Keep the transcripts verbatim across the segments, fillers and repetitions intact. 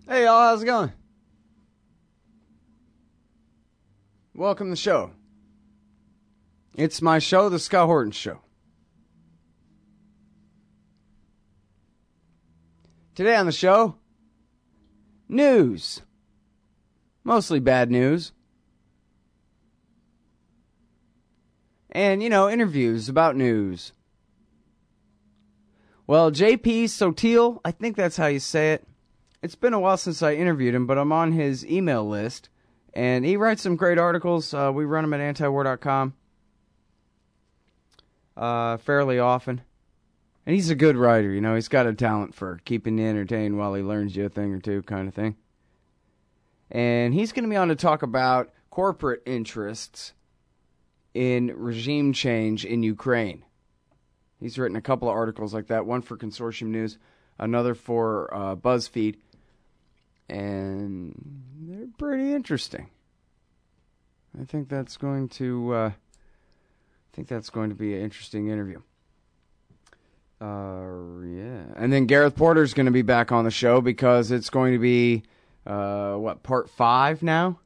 Hey y'all, how's it going? Welcome to the show. It's my show, The Scott Horton Show. Today on the show, news. Mostly bad news. And, you know, interviews about news. Well, J P Sotil, I think that's how you say it. It's been a while since I interviewed him, but I'm on his email list. And he writes some great articles. Uh, we run them at antiwar dot com uh, fairly often. And he's a good writer, you know. He's got a talent for keeping you entertained while he learns you a thing or two kind of thing. And he's going to be on to talk about corporate interests in regime change in Ukraine. He's written a couple of articles like that, one for Consortium News, another for uh, BuzzFeed. And they're pretty interesting. I think that's going to, uh, I think that's going to be an interesting interview. Uh, yeah. And then Gareth Porter's going to be back on the show because it's going to be, uh, what, part five now?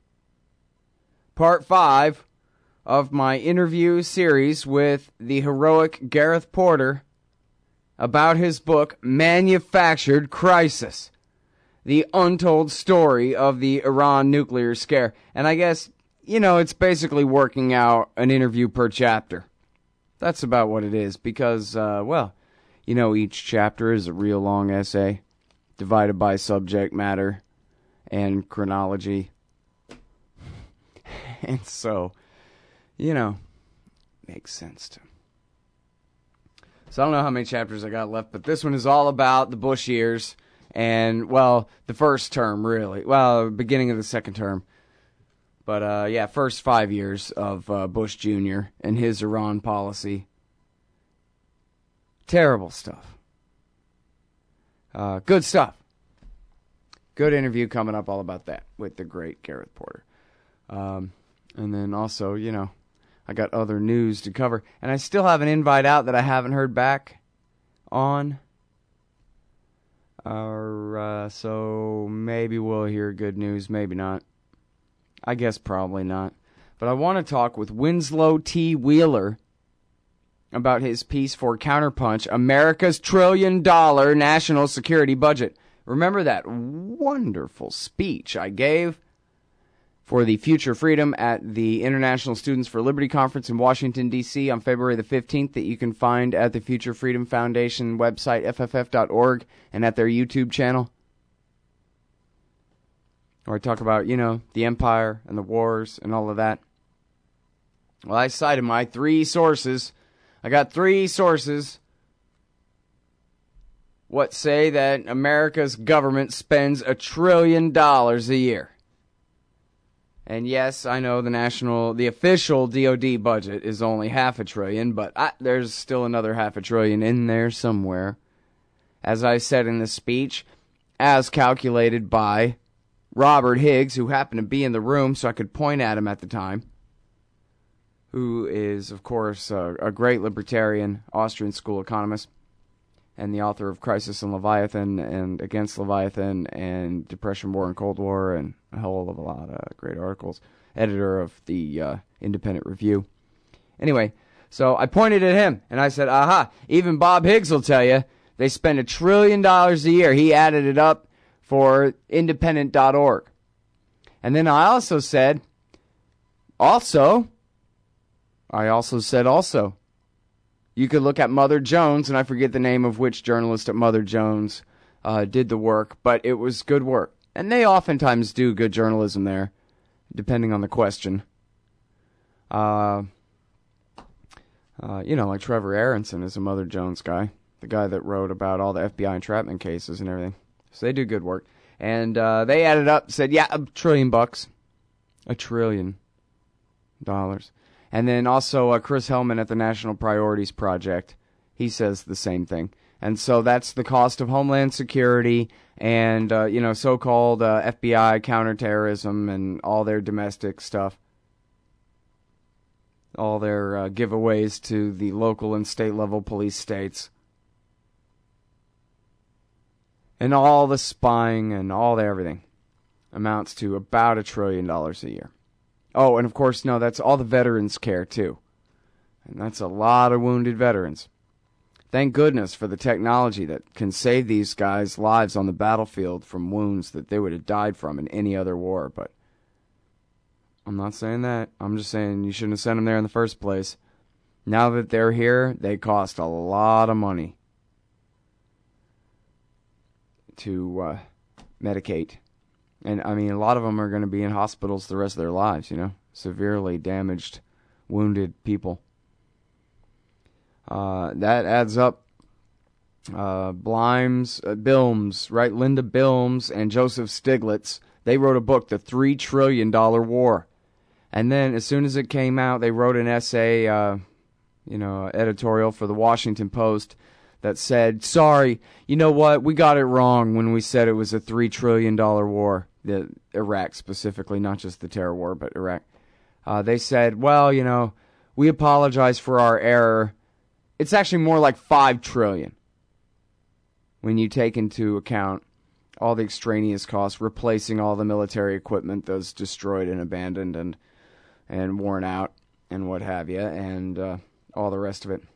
Part five of my interview series with the heroic Gareth Porter about his book, Manufactured Crisis. The untold story of the Iran nuclear scare. And I guess, you know, it's basically working out an interview per chapter. That's about what it is because, uh, well, you know, each chapter is a real long essay divided by subject matter and chronology. And so, you know, makes sense to. So I don't know how many chapters I got left, but this one is all about the Bush years. And, well, the first term, really. Well, beginning of the second term. But, uh, yeah, first five years of uh, Bush Junior and his Iran policy. Terrible stuff. Uh, good stuff. Good interview coming up all about that with the great Gareth Porter. Um, and then also, you know, I got other news to cover. And I still have an invite out that I haven't heard back on. Uh, so maybe we'll hear good news, maybe not. I guess probably not. But I want to talk with Winslow T. Wheeler about his piece for Counterpunch, America's Trillion Dollar National Security Budget. Remember that wonderful speech I gave for the Future Freedom at the International Students for Liberty Conference in Washington, D C on February the fifteenth that you can find at the Future Freedom Foundation website, F F F dot org, and at their YouTube channel. Where I talk about, you know, the empire and the wars and all of that. Well, I cited my three sources. I got three sources what say that America's government spends a trillion dollars a year. And yes, I know the national, the official D O D budget is only half a trillion, but I, there's still another half a trillion in there somewhere. As I said in the speech, as calculated by Robert Higgs, who happened to be in the room so I could point at him at the time, who is, of course, a, a great libertarian, Austrian school economist, and the author of Crisis and Leviathan and Against Leviathan and Depression, War, and Cold War, and a hell of a lot of great articles. Editor of the uh, Independent Review. Anyway, so I pointed at him, and I said, aha, even Bob Higgs will tell you they spend a trillion dollars a year. He added it up for independent dot org. And then I also said, also, I also said also, you could look at Mother Jones, and I forget the name of which journalist at Mother Jones uh, did the work, but it was good work. And they oftentimes do good journalism there, depending on the question. Uh, uh, you know, like Trevor Aronson is a Mother Jones guy, the guy that wrote about all the F B I entrapment cases and everything. So they do good work. And uh, they added up, said, yeah, a trillion bucks. A trillion dollars. And then also uh, Chris Hellman at the National Priorities Project, he says the same thing. And so that's the cost of Homeland Security and, uh, you know, so-called uh, F B I counterterrorism and all their domestic stuff. All their uh, giveaways to the local and state-level police states. and all the spying and all the everything amounts to about a trillion dollars a year. Oh, and of course, no, that's all the veterans care too. And that's a lot of wounded veterans. Thank goodness for the technology that can save these guys' lives on the battlefield from wounds that they would have died from in any other war. But I'm not saying that. I'm just saying you shouldn't have sent them there in the first place. Now that they're here, they cost a lot of money to uh, medicate. And, I mean, a lot of them are going to be in hospitals the rest of their lives, you know, severely damaged, wounded people. Uh, that adds up. Uh, Blimes, uh, Bilms, right? Linda Bilms and Joseph Stiglitz, they wrote a book, The Three Trillion Dollar War. And then as soon as it came out, they wrote an essay, uh, you know, editorial for the Washington Post that said, sorry, you know what? We got it wrong when we said it was a three trillion dollars war. The Iraq specifically, not just the terror war, but Iraq. Uh, they said, well, you know, we apologize for our error. It's actually more like five trillion dollars when you take into account all the extraneous costs, replacing all the military equipment that's destroyed and abandoned and and worn out and what have you, and uh, all the rest of it.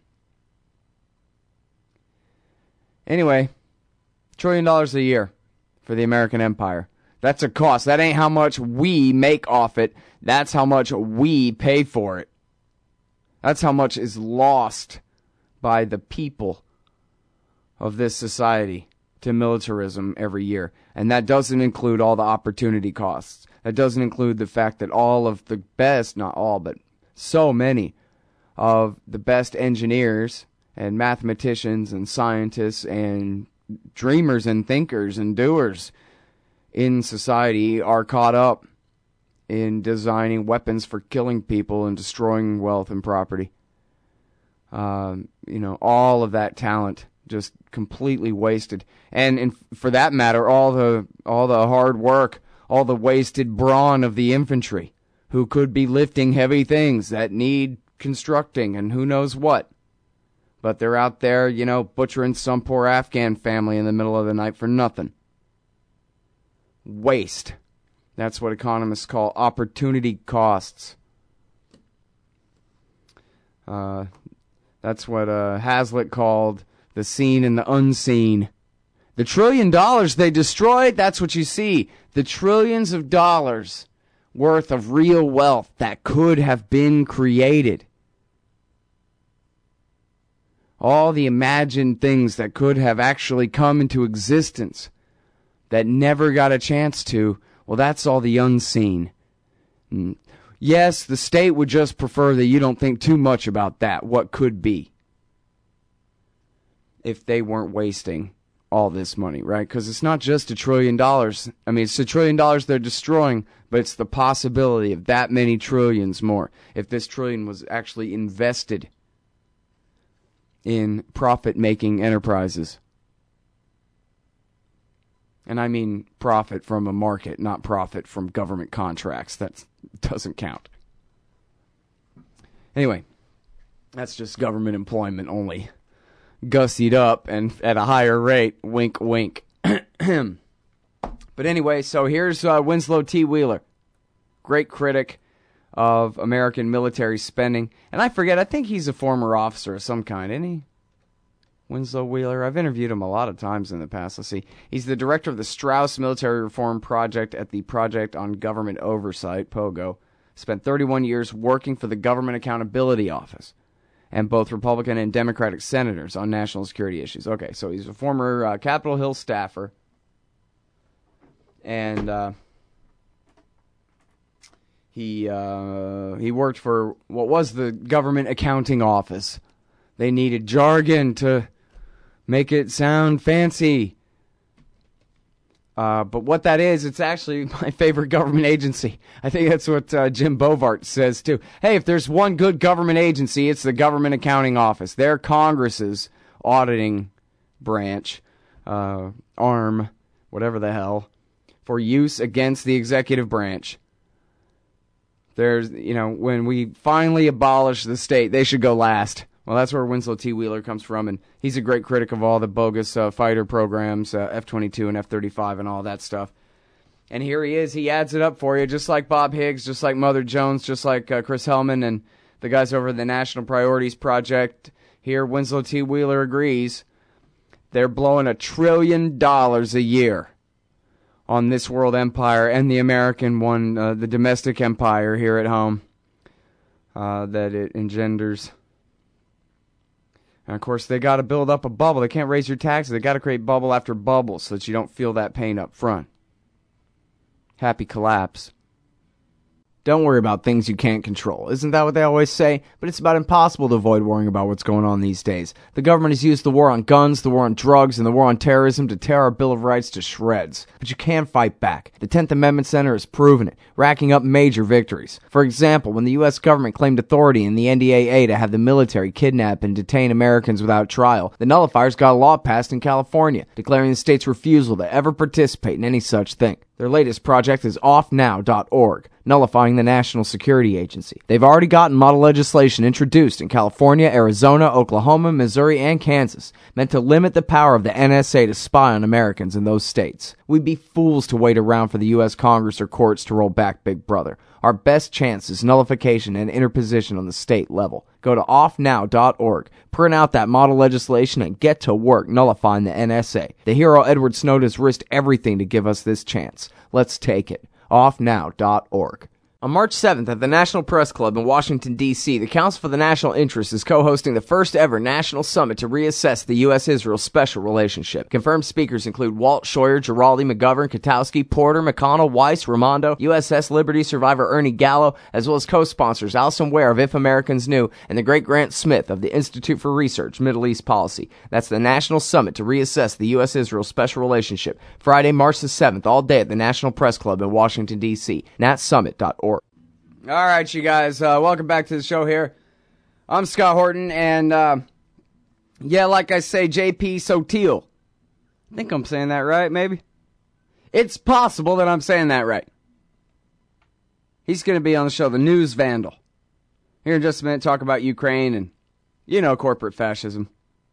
Anyway, trillion dollars a year for the American empire. That's a cost. That ain't how much we make off it. That's how much we pay for it. That's how much is lost by the people of this society to militarism every year. And that doesn't include all the opportunity costs. That doesn't include the fact that all of the best, not all, but so many of the best engineers and mathematicians and scientists and dreamers and thinkers and doers in society are caught up in designing weapons for killing people and destroying wealth and property. Um, you know, all of that talent just completely wasted. And, and for that matter, all the all the hard work, all the wasted brawn of the infantry, who could be lifting heavy things that need constructing and who knows what. But they're out there, you know, butchering some poor Afghan family in the middle of the night for nothing. Waste. That's what economists call opportunity costs. Uh, that's what uh, Hazlitt called the seen and the unseen. The trillion dollars they destroyed, that's what you see. The trillions of dollars worth of real wealth that could have been created. All the imagined things that could have actually come into existence that never got a chance to, well, that's all the unseen. Mm. Yes, the state would just prefer that you don't think too much about that, what could be, if they weren't wasting all this money, right? Because it's not just a trillion dollars. I mean, it's a trillion dollars they're destroying, but it's the possibility of that many trillions more. If this trillion was actually invested in profit-making enterprises. And I mean profit from a market, not profit from government contracts. That doesn't count. Anyway, that's just government employment only. Gussied up and at a higher rate. Wink, wink. But anyway, so here's uh, Winslow T. Wheeler. Great critic of American military spending. And I forget, I think he's a former officer of some kind, isn't he? Winslow Wheeler. I've interviewed him a lot of times in the past. Let's see. He's the director of the Strauss Military Reform Project at the Project on Government Oversight, POGO. Spent thirty-one years working for the Government Accountability Office and both Republican and Democratic senators on national security issues. Okay, so he's a former uh, Capitol Hill staffer. And uh, he uh, he worked for what was the Government Accounting Office. They needed jargon to make it sound fancy. Uh, but what that is, it's actually my favorite government agency. I think that's what uh, Jim Bovart says, too. Hey, if there's one good government agency, it's the Government Accounting Office. They're Congress's auditing branch, uh, arm, whatever the hell, for use against the executive branch. There's, you know, when we finally abolish the state, they should go last. Well, that's where Winslow T. Wheeler comes from, and he's a great critic of all the bogus uh, fighter programs, uh, F twenty-two and F thirty-five and all that stuff. And here he is. He adds it up for you, just like Bob Higgs, just like Mother Jones, just like uh, Chris Hellman and the guys over at the National Priorities Project. Here, Winslow T. Wheeler agrees. They're blowing a trillion dollars a year on this world empire and the American one, uh, the domestic empire here at home uh, that it engenders. And, of course, they got to build up a bubble. They can't raise your taxes. They got to create bubble after bubble so that you don't feel that pain up front. Happy collapse. Don't worry about things you can't control. Isn't that what they always say? But it's about impossible to avoid worrying about what's going on these days. The government has used the war on guns, the war on drugs, and the war on terrorism to tear our Bill of Rights to shreds. But you can fight back. The tenth Amendment Center has proven it, racking up major victories. For example, when the U S government claimed authority in the N D A A to have the military kidnap and detain Americans without trial, the nullifiers got a law passed in California, declaring the state's refusal to ever participate in any such thing. Their latest project is off now dot org, nullifying the National Security Agency. They've already gotten model legislation introduced in California, Arizona, Oklahoma, Missouri, and Kansas, meant to limit the power of the N S A to spy on Americans in those states. We'd be fools to wait around for the U S Congress or courts to roll back Big Brother. Our best chance is nullification and interposition on the state level. Go to off now dot org, print out that model legislation, and get to work nullifying the N S A. The hero Edward Snowden has risked everything to give us this chance. Let's take it. off now dot org. On March seventh at the National Press Club in Washington, D C, the Council for the National Interest is co-hosting the first ever national summit to reassess the U S Israel special relationship. Confirmed speakers include Walt, Scheuer, Giraldi, McGovern, Katowski, Porter, McConnell, Weiss, Raimondo, U S S Liberty survivor Ernie Gallo, as well as co-sponsors Alison Ware of If Americans Knew and the great Grant Smith of the Institute for Research, Middle East Policy. That's the National Summit to reassess the U S Israel special relationship. Friday, March the seventh, all day at the National Press Club in Washington, D C. nat summit dot org. All right, you guys, uh, welcome back to the show here. I'm Scott Horton, and, uh, yeah, like I say, J P Sotil. I think I'm saying that right, maybe? It's possible that I'm saying that right. He's going to be on the show, the News Vandal. Here in just a minute, talk about Ukraine and, you know, corporate fascism.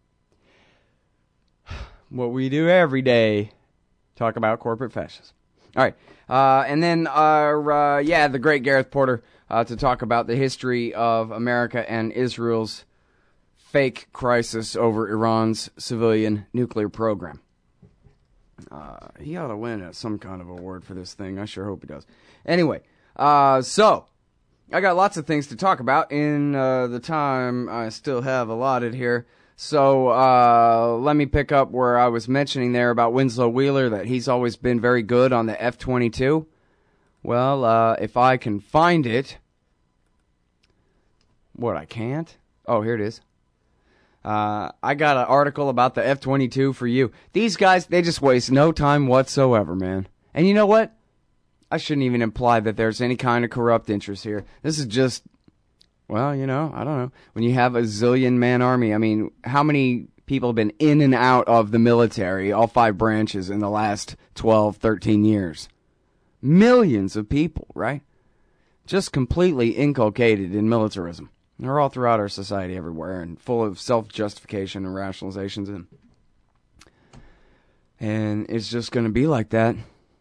What we do every day, talk about corporate fascism. All right. Uh, and then, our, uh, yeah, the great Gareth Porter uh, to talk about the history of America and Israel's fake crisis over Iran's civilian nuclear program. Uh, he ought to win some kind of award for this thing. I sure hope he does. Anyway, uh, so, I got lots of things to talk about in uh, the time I still have allotted here. So, uh, let me pick up where I was mentioning there about Winslow Wheeler, that he's always been very good on the F twenty-two. Well, uh, if I can find it. What, I can't? Oh, here it is. Uh, I got an article about the F twenty-two for you. These guys, they just waste no time whatsoever, man. And you know what? I shouldn't even imply that there's any kind of corrupt interest here. This is just... Well, you know, I don't know. When you have a zillion-man army, I mean, how many people have been in and out of the military, all five branches, in the last twelve, thirteen years? Millions of people, right? Just completely inculcated in militarism. They're all throughout our society everywhere and full of self-justification and rationalizations. And, and it's just going to be like that.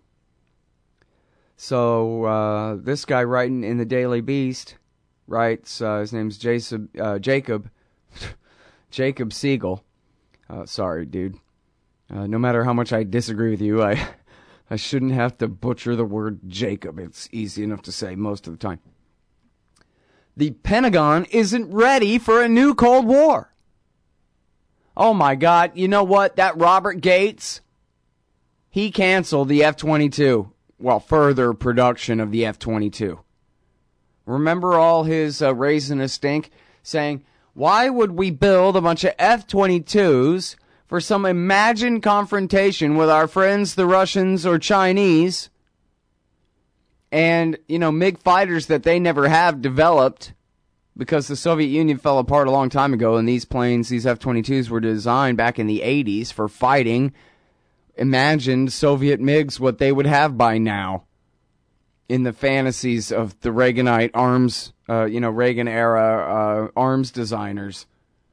So, uh, this guy writing in the Daily Beast... writes, uh, his name's Jacob, uh, Jacob, Jacob Siegel. Uh, sorry, dude. Uh, no matter how much I disagree with you, I, I shouldn't have to butcher the word Jacob. It's easy enough to say most of the time. The Pentagon isn't ready for a new Cold War. Oh my God, you know what? That Robert Gates, he canceled the F twenty-two. Well, further production of the F twenty-two. Remember all his uh, raising a stink, saying, why would we build a bunch of F twenty-twos for some imagined confrontation with our friends, the Russians or Chinese, and, you know, MiG fighters that they never have developed because the Soviet Union fell apart a long time ago, and these planes, these F twenty-twos, were designed back in the eighties for fighting imagined Soviet MiGs, what they would have by now. In the fantasies of the Reaganite arms, uh, you know, Reagan-era uh, arms designers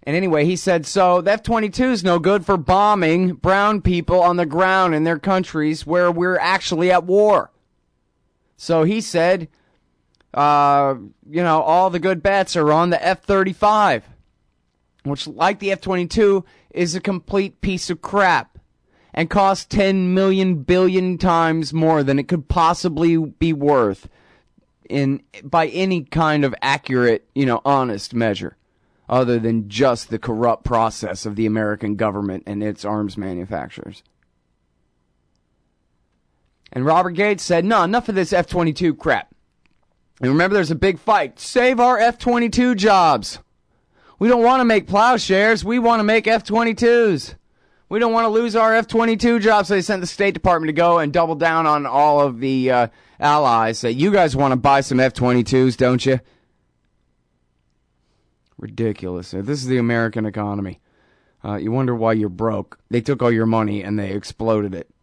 And anyway, he said, so the F twenty-two is no good for bombing brown people on the ground in their countries where we're actually at war. So he said, uh, you know, all the good bets are on the F thirty-five, which, like the F twenty-two, is a complete piece of crap and costs ten million billion times more than it could possibly be worth in by any kind of accurate, you know, honest measure, other than just the corrupt process of the American government and its arms manufacturers. And Robert Gates said, no, enough of this F twenty-two crap. And remember, there's a big fight. Save our F twenty-two jobs. We don't want to make plowshares. We want to make F twenty-twos. We don't want to lose our F twenty-two jobs. So they sent the State Department to go and double down on all of the uh, allies. Say, you guys want to buy some F twenty-twos, don't you? Ridiculous. This is the American economy. Uh, you wonder why you're broke. They took all your money and they exploded it.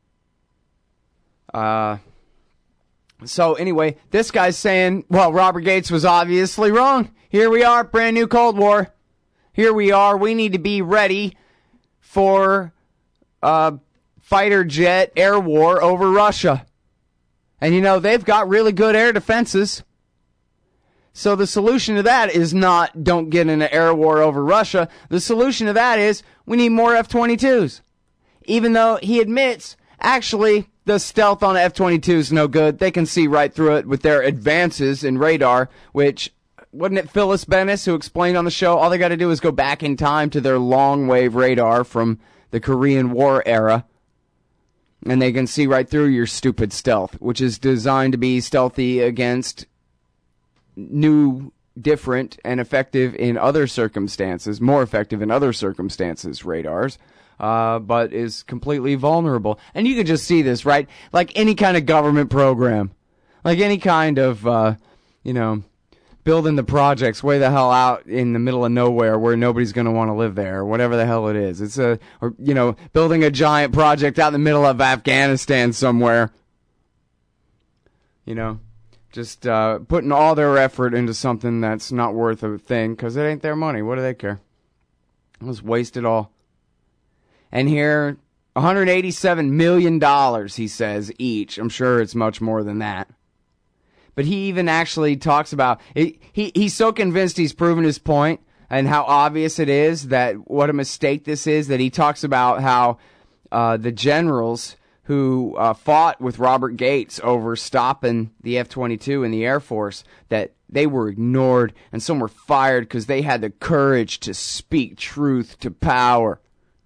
Uh, so anyway, this guy's saying, well, Robert Gates was obviously wrong. Here we are, brand new Cold War. Here we are. We need to be ready for uh, fighter jet air war over Russia. And you know, they've got really good air defenses. So the solution to that is not don't get in an air war over Russia. The solution to that is we need more F twenty-twos. Even though he admits, actually, the stealth on F twenty-two is no good. They can see right through it with their advances in radar, which, wasn't it Phyllis Bennis who explained on the show, all they got to do is go back in time to their long-wave radar from the Korean War era, and they can see right through your stupid stealth, which is designed to be stealthy against new, different, and effective in other circumstances, more effective in other circumstances, radars, uh, but is completely vulnerable. And you can just see this, right? Like any kind of government program, like any kind of, uh, you know, building the projects way the hell out in the middle of nowhere where nobody's going to want to live there, or whatever the hell it is. It's a, or, you know, building a giant project out in the middle of Afghanistan somewhere, you know. Just uh, putting all their effort into something that's not worth a thing because it ain't their money. What do they care? Let's waste it all. And here, one hundred eighty-seven million dollars, he says, each. I'm sure it's much more than that. But he even actually talks about, it, he he's so convinced he's proven his point and how obvious it is that what a mistake this is, that he talks about how uh, the generals who uh, fought with Robert Gates over stopping the F twenty-two in the Air Force, that they were ignored and some were fired because they had the courage to speak truth to power.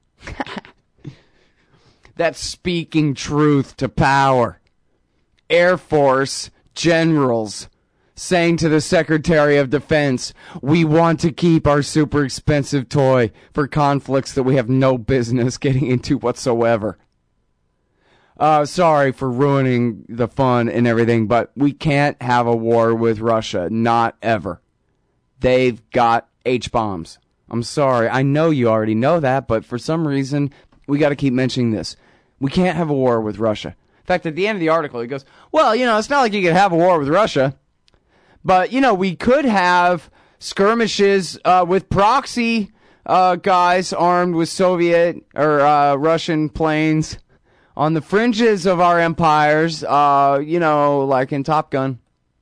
That's speaking truth to power. Air Force generals saying to the Secretary of Defense, we want to keep our super expensive toy for conflicts that we have no business getting into whatsoever. Uh, sorry for ruining the fun and everything, but we can't have a war with Russia. Not ever. They've got H-bombs. I'm sorry. I know you already know that, but for some reason, we got to keep mentioning this. We can't have a war with Russia. In fact, at the end of the article, he goes, well, you know, it's not like you could have a war with Russia, but, you know, we could have skirmishes uh, with proxy uh, guys armed with Soviet or uh, Russian planes on the fringes of our empires, uh, you know, like in Top Gun.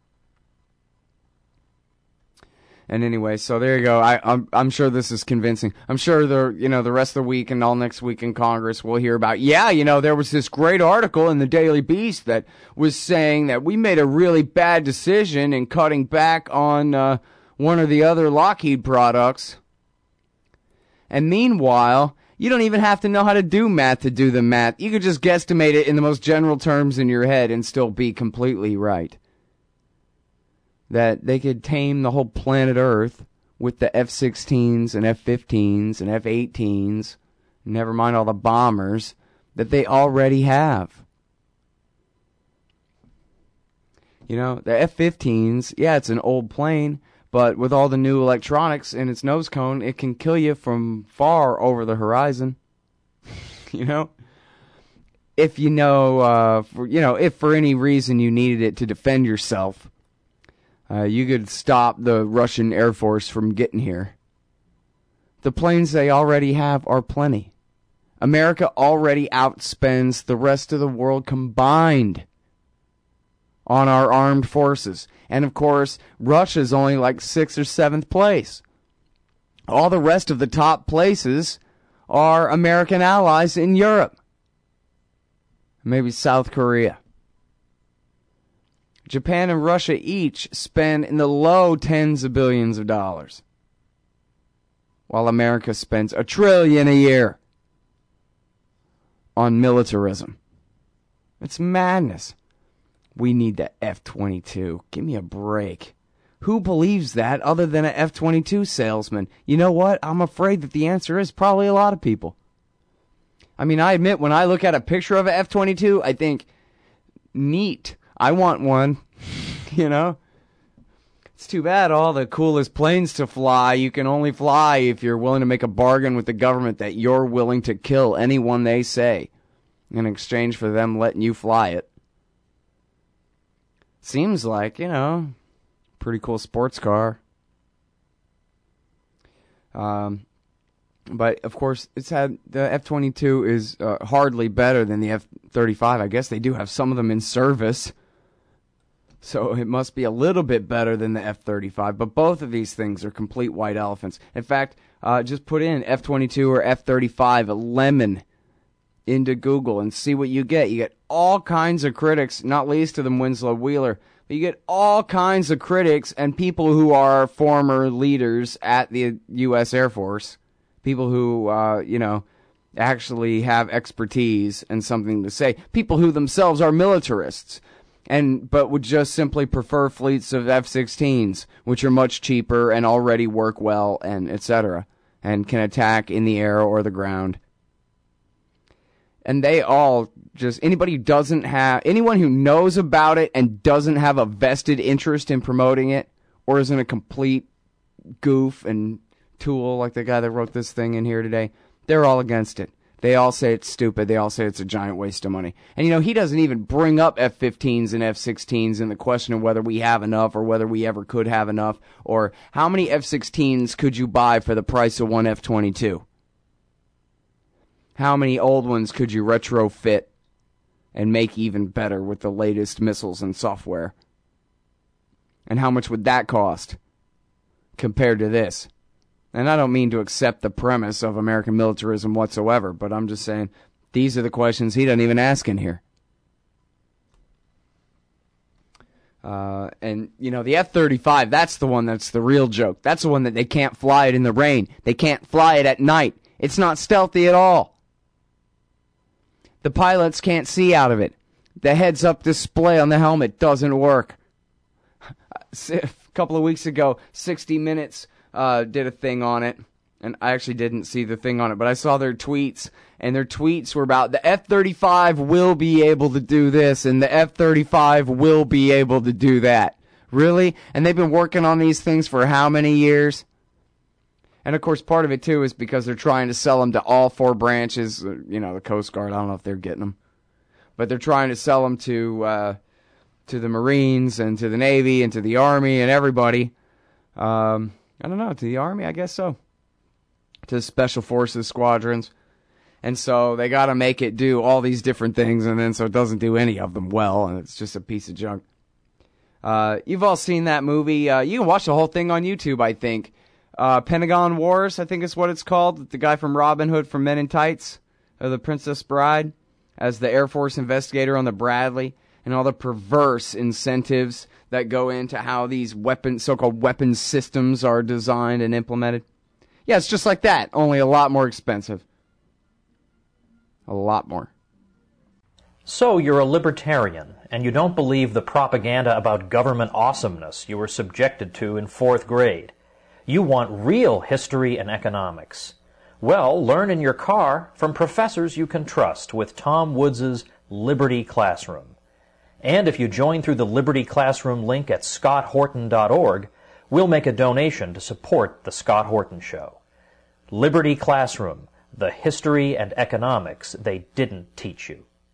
And anyway, so there you go. I, I'm I'm sure this is convincing. I'm sure the you know the rest of the week and all next week in Congress we'll hear about. Yeah, you know, there was this great article in the Daily Beast that was saying that we made a really bad decision in cutting back on uh, one or the other Lockheed products. And meanwhile, you don't even have to know how to do math to do the math. You could just guesstimate it in the most general terms in your head and still be completely right. That they could tame the whole planet Earth with the F sixteens and F fifteens and F eighteens, never mind all the bombers that they already have. You know, the F fifteens, yeah, it's an old plane, but with all the new electronics in its nose cone, it can kill you from far over the horizon. You know? If you know, uh, for, you know, if for any reason you needed it to defend yourself, uh, you could stop the Russian Air Force from getting here. The planes they already have are plenty. America already outspends the rest of the world combined on our armed forces. And of course, Russia's only like sixth or seventh place. All the rest of the top places are American allies in Europe. Maybe South Korea. Japan and Russia each spend in the low tens of billions of dollars, while America spends a trillion a year on militarism. It's madness. We need the F twenty-two. Give me a break. Who believes that other than an F twenty-two salesman? You know what? I'm afraid that the answer is probably a lot of people. I mean, I admit, when I look at a picture of an F twenty-two, I think, neat. I want one. You know? It's too bad all the coolest planes to fly, you can only fly if you're willing to make a bargain with the government that you're willing to kill anyone they say in exchange for them letting you fly it. Seems like, you know, pretty cool sports car. Um, but, of course, it's had the F twenty-two is uh, hardly better than the F thirty-five. I guess they do have some of them in service, so it must be a little bit better than the F thirty-five. But both of these things are complete white elephants. In fact, uh, just put in F twenty-two or F thirty-five, a lemon, into Google and see what you get. You get all kinds of critics, not least of them Winslow Wheeler. But you get all kinds of critics and people who are former leaders at the U S Air Force. People who, uh, you know, actually have expertise and something to say. People who themselves are militarists, and but would just simply prefer fleets of F sixteens, which are much cheaper and already work well, and et cetera, and can attack in the air or the ground. And they all just, anybody who doesn't have, anyone who knows about it and doesn't have a vested interest in promoting it, or isn't a complete goof and tool like the guy that wrote this thing in here today, they're all against it. They all say it's stupid. They all say it's a giant waste of money. And, you know, he doesn't even bring up F fifteens and F sixteens in the question of whether we have enough or whether we ever could have enough, or how many F sixteens could you buy for the price of one F twenty-two? How many old ones could you retrofit and make even better with the latest missiles and software? And how much would that cost compared to this? And I don't mean to accept the premise of American militarism whatsoever, but I'm just saying these are the questions he doesn't even ask in here. Uh, and, you know, the F thirty-five, that's the one that's the real joke. That's the one that they can't fly it in the rain. They can't fly it at night. It's not stealthy at all. The pilots can't see out of it. The heads-up display on the helmet doesn't work. A couple of weeks ago, sixty minutes uh, did a thing on it, and I actually didn't see the thing on it, but I saw their tweets, and their tweets were about the F thirty-five will be able to do this, and the F thirty-five will be able to do that. Really? And they've been working on these things for how many years? And, of course, part of it, too, is because they're trying to sell them to all four branches. You know, the Coast Guard, I don't know if they're getting them. But they're trying to sell them to uh, to the Marines and to the Navy and to the Army and everybody. Um, I don't know, to the Army, I guess so. To the Special Forces squadrons. And so they got to make it do all these different things, and then so it doesn't do any of them well, and it's just a piece of junk. Uh, you've all seen that movie. Uh, you can watch the whole thing on YouTube, I think. Uh, Pentagon Wars, I think is what it's called. The guy from Robin Hood from Men in Tights, or The Princess Bride, as the Air Force investigator on the Bradley, and all the perverse incentives that go into how these weapon, so-called weapon systems are designed and implemented. Yeah, it's just like that, only a lot more expensive. A lot more. So you're a libertarian, and you don't believe the propaganda about government awesomeness you were subjected to in fourth grade. You want real history and economics. Well, learn in your car from professors you can trust with Tom Woods' Liberty Classroom. And if you join through the Liberty Classroom link at scott horton dot org, we'll make a donation to support The Scott Horton Show. Liberty Classroom, the history and economics they didn't teach you.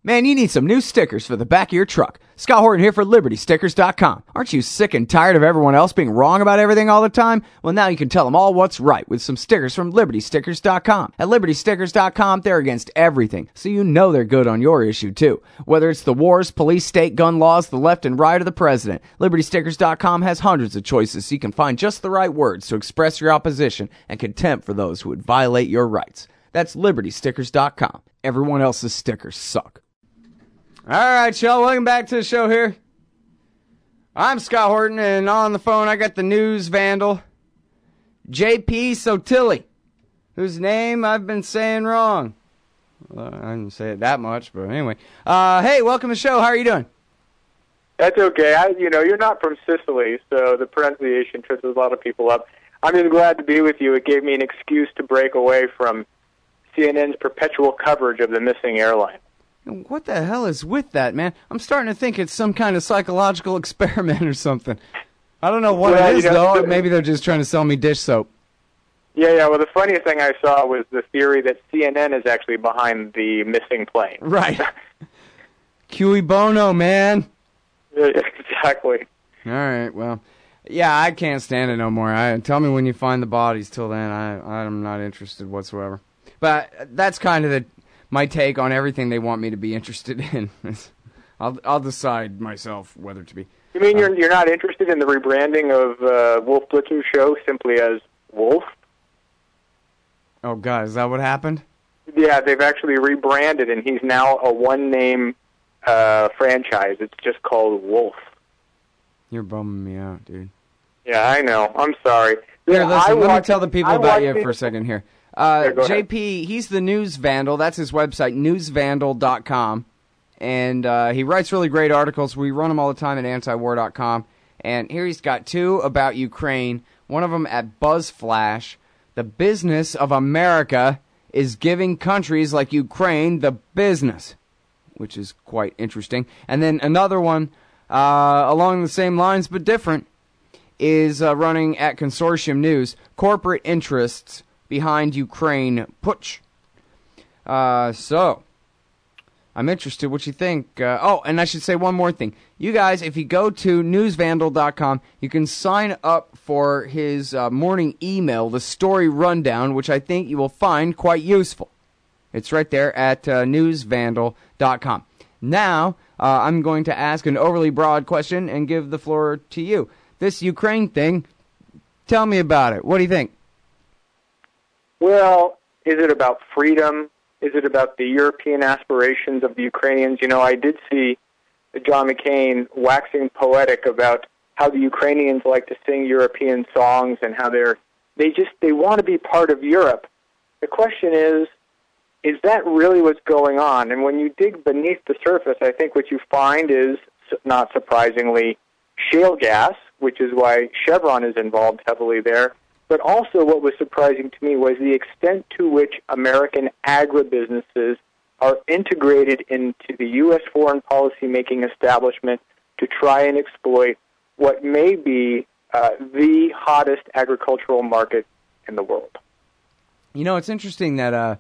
Man, you need some new stickers for the back of your truck. Scott Horton here for Liberty Stickers dot com. Aren't you sick and tired of everyone else being wrong about everything all the time? Well, now you can tell them all what's right with some stickers from Liberty Stickers dot com. At Liberty Stickers dot com, they're against everything, so you know they're good on your issue, too. Whether it's the wars, police, state, gun laws, the left and right, or the president, Liberty Stickers dot com has hundreds of choices so you can find just the right words to express your opposition and contempt for those who would violate your rights. That's Liberty Stickers dot com. Everyone else's stickers suck. All right, y'all, welcome back to the show here. I'm Scott Horton, and on the phone I got the news vandal, J P Sotilli, whose name I've been saying wrong. Well, I didn't say it that much, but anyway. Uh, hey, welcome to the show. How are you doing? That's okay. I, you know, you're not from Sicily, so the pronunciation trips a lot of people up. I'm just glad to be with you. It gave me an excuse to break away from C N N's perpetual coverage of the missing airline. What the hell is with that, man? I'm starting to think it's some kind of psychological experiment or something. I don't know what well, it is, you know, though. The, Maybe they're just trying to sell me dish soap. Yeah, yeah. Well, the funniest thing I saw was the theory that C N N is actually behind the missing plane. Right. Cui bono, man. Yeah, exactly. All right, well, yeah, I can't stand it no more. I, tell me when you find the bodies. Till then, I, I'm not interested whatsoever. But that's kind of the... my take on everything they want me to be interested in. I'll I'll decide myself whether to be. You mean uh, you're you're not interested in the rebranding of uh, Wolf Blitzer's show simply as Wolf? Oh God, is that what happened? Yeah, they've actually rebranded, and he's now a one-name uh, franchise. It's just called Wolf. You're bumming me out, dude. Yeah, I know. I'm sorry. Here, yeah, listen. I let watch, me tell the people I about you it. for a second here. Uh, yeah, J P, he's the news vandal. That's his website, news vandal dot com. And uh, he writes really great articles. We run them all the time at anti war dot com. And here he's got two about Ukraine. One of them at BuzzFlash. The business of America is giving countries like Ukraine the business, which is quite interesting. And then another one uh, along the same lines but different is uh, running at Consortium News. Corporate interests behind Ukraine putsch. Uh, so, I'm interested what you think. Uh, oh, and I should say one more thing. You guys, if you go to news vandal dot com, you can sign up for his uh, morning email, the story rundown, which I think you will find quite useful. It's right there at uh, news vandal dot com. Now, uh, I'm going to ask an overly broad question and give the floor to you. This Ukraine thing, tell me about it. What do you think? Well, is it about freedom? Is it about the European aspirations of the Ukrainians? You know, I did see John McCain waxing poetic about how the Ukrainians like to sing European songs and how they're they just they want to be part of Europe. The question is, is that really what's going on? And when you dig beneath the surface, I think what you find is, not surprisingly, shale gas, which is why Chevron is involved heavily there. But also what was surprising to me was the extent to which American agribusinesses are integrated into the U S foreign policy-making establishment to try and exploit what may be uh, the hottest agricultural market in the world. You know, it's interesting that, uh,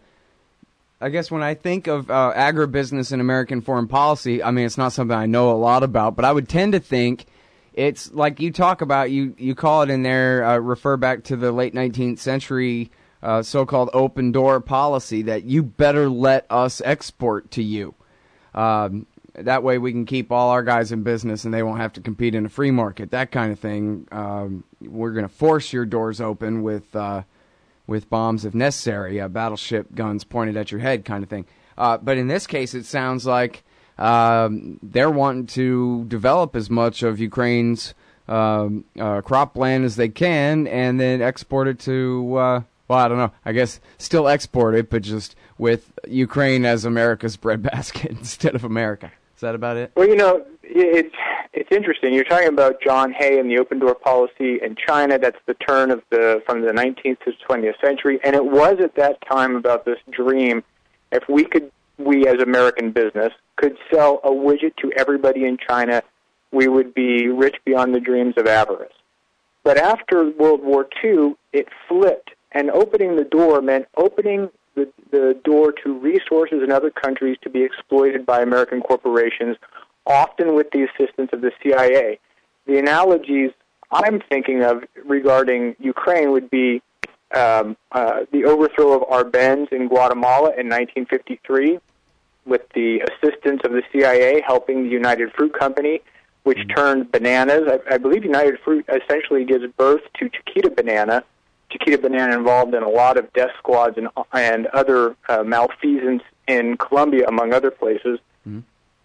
I guess when I think of uh, agribusiness in American foreign policy, I mean, it's not something I know a lot about, but I would tend to think it's like you talk about, you, you call it in there, uh, refer back to the late nineteenth century uh, so-called open door policy that you better let us export to you. Um, that way we can keep all our guys in business and they won't have to compete in a free market, that kind of thing. Um, we're going to force your doors open with uh, with bombs if necessary, uh, battleship guns pointed at your head kind of thing. Uh, but in this case, it sounds like Um, they're wanting to develop as much of Ukraine's um, uh, cropland as they can and then export it to, uh, well, I don't know, I guess still export it, but just with Ukraine as America's breadbasket instead of America. Is that about it? Well, you know, it's, it's interesting. You're talking about John Hay and the open door policy in China. That's the turn of the from the nineteenth to twentieth century. And it was at that time about this dream, if we could we as American business could sell a widget to everybody in China, we would be rich beyond the dreams of avarice. But after World War Two, it flipped, and opening the door meant opening the, the door to resources in other countries to be exploited by American corporations, often with the assistance of the C I A. The analogies I'm thinking of regarding Ukraine would be um, uh, the overthrow of Arbenz in Guatemala in nineteen fifty-three, with the assistance of the C I A helping the United Fruit Company, which turned bananas. I, I believe United Fruit essentially gives birth to Chiquita Banana. Chiquita Banana involved in a lot of death squads and, and other uh, malfeasance in Colombia, among other places. Mm-hmm.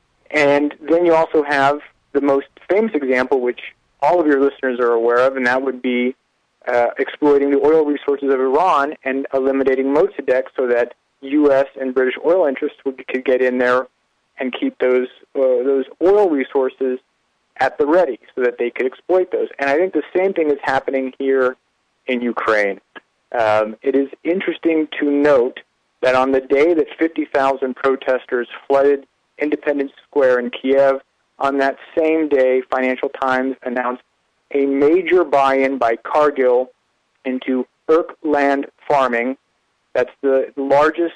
And then you also have the most famous example, which all of your listeners are aware of, and that would be uh, exploiting the oil resources of Iran and eliminating Mossadegh so that U S and British oil interests would, could get in there and keep those uh, those oil resources at the ready so that they could exploit those. And I think the same thing is happening here in Ukraine. Um, it is interesting to note that on the day that fifty thousand protesters flooded Independence Square in Kiev, on that same day, Financial Times announced a major buy-in by Cargill into Irk Land Farming. That's the largest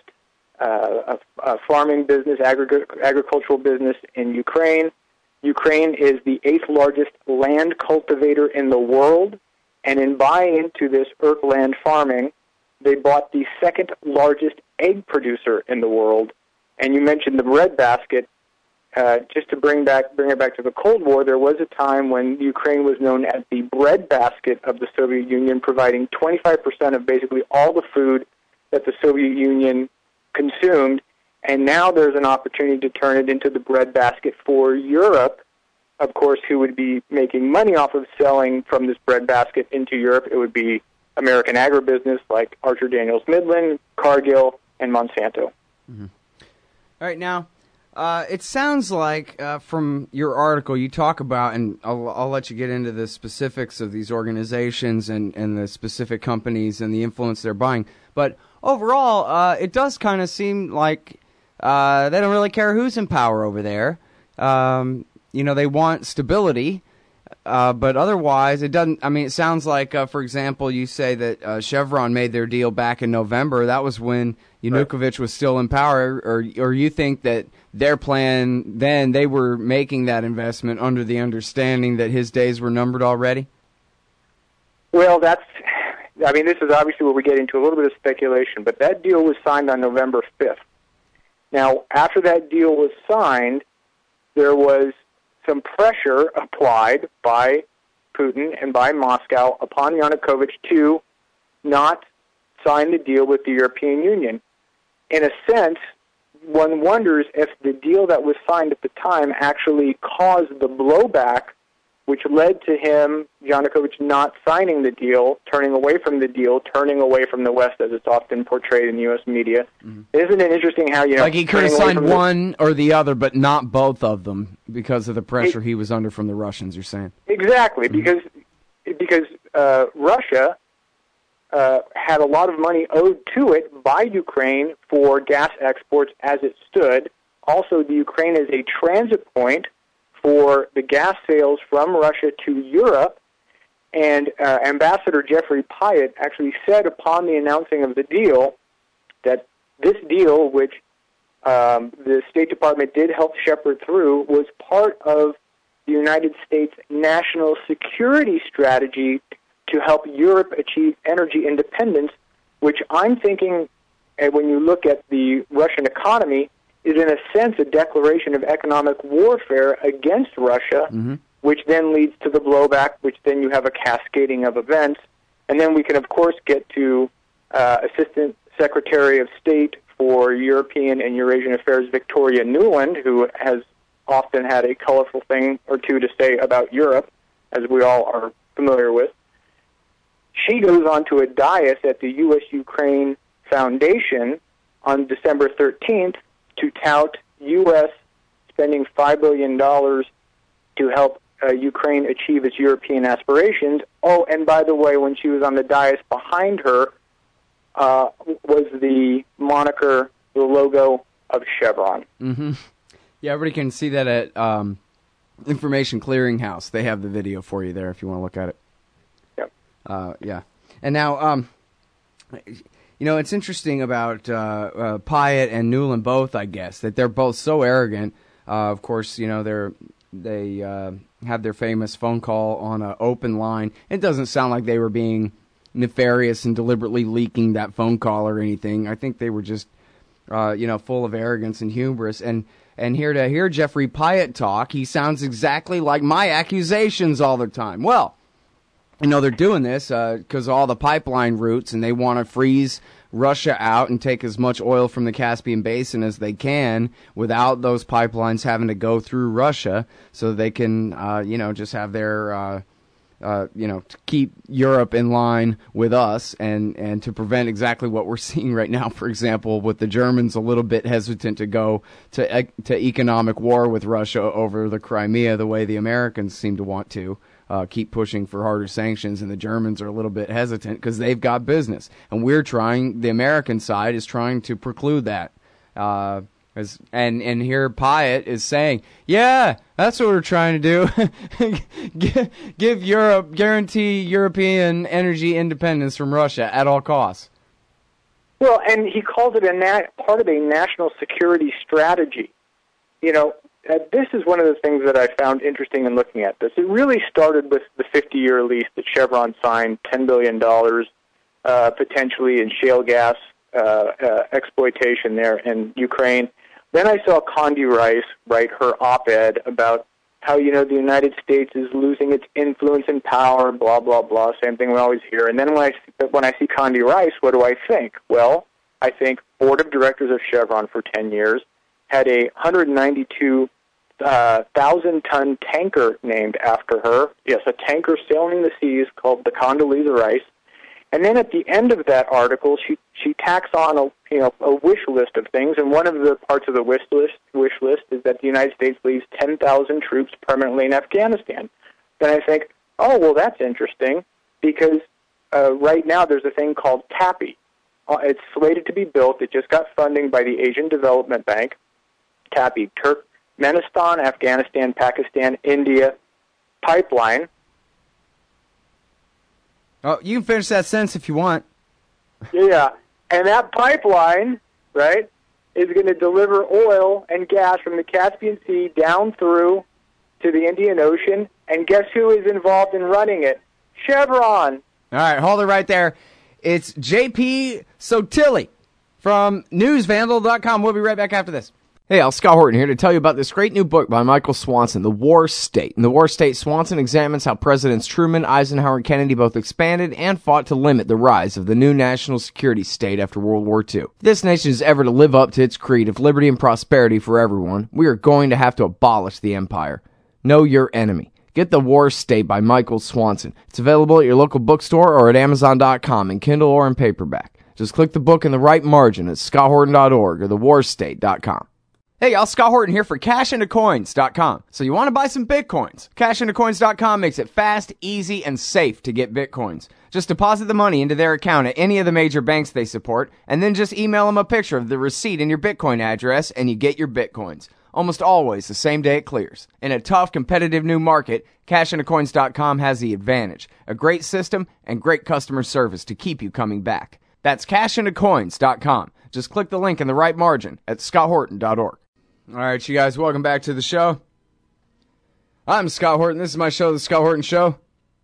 uh, uh, farming business, agri- agricultural business in Ukraine. Ukraine is the eighth largest land cultivator in the world, and in buying into this Irk Land Farming, they bought the second largest egg producer in the world. And you mentioned the breadbasket. Uh, just to bring back bring it back to the Cold War, there was a time when Ukraine was known as the breadbasket of the Soviet Union, providing twenty-five percent of basically all the food that the Soviet Union consumed. And now there's an opportunity to turn it into the breadbasket for Europe, of course, who would be making money off of selling from this breadbasket into Europe. It would be American agribusiness like Archer Daniels Midland, Cargill, and Monsanto. Mm-hmm. All right, now, uh, it sounds like uh, from your article you talk about, and I'll, I'll let you get into the specifics of these organizations and, and the specific companies and the influence they're buying, but overall, uh, it does kind of seem like uh, they don't really care who's in power over there. Um, you know, they want stability, uh, but otherwise, it doesn't. I mean, it sounds like, uh, for example, you say that uh, Chevron made their deal back in November. That was when Yanukovych was still in power, or or you think that their plan then, they were making that investment under the understanding that his days were numbered already? Well, that's. I mean, this is obviously where we get into a little bit of speculation, but that deal was signed on November fifth. Now, after that deal was signed, there was some pressure applied by Putin and by Moscow upon Yanukovych to not sign the deal with the European Union. In a sense, one wonders if the deal that was signed at the time actually caused the blowback which led to him, Yanukovych, not signing the deal, turning away from the deal, turning away from the West, as it's often portrayed in U S media. Mm-hmm. Isn't it interesting how, you know... Like he could have signed one the... or the other, but not both of them because of the pressure it, he was under from the Russians, you're saying? Exactly, mm-hmm. because because uh, Russia uh, had a lot of money owed to it by Ukraine for gas exports as it stood. Also, the Ukraine is a transit point for the gas sales from Russia to Europe, and uh, Ambassador Jeffrey Pyatt actually said upon the announcing of the deal that this deal, which um, the State Department did help shepherd through, was part of the United States national security strategy to help Europe achieve energy independence, which I'm thinking, uh, when you look at the Russian economy, is in a sense a declaration of economic warfare against Russia, mm-hmm. which then leads to the blowback, which then you have a cascading of events. And then we can, of course, get to uh, Assistant Secretary of State for European and Eurasian Affairs, Victoria Nuland, who has often had a colorful thing or two to say about Europe, as we all are familiar with. She goes on to a dais at the U S Ukraine Foundation on December thirteenth to tout U S spending five billion dollars to help uh, Ukraine achieve its European aspirations. Oh, and by the way, when she was on the dais behind her uh, was the moniker, the logo of Chevron. Mm-hmm. Yeah, everybody can see that at um, Information Clearinghouse. They have the video for you there if you want to look at it. Yep. Uh, yeah. And now, um, You know, it's interesting about uh, uh, Pyatt and Nuland both, I guess, that they're both so arrogant. Uh, of course, you know, they're they uh, have their famous phone call on an open line. It doesn't sound like they were being nefarious and deliberately leaking that phone call or anything. I think they were just, uh, you know, full of arrogance and hubris. And and here to hear Jeffrey Pyatt talk, he sounds exactly like my accusations all the time. Well, you know, they're doing this because uh, all the pipeline routes, and they want to freeze Russia out and take as much oil from the Caspian Basin as they can without those pipelines having to go through Russia, so they can, uh, you know, just have their, uh, uh, you know, to keep Europe in line with us, and, and to prevent exactly what we're seeing right now, for example, with the Germans a little bit hesitant to go to, to economic war with Russia over the Crimea the way the Americans seem to want to. Uh, keep pushing for harder sanctions, and the Germans are a little bit hesitant because they've got business. And we're trying, the American side is trying to preclude that. Uh, as, and, and here Pyatt is saying, yeah, that's what we're trying to do. give, give Europe, guarantee European energy independence from Russia at all costs. Well, and he calls it a na- part of a national security strategy. You know, Uh, this is one of the things that I found interesting in looking at this. It really started with the fifty-year lease that Chevron signed, ten billion dollars uh, potentially in shale gas uh, uh, exploitation there in Ukraine. Then I saw Condi Rice write her op-ed about how, you know, the United States is losing its influence and power, blah, blah, blah, same thing we always hear. And then when I, when I see Condi Rice, what do I think? Well, I think board of directors of Chevron for ten years had a one hundred ninety-two uh, thousand-ton tanker named after her. Yes, a tanker sailing the seas called the Condoleezza Rice. And then at the end of that article, she she tacks on a you know a wish list of things, and one of the parts of the wish list wish list is that the United States leaves ten thousand troops permanently in Afghanistan. Then I think, oh well, that's interesting, because uh, right now there's a thing called TAPI. Uh, it's slated to be built. It just got funding by the Asian Development Bank. TAPI, Turkmenistan, Afghanistan, Pakistan, India pipeline. Oh, you can finish that sentence if you want. Yeah, and that pipeline, right, is going to deliver oil and gas from the Caspian Sea down through to the Indian Ocean. And guess who is involved in running it? Chevron. All right, hold it right there. It's J P Sotilli from news vandal dot com. We'll be right back after this. Hey, Al, Scott Horton here to tell you about this great new book by Michael Swanson, The War State. In The War State, Swanson examines how Presidents Truman, Eisenhower, and Kennedy both expanded and fought to limit the rise of the new national security state after World War Two. If this nation is ever to live up to its creed of liberty and prosperity for everyone, we are going to have to abolish the empire. Know your enemy. Get The War State by Michael Swanson. It's available at your local bookstore or at amazon dot com in Kindle or in paperback. Just click the book in the right margin at scott horton dot org or the war state dot com. Hey y'all, Scott Horton here for cash into coins dot com. So you want to buy some Bitcoins? cash into coins dot com makes it fast, easy, and safe to get Bitcoins. Just deposit the money into their account at any of the major banks they support, and then just email them a picture of the receipt and your Bitcoin address, and you get your Bitcoins. Almost always the same day it clears. In a tough, competitive new market, cash into coins dot com has the advantage. A great system and great customer service to keep you coming back. That's cash into coins dot com. Just click the link in the right margin at scott horton dot org. All right, you guys, welcome back to the show. I'm Scott Horton. This is my show, The Scott Horton Show.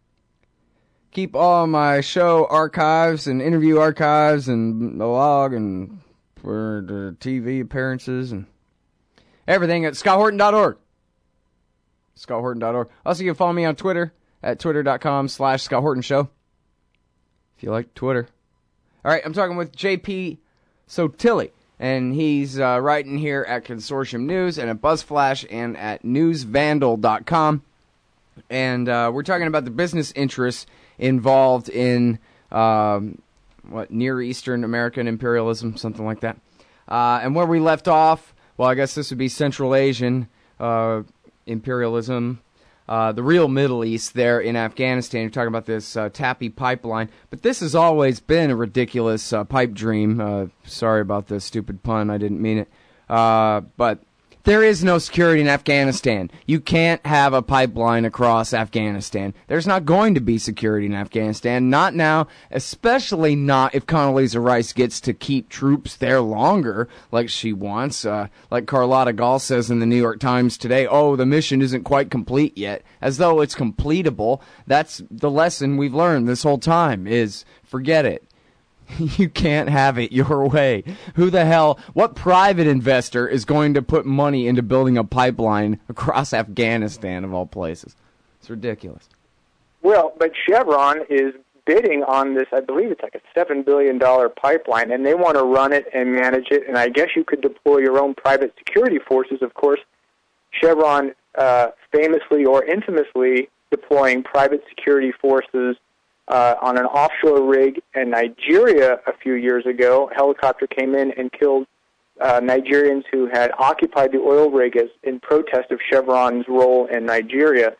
Keep all my show archives and interview archives and the log and for the T V appearances and everything at scott horton dot org. scott horton dot org. Also, you can follow me on Twitter at twitter dot com slash Scott Horton Show. If you like Twitter. All right, I'm talking with J P Sotilli. And he's uh, writing here at Consortium News and at BuzzFlash and at news vandal dot com. And uh, we're talking about the business interests involved in, um, what, Near Eastern American imperialism, something like that. Uh, and where we left off, well, I guess this would be Central Asian uh, imperialism. Uh, the real Middle East there in Afghanistan. You're talking about this uh, TAPI pipeline. But this has always been a ridiculous uh, pipe dream. Uh, sorry about the stupid pun. I didn't mean it. Uh, but There is no security in Afghanistan. You can't have a pipeline across Afghanistan. There's not going to be security in Afghanistan. Not now, especially not if Condoleezza Rice gets to keep troops there longer, like she wants. Uh, like Carlotta Gall says in the New York Times today, oh, the mission isn't quite complete yet, as though it's completable. That's the lesson we've learned this whole time, is forget it. You can't have it your way. Who the hell, what private investor is going to put money into building a pipeline across Afghanistan, of all places? It's ridiculous. Well, but Chevron is bidding on this, I believe it's like a seven billion dollars pipeline, and they want to run it and manage it, and I guess you could deploy your own private security forces. Of course, Chevron uh, famously or infamously deploying private security forces Uh, on an offshore rig in Nigeria a few years ago. A helicopter came in and killed uh, Nigerians who had occupied the oil rig as in protest of Chevron's role in Nigeria.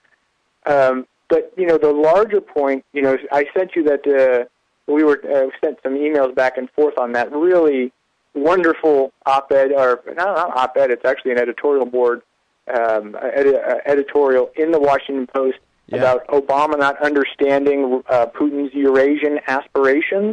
Um, but, you know, the larger point, you know, I sent you that uh, we were uh, sent some emails back and forth on that really wonderful op-ed, or not, not op-ed, it's actually an editorial board, um, ed- uh, editorial in the Washington Post, yeah, about Obama not understanding uh, Putin's Eurasian aspirations.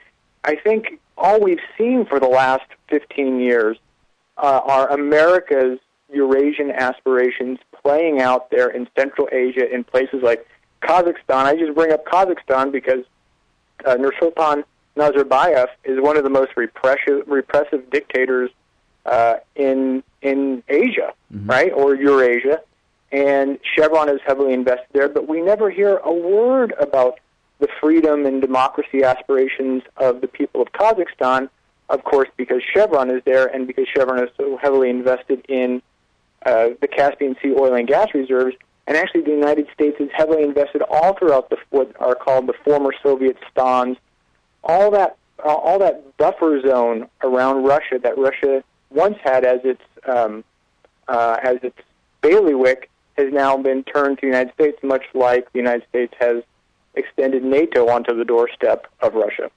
I think all we've seen for the last fifteen years uh, are America's Eurasian aspirations playing out there in Central Asia in places like Kazakhstan. I just bring up Kazakhstan because uh, Nursultan Nazarbayev is one of the most repressive, repressive dictators uh, in in Asia, mm-hmm. right, or Eurasia. And Chevron is heavily invested there, but we never hear a word about the freedom and democracy aspirations of the people of Kazakhstan, of course, because Chevron is there and because Chevron is so heavily invested in uh, the Caspian Sea oil and gas reserves. And actually the United States is heavily invested all throughout the, what are called the former Soviet stans, all that, uh, all that buffer zone around Russia that Russia once had as its, um, uh, as its bailiwick, has now been turned to the United States, much like the United States has extended NATO onto the doorstep of Russia.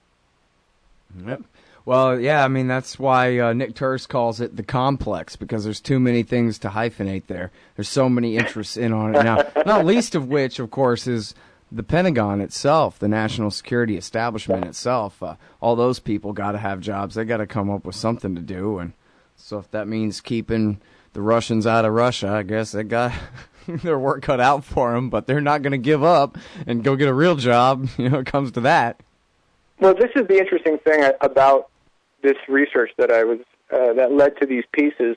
Yep. Well, yeah, I mean, that's why uh, Nick Turse calls it the complex, because there's too many things to hyphenate there. There's so many interests in on it now, not least of which, of course, is the Pentagon itself, the national security establishment itself. Uh, all those people got to have jobs. They got to come up with something to do, and so if that means keeping the Russians out of Russia, I guess they got their work cut out for them, but they're not going to give up and go get a real job, you know, it comes to that. Well, this is the interesting thing about this research that I was, uh, that led to these pieces.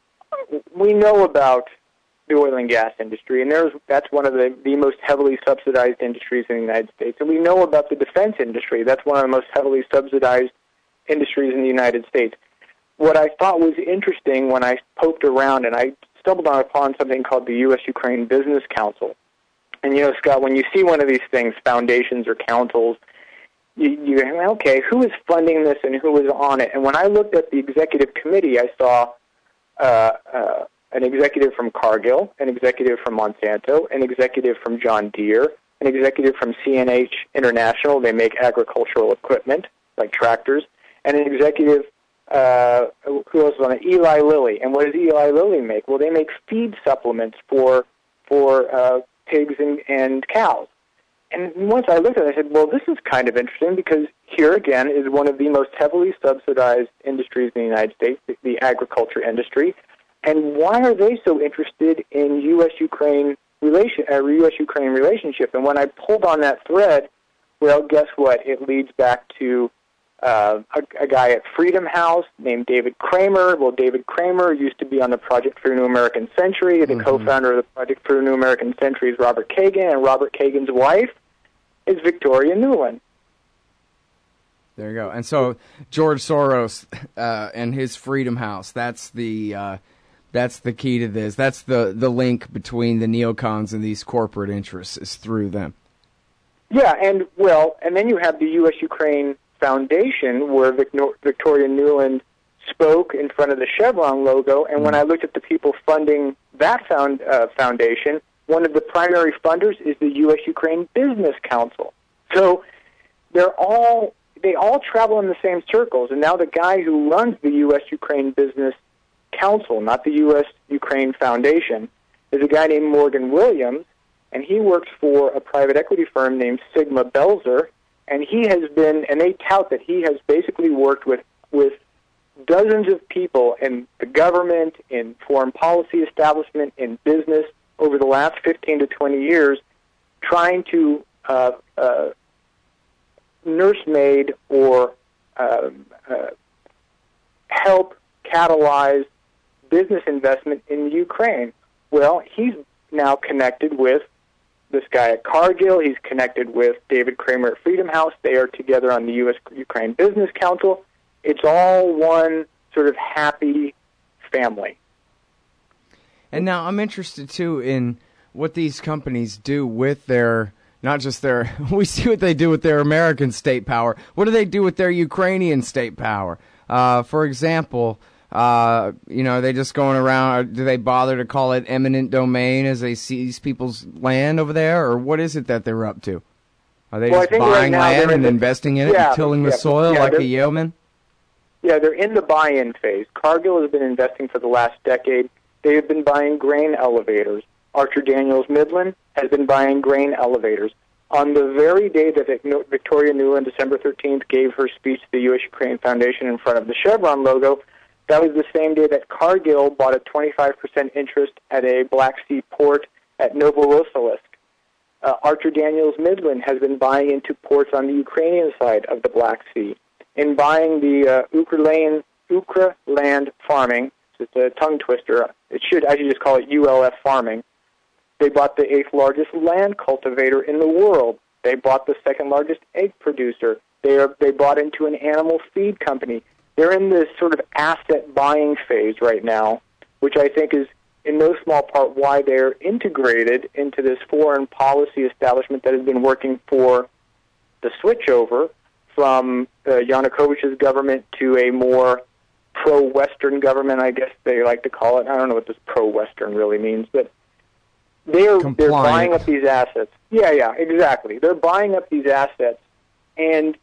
We know about the oil and gas industry, and there's, that's one of the, the most heavily subsidized industries in the United States. And we know about the defense industry. That's one of the most heavily subsidized industries in the United States. What I thought was interesting when I poked around, and I stumbled upon something called the U S Ukraine Business Council. And, you know, Scott, when you see one of these things, foundations or councils, you, you okay, who is funding this and who is on it? And when I looked at the executive committee, I saw uh, uh, an executive from Cargill, an executive from Monsanto, an executive from John Deere, an executive from C N H International. They make agricultural equipment, like tractors, and an executive Uh, who else was on it? Eli Lilly. And what does Eli Lilly make? Well, they make feed supplements for for uh, pigs and, and cows. And once I looked at it, I said, well, this is kind of interesting because here again is one of the most heavily subsidized industries in the United States, the, the agriculture industry. And why are they so interested in U S Ukraine relation, uh, U S Ukraine relationship? And when I pulled on that thread, well, guess what? It leads back to Uh, a, a guy at Freedom House named David Kramer. Well, David Kramer used to be on the Project for a New American Century. The mm-hmm. co-founder of the Project for a New American Century is Robert Kagan, and Robert Kagan's wife is Victoria Nuland. There you go. And so George Soros uh, and his Freedom House, that's the uh, that's the key to this. That's the, the link between the neocons and these corporate interests is through them. Yeah, and, well, and then you have the U S Ukraine Foundation, where Victoria Nuland spoke in front of the Chevron logo, and when I looked at the people funding that found, uh, foundation, one of the primary funders is the U S Ukraine Business Council. So they're all they all travel in the same circles, and now the guy who runs the U S Ukraine Business Council, not the U S Ukraine Foundation, is a guy named Morgan Williams, and he works for a private equity firm named Sigma Belzer, and he has been, and they tout that he has basically worked with, with dozens of people in the government, in foreign policy establishment, in business over the last fifteen to twenty years, trying to uh, uh, nursemaid or uh, uh, help catalyze business investment in Ukraine. Well, he's now connected with this guy at Cargill. He's connected with David Kramer at Freedom House. They are together on the U S Ukraine Business Council. It's all one sort of happy family. And now I'm interested, too, in what these companies do with their, not just their, we see what they do with their American state power. What do they do with their Ukrainian state power? Uh, for example, uh, you know, are they just going around, or do they bother to call it eminent domain as they seize people's land over there? Or what is it that they're up to? Are they well, just right buying land and the, investing in it yeah, and tilling yeah, the soil yeah, like a yeoman? Yeah, they're in the buy-in phase. Cargill has been investing for the last decade. They have been buying grain elevators. Archer Daniels Midland has been buying grain elevators. On the very day that Victoria Nuland, December thirteenth, gave her speech to the U S Ukraine Foundation in front of the Chevron logo, that was the same day that Cargill bought a twenty-five percent interest at a Black Sea port at Novorossiysk. Uh, Archer Daniels Midland has been buying into ports on the Ukrainian side of the Black Sea. In buying the uh, Ukraine, Ukra land farming, it's a tongue twister. It should, I should just call it U L F farming. They bought the eighth largest land cultivator in the world. They bought the second largest egg producer. They are they bought into an animal feed company. They're in this sort of asset buying phase right now, which I think is in no small part why they're integrated into this foreign policy establishment that has been working for the switchover from uh, Yanukovych's government to a more pro-Western government, I guess they like to call it. I don't know what this pro-Western really means, but they're Compliant. they're buying up these assets. Yeah, yeah, exactly. They're buying up these assets, and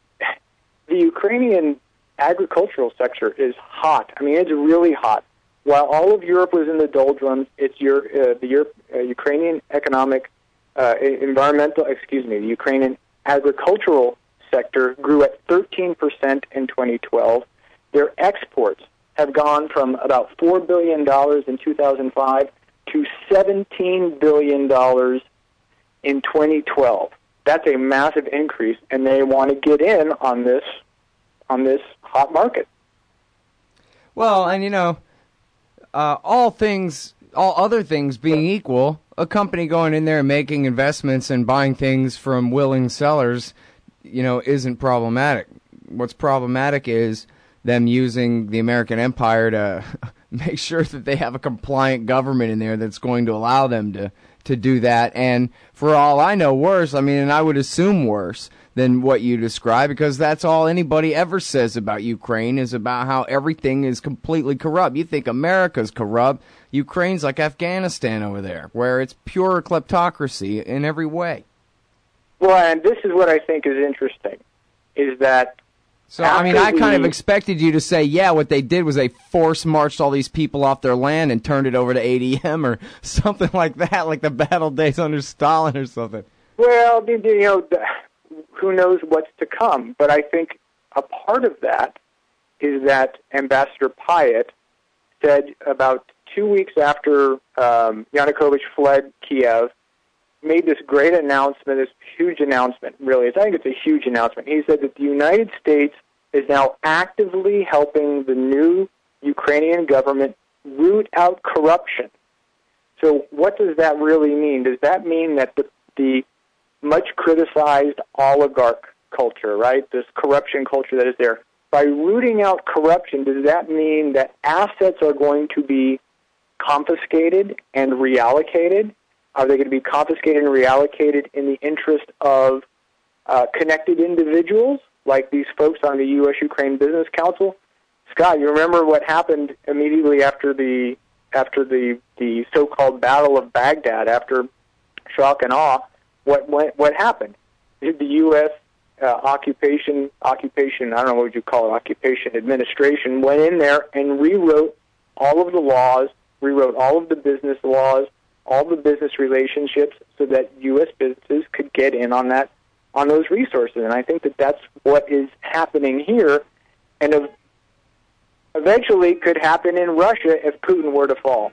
the Ukrainian agricultural sector is hot. I mean, it's really hot. While all of Europe was in the doldrums, it's your uh, the Europe, uh, Ukrainian economic, uh, environmental, excuse me, the Ukrainian agricultural sector grew at thirteen percent in twenty twelve. Their exports have gone from about four billion dollars in two thousand five to seventeen billion dollars in twenty twelve. That's a massive increase, and they want to get in on this on this hot market. Well, and you know, uh, all things, all other things being equal, a company going in there and making investments and buying things from willing sellers, you know, isn't problematic. What's problematic is them using the American empire to make sure that they have a compliant government in there that's going to allow them to, to do that. And for all I know, worse, I mean, and I would assume worse than what you describe, because that's all anybody ever says about Ukraine is about how everything is completely corrupt. You think America's corrupt. Ukraine's like Afghanistan over there, where it's pure kleptocracy in every way. Well, and this is what I think is interesting, is that So, I mean, I kind of expected you to say, yeah, what they did was they force-marched all these people off their land and turned it over to A D M or something like that, like the battle days under Stalin or something. Well, you know, who knows what's to come. But I think a part of that is that Ambassador Pyatt said about two weeks after um, Yanukovych fled Kiev, made this great announcement, this huge announcement, really. I think it's a huge announcement. He said that the United States is now actively helping the new Ukrainian government root out corruption. So what does that really mean? Does that mean that the, the much criticized oligarch culture, right, this corruption culture that is there, by rooting out corruption, does that mean that assets are going to be confiscated and reallocated? Are they going to be confiscated and reallocated in the interest of uh, connected individuals, like these folks on the U S Ukraine Business Council? Scott, you remember what happened immediately after the after the, the so-called Battle of Baghdad, after shock and awe? What what, what happened? Did the U S uh, occupation occupation I don't know what would you call it occupation administration went in there and rewrote all of the laws, rewrote all of the business laws, all the business relationships, so that U S businesses could get in on that, on those resources. And I think that that's what is happening here, and eventually could happen in Russia if Putin were to fall.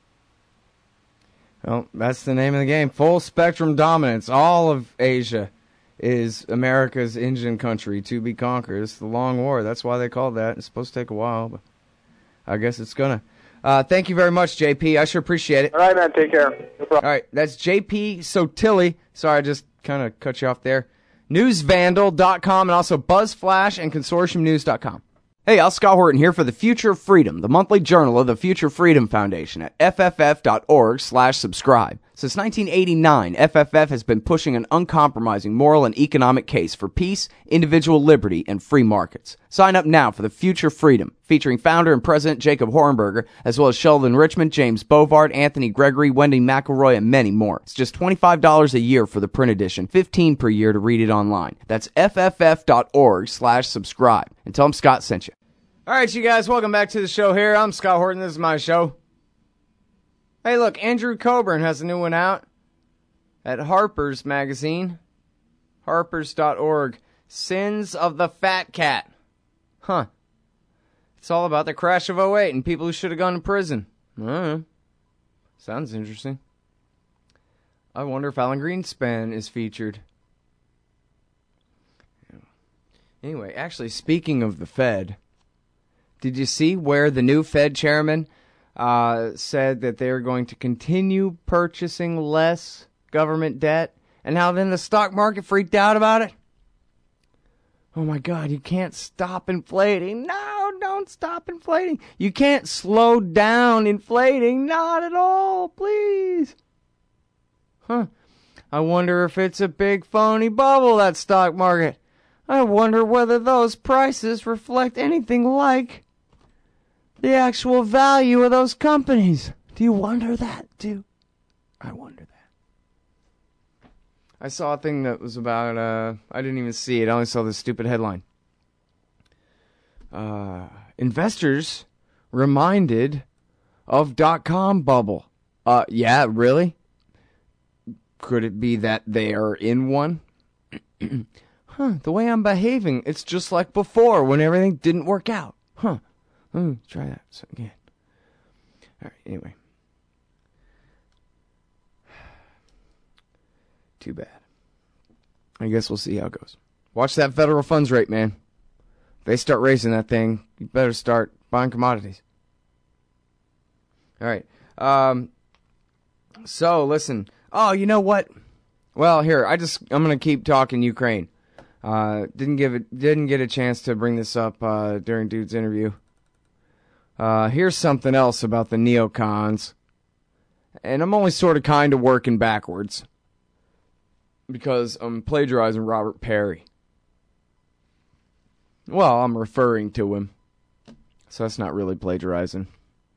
Well, that's the name of the game. Full spectrum dominance. All of Asia is America's Indian country to be conquered. It's the long war. That's why they call it that. It's supposed to take a while, but I guess it's gonna. Uh, thank you very much, J P. I sure appreciate it. All right, man. Take care. No problem. All right, that's J P Sotilli. Sorry, I just kind of cut you off there. news vandal dot com and also BuzzFlash and consortium news dot com. Hey, Al Scott Horton here for the Future of Freedom, the monthly journal of the Future Freedom Foundation at f f f dot org slash subscribe. Since nineteen eighty-nine, F F F has been pushing an uncompromising moral and economic case for peace, individual liberty, and free markets. Sign up now for the Future Freedom, featuring founder and president Jacob Hornberger, as well as Sheldon Richmond, James Bovard, Anthony Gregory, Wendy McElroy, and many more. It's just twenty-five dollars a year for the print edition, fifteen dollars per year to read it online. That's f f f dot org slash subscribe. And tell them Scott sent you. All right, you guys, welcome back to the show here. I'm Scott Horton. This is my show. Hey, look, Andrew Coburn has a new one out at Harper's Magazine. harpers dot org. Sins of the Fat Cat. Huh. It's all about the crash of oh eight and people who should have gone to prison. I don't know. Sounds interesting. I wonder if Alan Greenspan is featured. Anyway, actually, speaking of the Fed, did you see where the new Fed chairman uh, said that they're going to continue purchasing less government debt, and how then the stock market freaked out about it? Oh my God, you can't stop inflating. No, don't stop inflating. You can't slow down inflating. Not at all, please. Huh. I wonder if it's a big phony bubble, that stock market. I wonder whether those prices reflect anything like the actual value of those companies. Do you wonder that, too? I wonder that. I saw a thing that was about, uh, I didn't even see it. I only saw this stupid headline. Uh, investors reminded of dot-com bubble. Uh, yeah, really? Could it be that they are in one? Huh, the way I'm behaving, it's just like before when everything didn't work out. Huh. Ooh, try that again. All right, anyway. Too bad. I guess we'll see how it goes. Watch that federal funds rate, man. If they start raising that thing, you better start buying commodities. All right. Um, so, listen. Oh, you know what? Well, here, I just, I'm going to keep talking Ukraine. Uh, didn't give it, didn't get a chance to bring this up uh, during Dude's interview. Uh, here's something else about the neocons. And I'm only sort of kind of working backwards, because I'm plagiarizing Robert Perry. Well, I'm referring to him, so that's not really plagiarizing.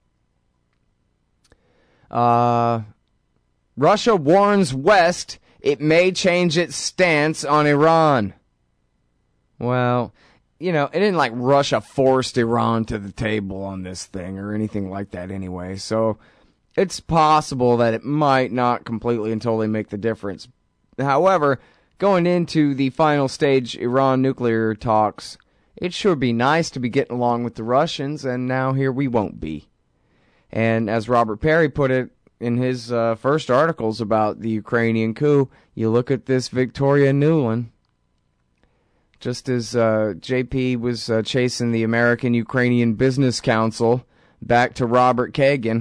Uh, Russia warns West it may change its stance on Iran. Well, you know, it didn't like Russia forced Iran to the table on this thing or anything like that anyway, so it's possible that it might not completely and totally make the difference. However, going into the final stage Iran nuclear talks, it sure be nice to be getting along with the Russians, and now here we won't be. And as Robert Perry put it in his uh, first articles about the Ukrainian coup, you look at this Victoria Nuland, just as uh, J P was uh, chasing the American-Ukrainian Business Council back to Robert Kagan,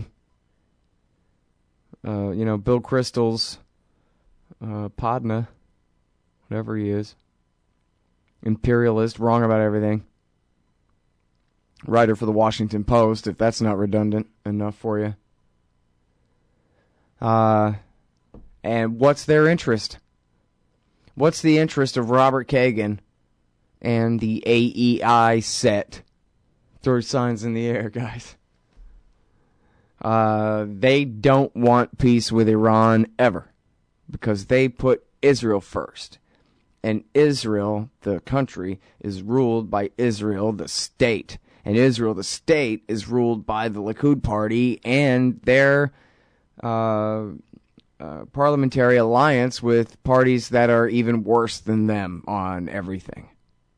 uh, you know, Bill Kristol's uh, Podna, whatever he is, imperialist, wrong about everything, writer for the Washington Post, if that's not redundant enough for you. Uh, and what's their interest? What's the interest of Robert Kagan and the A E I set? Throw signs in the air, guys. Uh, they don't want peace with Iran ever, because they put Israel first. And Israel, the country, is ruled by Israel, the state. And Israel, the state, is ruled by the Likud party and their uh, uh, parliamentary alliance with parties that are even worse than them on everything.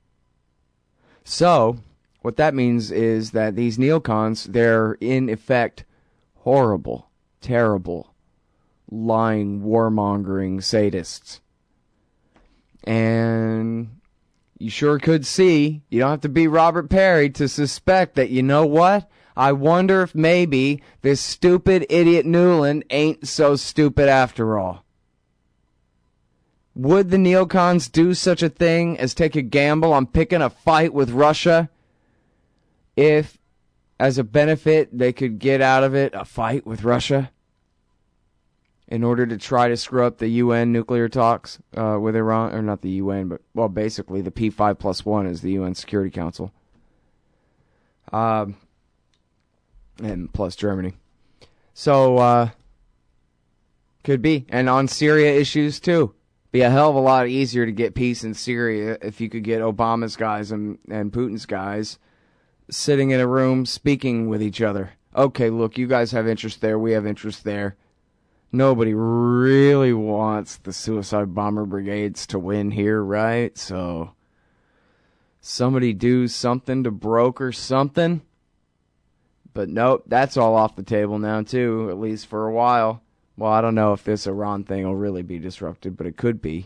So, what that means is that these neocons, they're in effect horrible, terrible, lying, warmongering sadists. And you sure could see, you don't have to be Robert Perry to suspect that, you know what? I wonder if maybe this stupid idiot Newland ain't so stupid after all. Would the neocons do such a thing as take a gamble on picking a fight with Russia if, as a benefit, they could get out of it a fight with Russia in order to try to screw up the U N nuclear talks uh, with Iran? Or not the U N, but, well, basically the P five plus one is the U N Security Council. Um, and plus Germany. So, uh, could be. And on Syria issues, too. Be a hell of a lot easier to get peace in Syria if you could get Obama's guys and, and Putin's guys sitting in a room speaking with each other. Okay, look, you guys have interest there, we have interest there. Nobody really wants the suicide bomber brigades to win here, right? So, somebody do something to broker something. But nope, that's all off the table now, too, at least for a while. Well, I don't know if this Iran thing will really be disrupted, but it could be.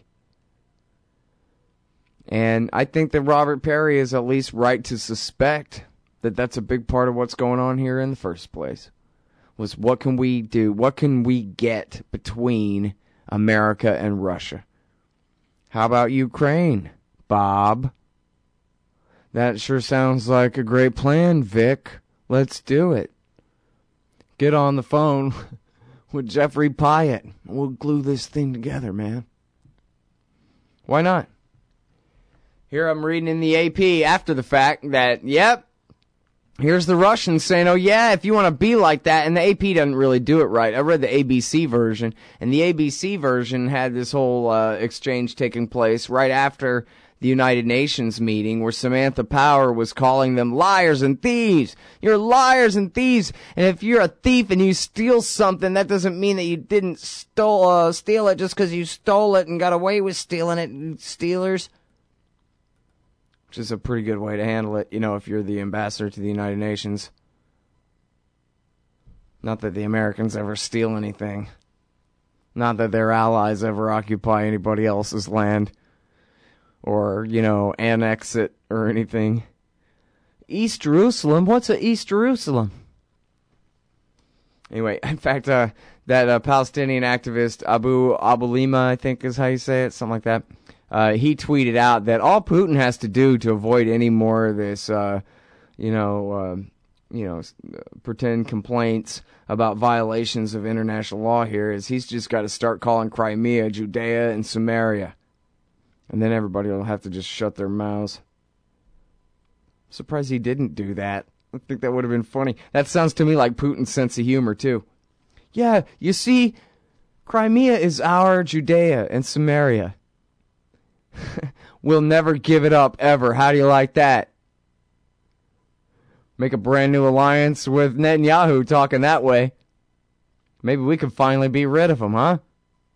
And I think that Robert Perry is at least right to suspect that that's a big part of what's going on here in the first place. Was what can we do? What can we get between America and Russia? How about Ukraine, Bob? That sure sounds like a great plan, Vic. Let's do it. Get on the phone with Jeffrey Pyatt. We'll glue this thing together, man. Why not? Here I'm reading in the A P after the fact that, yep, here's the Russians saying, oh yeah, if you want to be like that, and the A P doesn't really do it right. I read the A B C version, and the A B C version had this whole uh, exchange taking place right after the United Nations meeting where Samantha Power was calling them liars and thieves. You're liars and thieves. And if you're a thief and you steal something, that doesn't mean that you didn't stole, uh, steal it just because you stole it and got away with stealing it, stealers. Which is a pretty good way to handle it, you know, if you're the ambassador to the United Nations. Not that the Americans ever steal anything. Not that their allies ever occupy anybody else's land. Or, you know, annex it or anything. East Jerusalem? What's a East Jerusalem? Anyway, in fact, uh, that uh, Palestinian activist Abu Abulima, I think is how you say it, something like that. Uh, he tweeted out that all Putin has to do to avoid any more of this, uh, you know, uh, you know, pretend complaints about violations of international law here is he's just got to start calling Crimea Judea and Samaria. And then everybody will have to just shut their mouths. Surprised he didn't do that. I think that would have been funny. That sounds to me like Putin's sense of humor, too. Yeah, you see, Crimea is our Judea and Samaria. We'll never give it up, ever. How do you like that? Make a brand new alliance with Netanyahu talking that way. Maybe we could finally be rid of him, huh?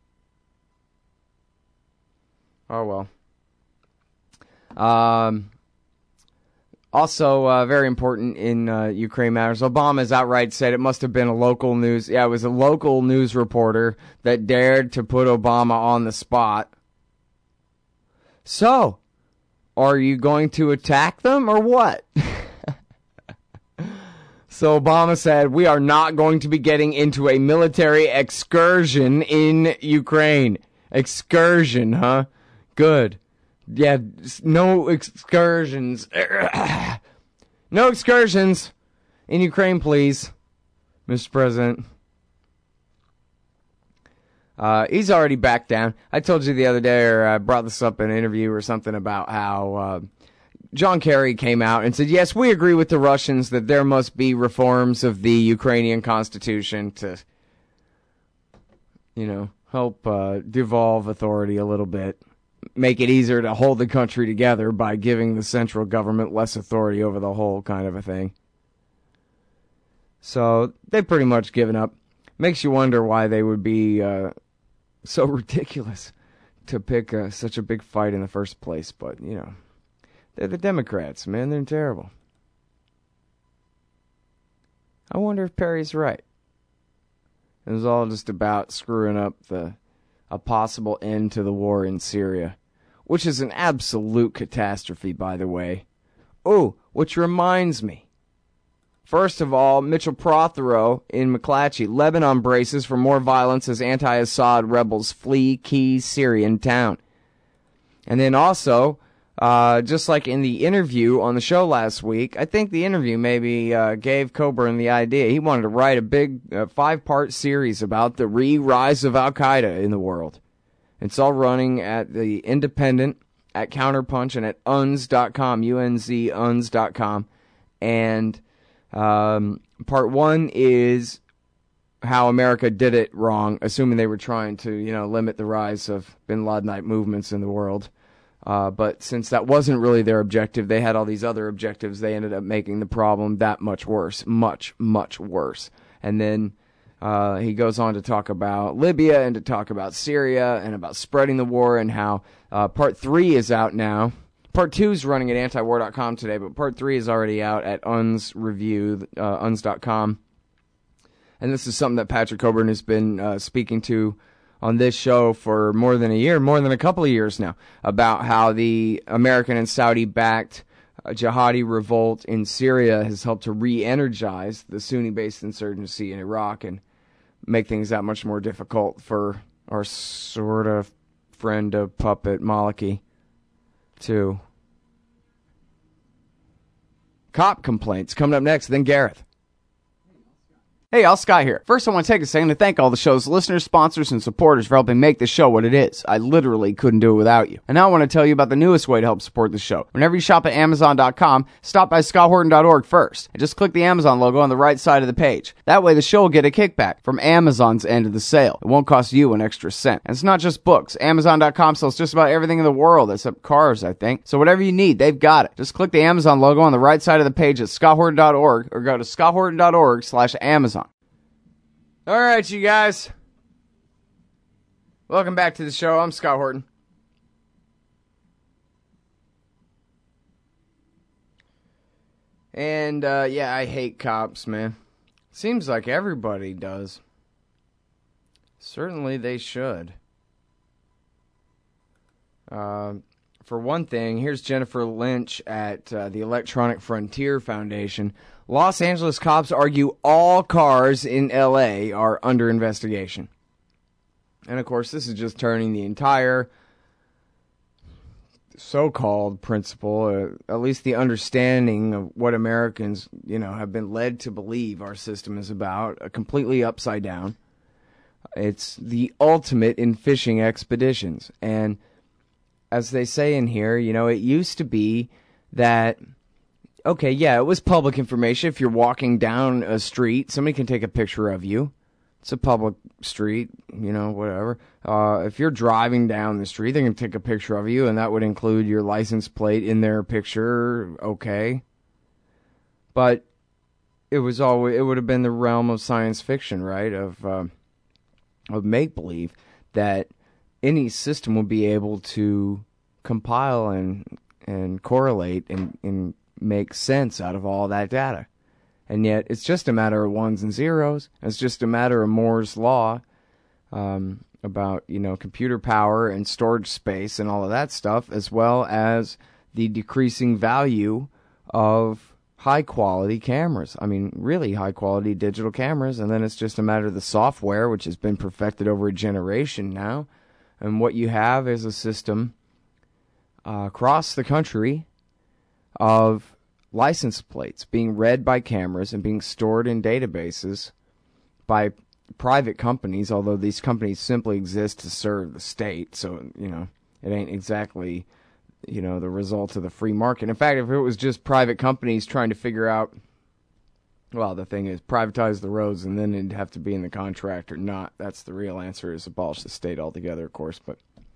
Oh, well. Um, also, uh, very important in uh, Ukraine matters, Obama has outright said it must have been a local news. Yeah, it was a local news reporter that dared to put Obama on the spot. So, are you going to attack them or what? So Obama said, we are not going to be getting into a military excursion in Ukraine. Excursion, huh? Good. Yeah, no excursions. No excursions in Ukraine, please, Mister President. Uh, he's already backed down. I told you the other day, or I brought this up in an interview or something about how uh, John Kerry came out and said, yes, we agree with the Russians that there must be reforms of the Ukrainian constitution to, you know, help uh, devolve authority a little bit. make it easier to hold the country together by giving the central government less authority over the whole kind of a thing. So they've pretty much given up. Makes you wonder why they would be uh, so ridiculous to pick uh, such a big fight in the first place. But, you know, they're the Democrats, man. They're terrible. I wonder if Perry's right. It was all just about screwing up the a possible end to the war in Syria, which is an absolute catastrophe, by the way. Oh, which reminds me. First of all, Mitchell Prothero in McClatchy. Lebanon braces for more violence as anti-Assad rebels flee key Syrian town. And then also, uh, just like in the interview on the show last week, I think the interview maybe uh, gave Coburn the idea. He wanted to write a big uh, five-part series about the re-rise of Al-Qaeda in the world. It's all running at the Independent, at Counterpunch, and at U N Z dot com, U N Z, U N Z dot com. And um, part one is how America did it wrong, assuming they were trying to, you know, limit the rise of bin Ladenite movements in the world. Uh, but since that wasn't really their objective, they had all these other objectives. They ended up making the problem that much worse, much, much worse. And then uh, he goes on to talk about Libya and to talk about Syria and about spreading the war and how uh, part three is out now. Part two is running at anti war dot com today, but part three is already out at U N Z Review, uh, U N Z dot com. And this is something that Patrick Coburn has been uh, speaking to on this show for more than a year, more than a couple of years now, about how the American and Saudi-backed uh, jihadi revolt in Syria has helped to re-energize the Sunni-based insurgency in Iraq and make things that much more difficult for our sort of friend of puppet Maliki to. Cop complaints coming up next, then Gareth. Hey, y'all, Sky here. First, I want to take a second to thank all the show's listeners, sponsors, and supporters for helping make this show what it is. I literally couldn't do it without you. And now I want to tell you about the newest way to help support the show. Whenever you shop at Amazon dot com, stop by Scott Horton dot org first, and just click the Amazon logo on the right side of the page. That way, the show will get a kickback from Amazon's end of the sale. It won't cost you an extra cent. And it's not just books. Amazon dot com sells just about everything in the world, except cars, I think. So whatever you need, they've got it. Just click the Amazon logo on the right side of the page at Scott Horton dot org or go to Scott Horton dot org slash Amazon. All right, you guys. Welcome back to the show. I'm Scott Horton. And, uh, yeah, I hate cops, man. Seems like everybody does. Certainly they should. Uh, for one thing, here's Jennifer Lynch at uh, the Electronic Frontier Foundation. Los Angeles cops argue all cars in L A are under investigation. And, of course, this is just turning the entire so-called principle, uh, at least the understanding of what Americans, you know, have been led to believe our system is about, uh, completely upside down. It's the ultimate in fishing expeditions. And as they say in here, you know, it used to be that, okay, yeah, it was public information. If you're walking down a street, somebody can take a picture of you. It's a public street, you know, whatever. Uh, if you're driving down the street, they can take a picture of you, and that would include your license plate in their picture, okay. But it was always, it would have been the realm of science fiction, right, of, uh, of make-believe, that any system would be able to compile and and correlate and, and make sense out of all that data. And yet, it's just a matter of ones and zeros. It's just a matter of Moore's law um, about, you know, computer power and storage space and all of that stuff, as well as the decreasing value of high-quality cameras. I mean, really high-quality digital cameras. And then it's just a matter of the software, which has been perfected over a generation now. And what you have is a system uh, across the country of license plates being read by cameras and being stored in databases by private companies, although these companies simply exist to serve the state. So, you know, it ain't exactly, you know, the result of the free market. In fact, if it was just private companies trying to figure out, well, the thing is, privatize the roads and then it'd have to be in the contract or not. That's the real answer, is abolish the state altogether, of course. But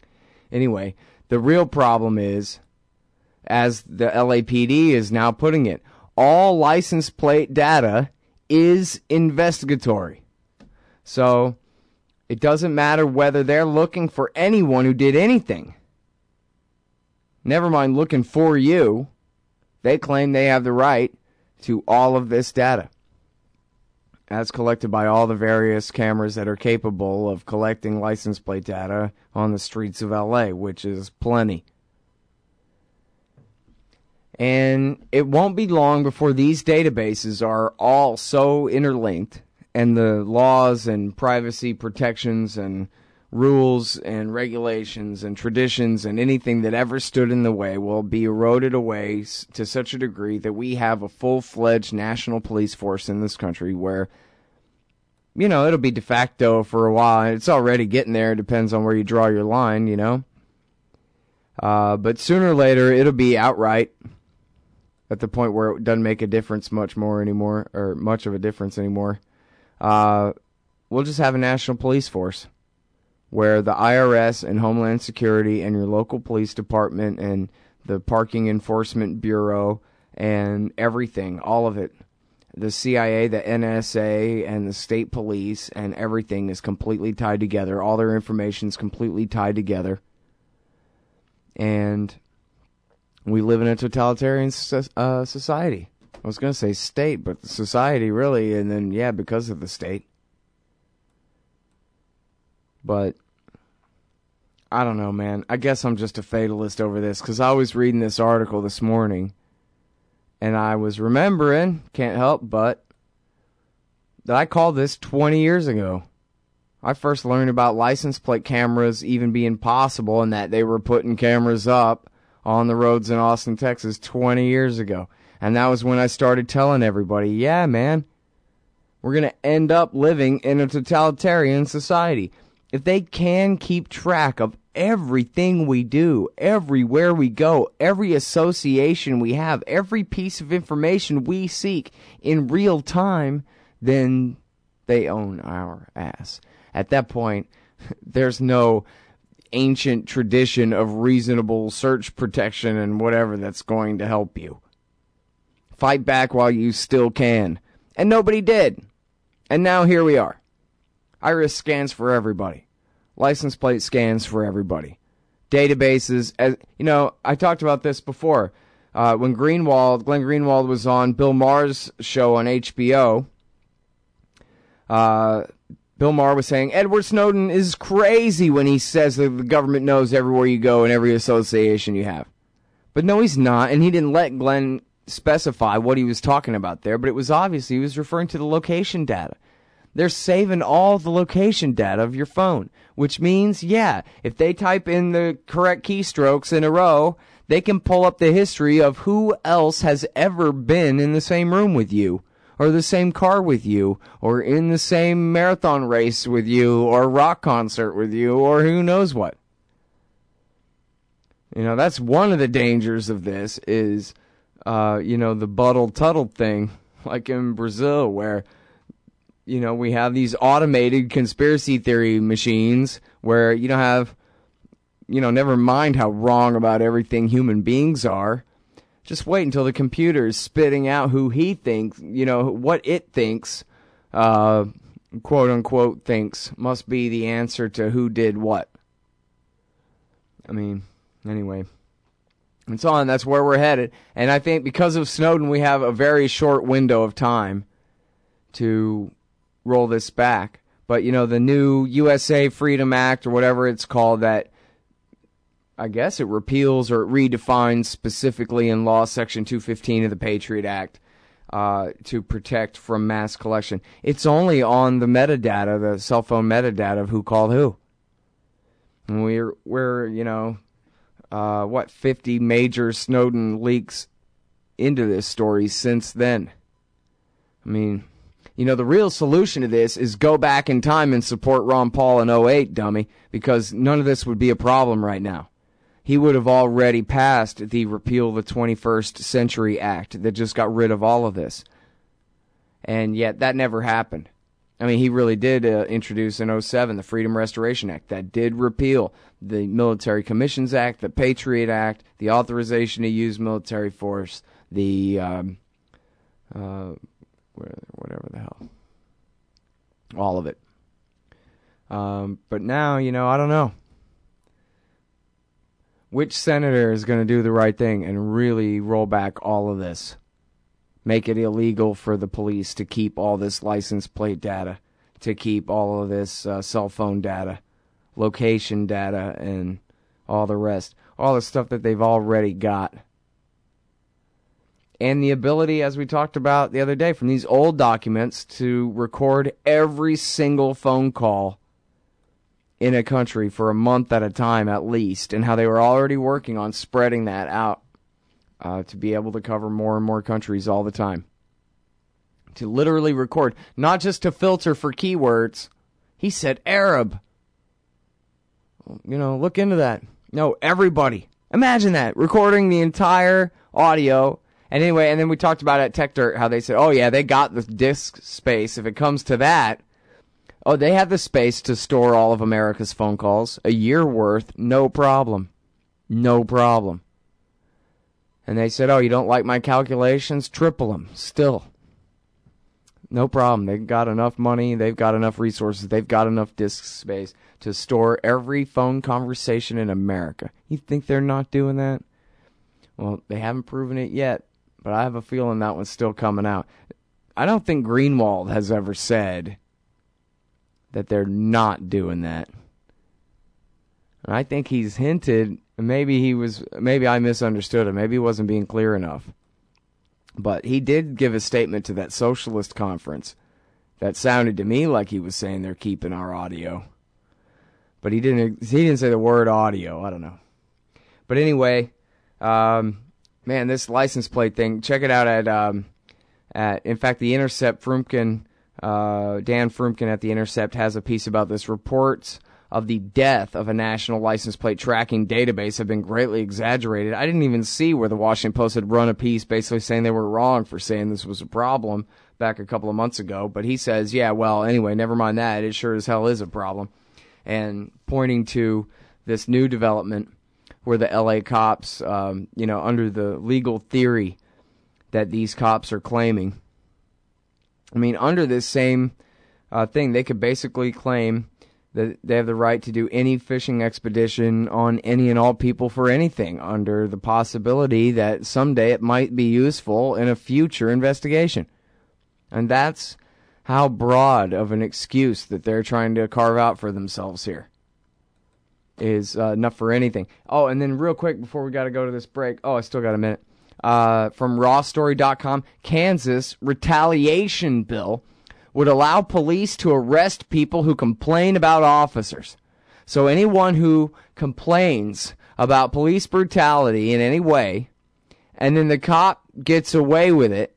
Anyway, the real problem is, as the L A P D is now putting it, all license plate data is investigatory. So it doesn't matter whether they're looking for anyone who did anything. Never mind looking for you. They claim they have the right to all of this data, as collected by all the various cameras that are capable of collecting license plate data on the streets of L A, which is plenty. And it won't be long before these databases are all so interlinked, and the laws and privacy protections and rules and regulations and traditions and anything that ever stood in the way will be eroded away to such a degree that we have a full-fledged national police force in this country where, you know, it'll be de facto for a while. It's already getting there. It depends on where you draw your line, you know. Uh, but sooner or later, it'll be outright at the point where it doesn't make a difference much more anymore, or much of a difference anymore. Uh, we'll just have a national police force where the I R S and Homeland Security and your local police department and the Parking Enforcement Bureau and everything, all of it, the C I A, the N S A, and the state police, and everything is completely tied together. All their information is completely tied together. And we live in a totalitarian uh, society. I was going to say state, but society, really, and then, yeah, because of the state. But I don't know, man. I guess I'm just a fatalist over this, because I was reading this article this morning, and I was remembering, can't help but, that I called this twenty years ago. I first learned about license plate cameras even being possible, and that they were putting cameras up on the roads in Austin, Texas twenty years ago. And that was when I started telling everybody, yeah, man, we're going to end up living in a totalitarian society. If they can keep track of everything we do, everywhere we go, every association we have, every piece of information we seek in real time, then they own our ass. At that point, there's no ancient tradition of reasonable search protection and whatever that's going to help you. Fight back while you still can. And nobody did. And now here we are. Iris scans for everybody. License plate scans for everybody. Databases, as you know, I talked about this before. Uh, when Greenwald, Glenn Greenwald was on Bill Maher's show on H B O, uh, Bill Maher was saying, Edward Snowden is crazy when he says that the government knows everywhere you go and every association you have. But no, he's not, and he didn't let Glenn specify what he was talking about there, but it was obvious he was referring to the location data. They're saving all the location data of your phone, which means, yeah, if they type in the correct keystrokes in a row, they can pull up the history of who else has ever been in the same room with you, or the same car with you, or in the same marathon race with you, or rock concert with you, or who knows what. You know, that's one of the dangers of this is, uh, you know, the Buttle-Tuttle thing, like in Brazil, where, you know, we have these automated conspiracy theory machines where you don't have, you know, never mind how wrong about everything human beings are. Just wait until the computer is spitting out who he thinks, you know, what it thinks, uh, quote unquote, thinks must be the answer to who did what. I mean, anyway. And so on, that's where we're headed. And I think because of Snowden, we have a very short window of time to roll this back. But, you know, the new U S A Freedom Act, or whatever it's called, that I guess it repeals or it redefines specifically in law section two fifteen of the Patriot Act uh, to protect from mass collection. It's only on the metadata, the cell phone metadata of who called who. And we're, we're you know, uh, what, fifty major Snowden leaks into this story since then. I mean, you know, the real solution to this is go back in time and support Ron Paul in oh eight, dummy, because none of this would be a problem right now. He would have already passed the Repeal the twenty-first Century Act that just got rid of all of this. And yet that never happened. I mean, he really did uh, introduce in oh seven the Freedom Restoration Act that did repeal the Military Commissions Act, the Patriot Act, the authorization to use military force, the um, uh, whatever the hell, all of it. Um, but now, you know, I don't know. Which senator is going to do the right thing and really roll back all of this? Make it illegal for the police to keep all this license plate data, to keep all of this uh, cell phone data, location data, and all the rest. All the stuff that they've already got. And the ability, as we talked about the other day, from these old documents to record every single phone call in a country for a month at a time at least, and how they were already working on spreading that out uh, to be able to cover more and more countries all the time. To literally record, not just to filter for keywords. He said Arab. You know, look into that. No, everybody. Imagine that, recording the entire audio. And anyway, and then we talked about at Tech Dirt how they said, oh yeah, they got the disk space. If it comes to that, oh, they have the space to store all of America's phone calls, a year worth, no problem. No problem. And they said, oh, you don't like my calculations? Triple them, still. No problem. They've got enough money, they've got enough resources, they've got enough disk space to store every phone conversation in America. You think they're not doing that? Well, they haven't proven it yet, but I have a feeling that one's still coming out. I don't think Greenwald has ever said that they're not doing that. And I think he's hinted, maybe he was, maybe I misunderstood him, maybe he wasn't being clear enough. But he did give a statement to that socialist conference that sounded to me like he was saying they're keeping our audio. But he didn't, he didn't say the word audio, I don't know. But anyway, um, man, this license plate thing, check it out at, um, at in fact, The Intercept, Frumkin, uh, Dan Frumkin at The Intercept has a piece about this. Reports of the death of a national license plate tracking database have been greatly exaggerated. I didn't even see where the Washington Post had run a piece basically saying they were wrong for saying this was a problem back a couple of months ago. But he says, yeah, well, anyway, never mind that. It sure as hell is a problem. And pointing to this new development where the L A cops, um, you know, under the legal theory that these cops are claiming. I mean, under this same uh, thing, they could basically claim that they have the right to do any fishing expedition on any and all people for anything, under the possibility that someday it might be useful in a future investigation. And that's how broad of an excuse that they're trying to carve out for themselves here is uh, enough for anything. Oh, and then real quick before we got to go to this break. Oh, I still got a minute. Uh, from raw story dot com, Kansas retaliation bill would allow police to arrest people who complain about officers. So anyone who complains about police brutality in any way, and then the cop gets away with it,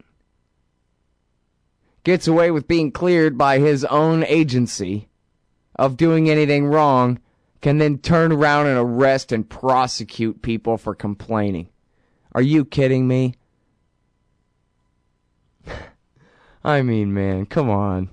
gets away with being cleared by his own agency of doing anything wrong, can then turn around and arrest and prosecute people for complaining. Are you kidding me? I mean, man, come on.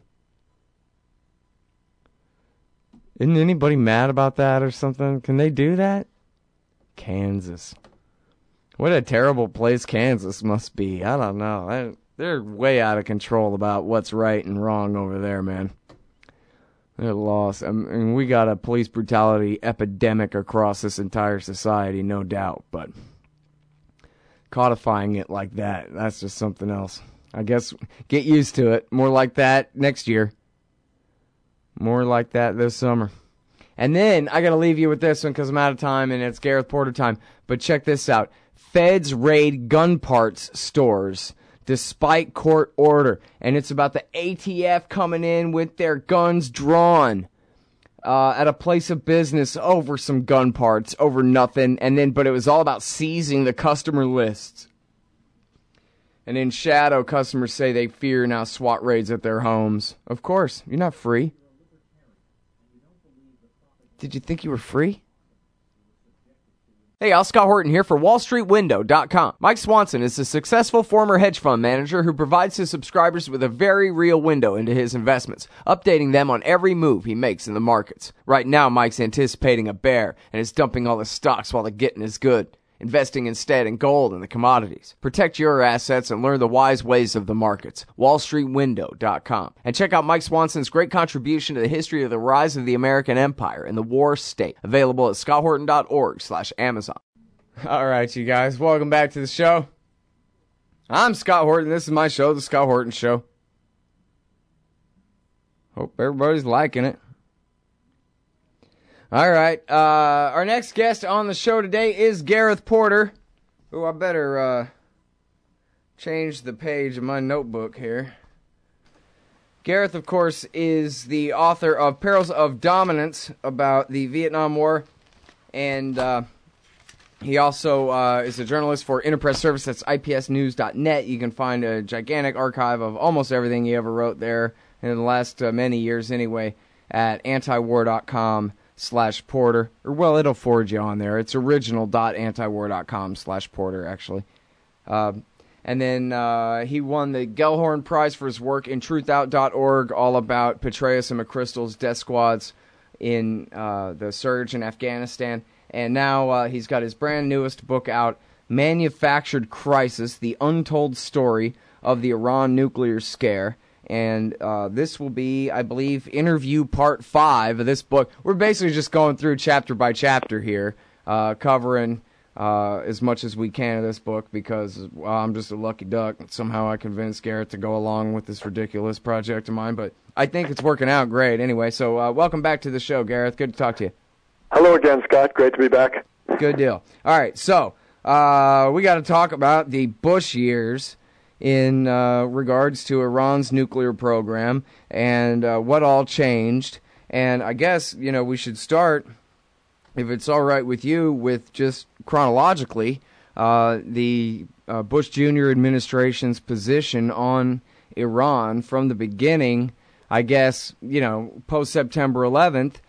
Isn't anybody mad about that or something? Can they do that? Kansas. What a terrible place Kansas must be. I don't know. I, they're way out of control about what's right and wrong over there, man. They're lost. I mean, we got a police brutality epidemic across this entire society, no doubt, but codifying it like that, that's just something else. I guess get used to it. More like that next year. More like that this summer. And then I got to leave you with this one because I'm out of time and it's Gareth Porter time. But check this out. Feds raid gun parts stores despite court order. And it's about the A T F coming in with their guns drawn uh, at a place of business over some gun parts, over nothing. And then, but it was all about seizing the customer lists. And in shadow, customers say they fear now SWAT raids at their homes. Of course, you're not free. Did you think you were free? Hey, Al Scott Horton here for Wall Street Window dot com. Mike Swanson is a successful former hedge fund manager who provides his subscribers with a very real window into his investments, updating them on every move he makes in the markets. Right now, Mike's anticipating a bear and is dumping all the stocks while the getting is good, investing instead in gold and the commodities. Protect your assets and learn the wise ways of the markets. Wall Street Window dot com. And check out Mike Swanson's great contribution to the history of the rise of the American empire in the war state. Available at scott horton dot org slash Amazon. All right, you guys, welcome back to the show. I'm Scott Horton. This is my show, The Scott Horton Show. Hope everybody's liking it. All right, uh, our next guest on the show today is Gareth Porter. Ooh, I better uh, change the page of my notebook here. Gareth, of course, is the author of Perils of Dominance about the Vietnam War, and uh, he also uh, is a journalist for Interpress Service. That's I P S news dot net. You can find a gigantic archive of almost everything he ever wrote there in the last uh, many years anyway at antiwar dot com slash Porter. Or, well, it'll forward you on there. It's original dot antiwar dot com slash Porter, actually. Uh, and then uh, he won the Gellhorn Prize for his work in truth out dot org, all about Petraeus and McChrystal's death squads in uh, the surge in Afghanistan. And now uh, he's got his brand newest book out, Manufactured Crisis, The Untold Story of the Iran Nuclear Scare. And uh, this will be, I believe, interview part five of this book. We're basically just going through chapter by chapter here, uh, covering uh, as much as we can of this book because well, I'm just a lucky duck. Somehow I convinced Garrett to go along with this ridiculous project of mine. But I think it's working out great anyway. So uh, welcome back to the show, Gareth. Good to talk to you. Hello again, Scott. Great to be back. Good deal. All right, so uh, we got to talk about the Bush years in uh, regards to Iran's nuclear program and uh, what all changed. And I guess, you know, we should start, if it's all right with you, with just chronologically uh, the uh, Bush Junior administration's position on Iran from the beginning, I guess, you know, post-September eleventh.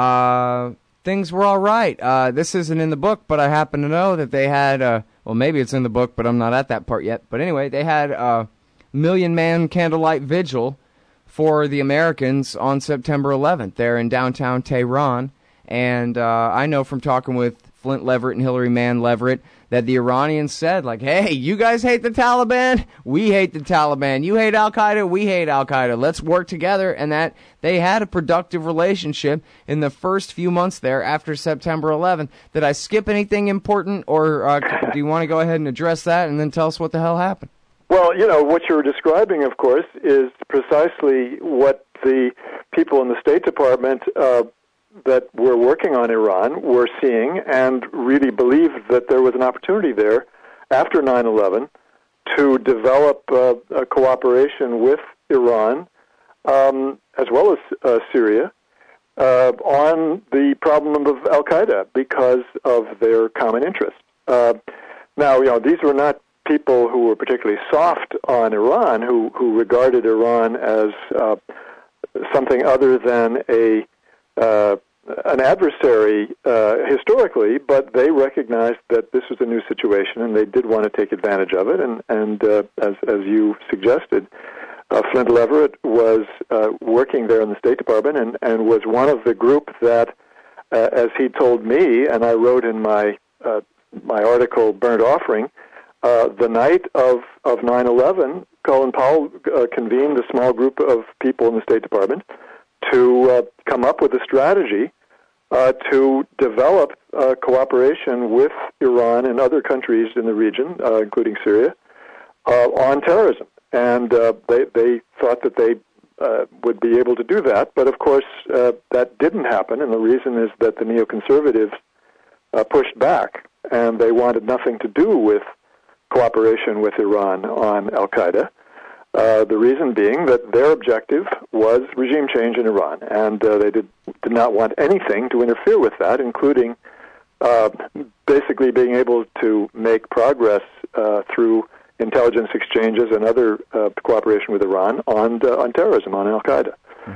Uh, things were all right. Uh, this isn't in the book, but I happen to know that they had, uh, well, maybe it's in the book, but I'm not at that part yet. But anyway, they had a million-man candlelight vigil for the Americans on September eleventh there in downtown Tehran. And uh, I know from talking with Flint Leverett and Hillary Mann Leverett that the Iranians said, like, hey, you guys hate the Taliban? We hate the Taliban. You hate Al-Qaeda? We hate Al-Qaeda. Let's work together. And that they had a productive relationship in the first few months there after September eleventh. Did I skip anything important, or uh, do you want to go ahead and address that and then tell us what the hell happened? Well, you know, what you're describing, of course, is precisely what the people in the State Department uh, that were working on Iran were seeing and really believed that there was an opportunity there after nine eleven to develop uh, a cooperation with Iran um, as well as uh, Syria uh, on the problem of Al-Qaeda because of their common interest. Uh, now, you know, these were not people who were particularly soft on Iran, who, who regarded Iran as uh, something other than a uh, an adversary uh, historically, but they recognized that this was a new situation and they did want to take advantage of it. And, and uh, as, as you suggested, uh, Flint Leverett was uh, working there in the State Department and, and was one of the group that, uh, as he told me, and I wrote in my uh, my article, Burnt Offering, uh, the night of, of nine eleven, Colin Powell uh, convened a small group of people in the State Department to uh, come up with a strategy uh, to develop uh, cooperation with Iran and other countries in the region, uh, including Syria, uh, on terrorism. And uh, they, they thought that they uh, would be able to do that, but of course uh, that didn't happen, and the reason is that the neoconservatives uh, pushed back, and they wanted nothing to do with cooperation with Iran on Al-Qaeda. Uh, the reason being that their objective was regime change in Iran, and uh, they did, did not want anything to interfere with that, including uh, basically being able to make progress uh, through intelligence exchanges and other uh, cooperation with Iran on uh, on terrorism, on Al-Qaeda. Mm-hmm.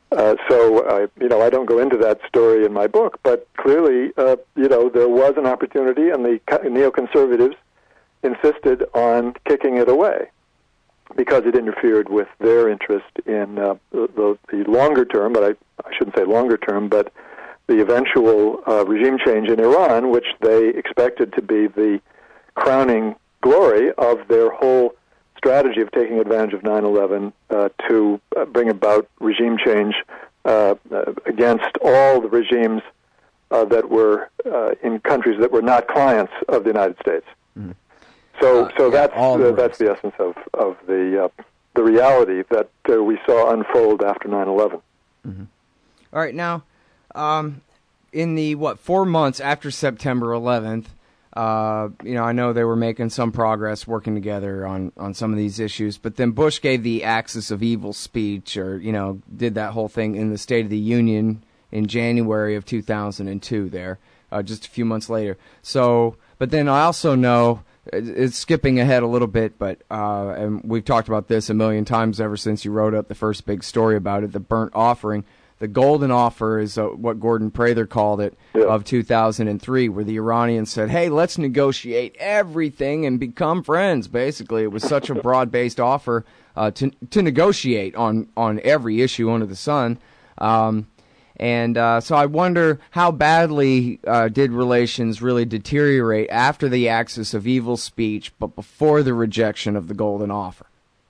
Uh, so, uh, you know, I don't go into that story in my book, but clearly, uh, you know, there was an opportunity, and the neoconservatives insisted on kicking it away because it interfered with their interest in uh, the, the longer term, but I, I shouldn't say longer term, but the eventual uh, regime change in Iran, which they expected to be the crowning glory of their whole strategy of taking advantage of nine eleven uh, to uh, bring about regime change uh, uh, against all the regimes uh, that were uh, in countries that were not clients of the United States. Mm-hmm. So, uh, so yeah, that's uh, that's the essence of of the uh, the reality that uh, we saw unfold after nine eleven. Mm-hmm. All right, now, um, in the what four months after September eleventh. Uh, you know, I know they were making some progress working together on, on some of these issues, but then Bush gave the axis of evil speech, or, you know, did that whole thing in the State of the Union in January of two thousand two there, uh, just a few months later. So, but then I also know, it's skipping ahead a little bit, but, uh, and we've talked about this a million times ever since you wrote up the first big story about it, the burnt offering. The golden offer is uh, what Gordon Prather called it, yeah. of two thousand three, where the Iranians said, hey, let's negotiate everything and become friends. Basically, it was such a broad-based offer uh, to to negotiate on, on every issue under the sun. Um, and uh, so I wonder how badly uh, did relations really deteriorate after the axis of evil speech, but before the rejection of the golden offer?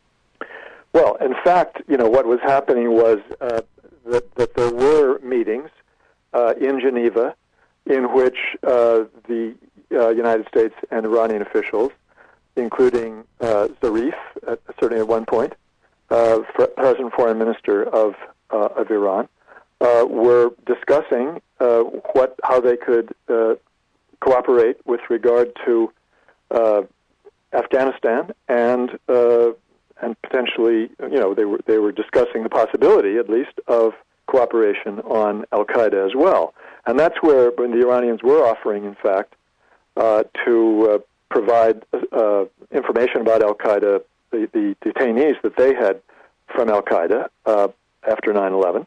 Well, in fact, you know, what was happening was... Uh, That, that there were meetings uh, in Geneva in which uh, the uh, United States and Iranian officials, including uh, Zarif, at, certainly at one point, uh, President Foreign Minister of uh, of Iran, uh, were discussing uh, what how they could uh, cooperate with regard to uh, Afghanistan and. Uh, And potentially, you know, they were they were discussing the possibility, at least, of cooperation on Al Qaeda as well. And that's where, when the Iranians were offering, in fact, uh, to uh, provide uh, information about Al Qaeda, the, the detainees that they had from Al Qaeda uh, after nine eleven,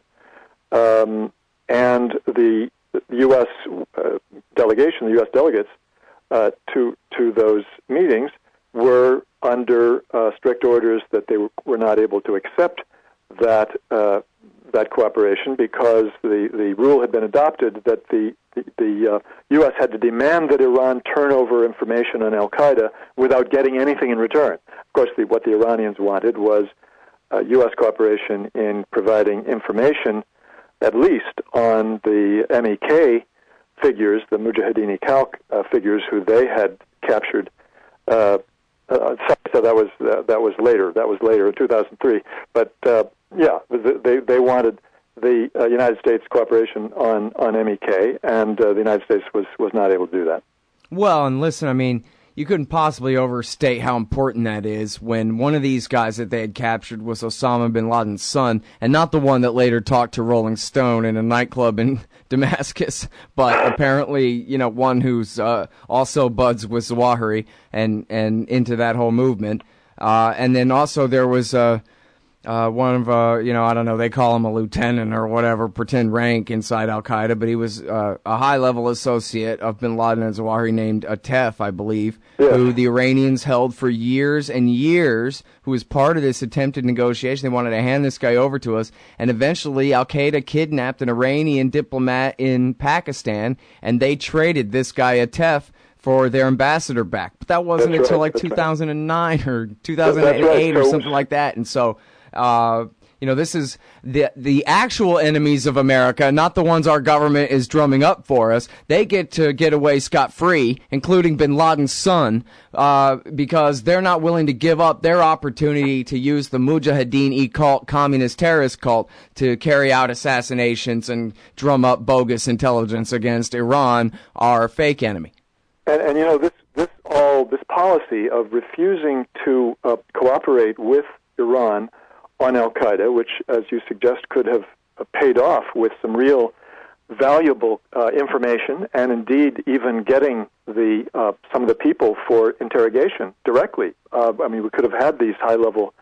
um, and the, the U S uh, delegation, the U S delegates uh, to to those meetings were under uh, strict orders that they were not able to accept that uh, that cooperation because the, the rule had been adopted that the the, the uh, U S had to demand that Iran turn over information on Al Qaeda without getting anything in return. Of course, the, what the Iranians wanted was uh, U S cooperation in providing information, at least on the M E K figures, the Mujahideen Khalq uh, figures, who they had captured. Uh, Uh, so that was uh, that was later. That was later in two thousand three. But uh, yeah, they they wanted the uh, United States cooperation on, on M E K, and uh, the United States was, was not able to do that. Well, and listen, I mean, you couldn't possibly overstate how important that is when one of these guys that they had captured was Osama bin Laden's son, and not the one that later talked to Rolling Stone in a nightclub in Damascus, but apparently, you know, one who's uh, also buds with Zawahiri and, and into that whole movement. Uh, and then also there was uh, uh, one of, uh, you know, I don't know, they call him a lieutenant or whatever, pretend rank inside Al-Qaeda, but he was uh, a high-level associate of bin Laden and Zawahiri named Atef, I believe, yeah. who the Iranians held for years and years, who was part of this attempted negotiation. They wanted to hand this guy over to us, and eventually Al-Qaeda kidnapped an Iranian diplomat in Pakistan, and they traded this guy Atef for their ambassador back. But that wasn't That's until right. like That's two thousand nine right. or two thousand eight right. or so, something like that. And so, uh, you know, this is the the actual enemies of America, not the ones our government is drumming up for us. They get to get away scot-free, including bin Laden's son, uh, because they're not willing to give up their opportunity to use the Mujahideen cult, communist terrorist cult, to carry out assassinations and drum up bogus intelligence against Iran, our fake enemy. And, and you know, this this all this policy of refusing to uh, cooperate with Iran on Al-Qaeda, which, as you suggest, could have uh, paid off with some real valuable uh, information, and indeed even getting the uh, some of the people for interrogation directly. Uh, I mean, we could have had these high-level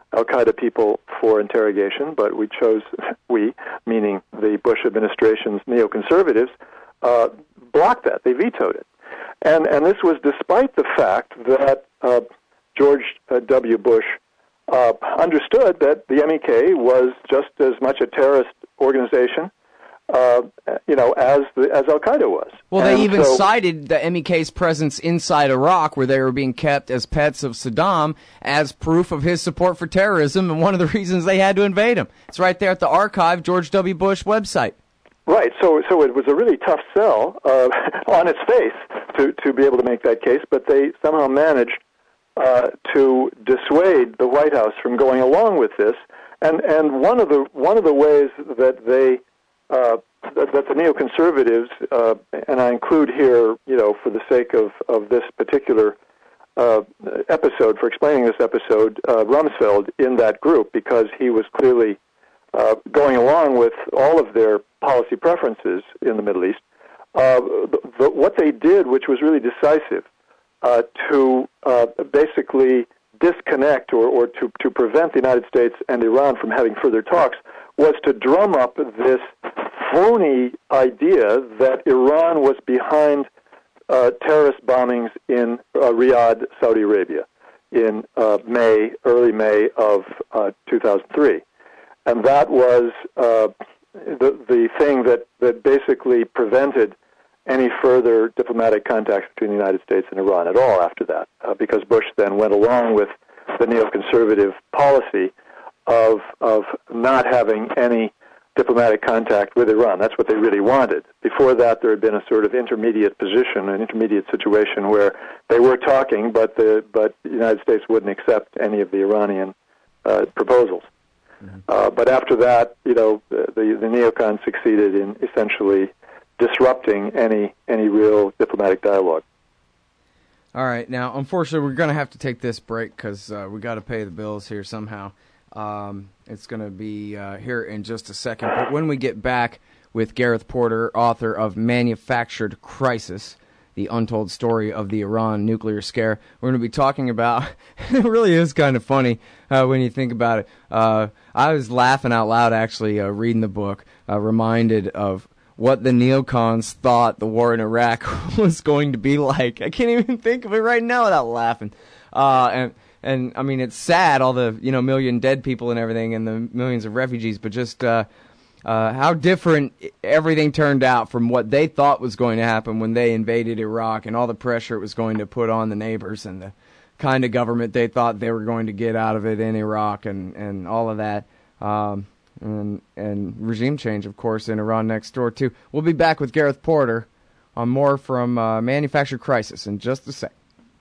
al-Qaeda people for interrogation, but we chose, we, meaning the Bush administration's neoconservatives, uh, blocked that. They vetoed it. And and this was despite the fact that uh, George uh, W. Bush uh, understood that the M E K was just as much a terrorist organization, uh, you know, as the, as Al-Qaeda was. Well, and they even so, cited the M E K's presence inside Iraq, where they were being kept as pets of Saddam, as proof of his support for terrorism, and one of the reasons they had to invade him. It's right there at the archive George W. Bush website. Right, so so it was a really tough sell uh, on its face to, to be able to make that case, but they somehow managed uh, to dissuade the White House from going along with this. And and one of the one of the ways that they uh, that, that the neoconservatives, uh, and I include here, you know, for the sake of of this particular uh, episode, for explaining this episode, uh, Rumsfeld in that group, because he was clearly Uh, going along with all of their policy preferences in the Middle East, uh, the, the, what they did, which was really decisive, uh, to uh, basically disconnect or, or to, to prevent the United States and Iran from having further talks, was to drum up this phony idea that Iran was behind uh, terrorist bombings in uh, Riyadh, Saudi Arabia, in uh, May, early May of uh, two thousand three. And that was uh, the the thing that, that basically prevented any further diplomatic contacts between the United States and Iran at all after that, uh, because Bush then went along with the neoconservative policy of of not having any diplomatic contact with Iran. That's what they really wanted. Before that, there had been a sort of intermediate position, an intermediate situation where they were talking, but the but the United States wouldn't accept any of the Iranian uh, proposals. Mm-hmm. Uh, but after that, you know, the, the, the neocons succeeded in essentially disrupting any any real diplomatic dialogue. All right. Now, unfortunately, we're going to have to take this break because uh, we got to pay the bills here somehow. Um, it's going to be uh, here in just a second. But when we get back with Gareth Porter, author of Manufactured Crisis, The Untold Story of the Iran Nuclear Scare, we're going to be talking about, it really is kind of funny uh, when you think about it. Uh, I was laughing out loud, actually, uh, reading the book, uh, reminded of what the neocons thought the war in Iraq was going to be like. I can't even think of it right now without laughing. Uh, and, and, I mean, it's sad, all the, you know, million dead people and everything and the millions of refugees, but just uh, uh, how different everything turned out from what they thought was going to happen when they invaded Iraq and all the pressure it was going to put on the neighbors and the kind of government they thought they were going to get out of it in Iraq and, and all of that. Um, and, and regime change, of course, in Iran next door, too. We'll be back with Gareth Porter on more from uh, Manufactured Crisis in just a sec.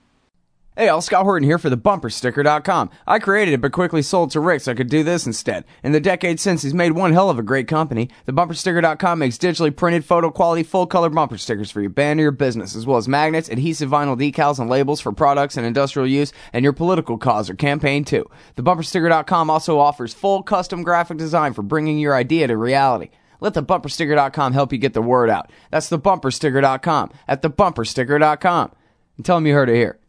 Hey, all, Scott Horton here for the bumper sticker dot com. I created it but quickly sold to Rick so I could do this instead. In the decades since, he's made one hell of a great company. The bumper sticker dot com makes digitally printed, photo-quality, full-color bumper stickers for your band or your business, as well as magnets, adhesive vinyl decals, and labels for products and industrial use, and your political cause or campaign, too. The bumper sticker dot com also offers full custom graphic design for bringing your idea to reality. Let the bumper sticker dot com help you get the word out. That's the bumper sticker dot com at the bumper sticker dot com. And tell them you heard it here.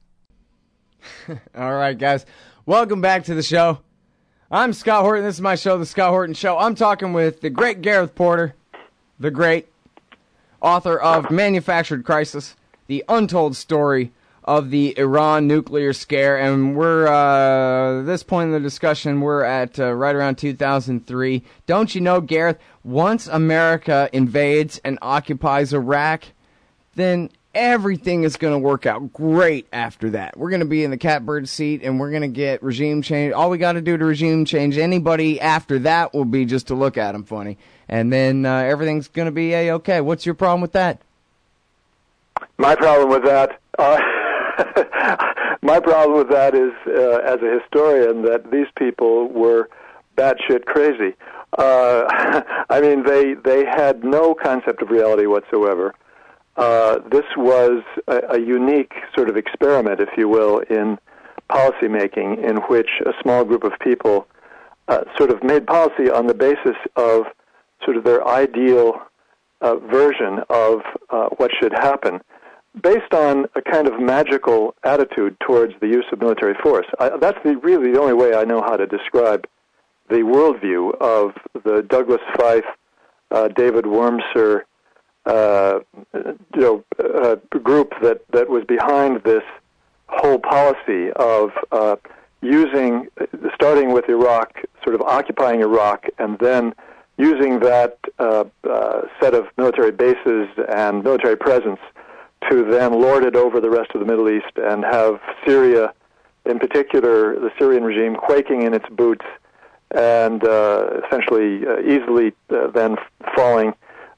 All right, guys. Welcome back to the show. I'm Scott Horton. This is my show, The Scott Horton Show. I'm talking with the great Gareth Porter, the great author of Manufactured Crisis, The Untold Story of the Iran Nuclear Scare. And we're, uh, at this point in the discussion, we're at uh, right around two thousand three. Don't you know, Gareth, once America invades and occupies Iraq, then everything is going to work out great after that. We're going to be in the catbird seat, and we're going to get regime change. All we got to do to regime change anybody after that will be just to look at them funny. And then uh, everything's going to be A-okay. What's your problem with that? My problem with that, uh, my problem with that is, uh, as a historian, that these people were batshit crazy. Uh, I mean, they they had no concept of reality whatsoever. Uh, this was a, a unique sort of experiment, if you will, in policymaking, in which a small group of people uh, sort of made policy on the basis of sort of their ideal uh, version of uh, what should happen. based on a kind of magical attitude towards the use of military force. I, that's the, really the only way I know how to describe the worldview of the Douglas Feith, uh, David Wormser, uh, you know, uh, group that, that was behind this whole policy of uh, using, starting with Iraq, sort of occupying Iraq, and then using that uh, uh, set of military bases and military presence to then lord it over the rest of the Middle East and have Syria, in particular, the Syrian regime, quaking in its boots and uh, essentially uh, easily uh, then falling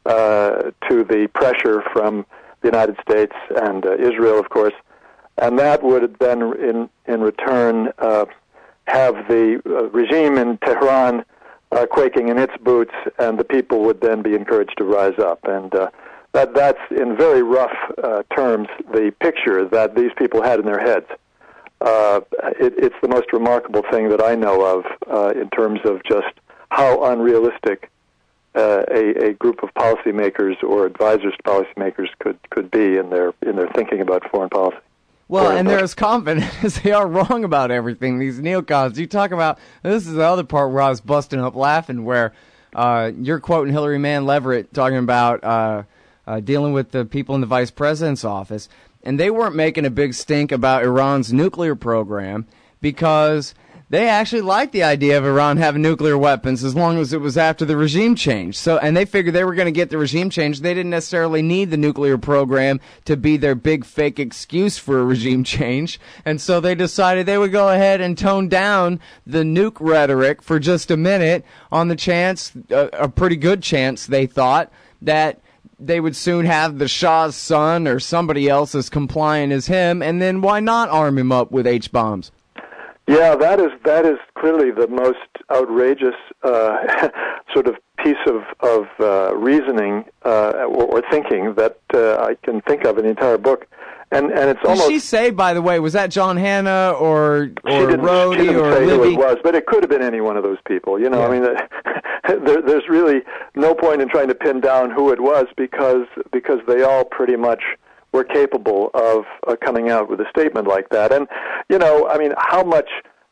uh, to the pressure from the United States and uh, Israel, of course. And that would then, in, in return, uh, have the uh, regime in Tehran uh, quaking in its boots, and the people would then be encouraged to rise up. And uh, that that's, in very rough uh, terms, the picture that these people had in their heads. Uh, it, it's the most remarkable thing that I know of uh, in terms of just how unrealistic uh, a, a group of policymakers or advisors to policymakers could, could be in their in their thinking about foreign policy. Well, and they're as confident as they are wrong about everything. These neocons, you talk about, this is the other part where I was busting up laughing, where uh, you're quoting Hillary Mann Leverett talking about uh, uh, dealing with the people in the vice president's office, and they weren't making a big stink about Iran's nuclear program because they actually liked the idea of Iran having nuclear weapons as long as it was after the regime change. So, and they figured they were going to get the regime change. They didn't necessarily need the nuclear program to be their big fake excuse for a regime change. And so they decided they would go ahead and tone down the nuke rhetoric for just a minute on the chance, a, a pretty good chance, they thought, that they would soon have the Shah's son or somebody else as compliant as him, and then why not arm him up with H-bombs? Yeah, that is that is clearly the most outrageous uh, sort of piece of of uh, reasoning uh, or, or thinking that uh, I can think of in the entire book, and and it's almost. Did she say, by the way, was that John Hanna or or she didn't, Rhodey she didn't or say Libby? Who it was, but it could have been any one of those people. You know, Yeah. I mean, there, there's really no point in trying to pin down who it was because because they all pretty much were capable of uh, coming out with a statement like that. And, you know, I mean, how much,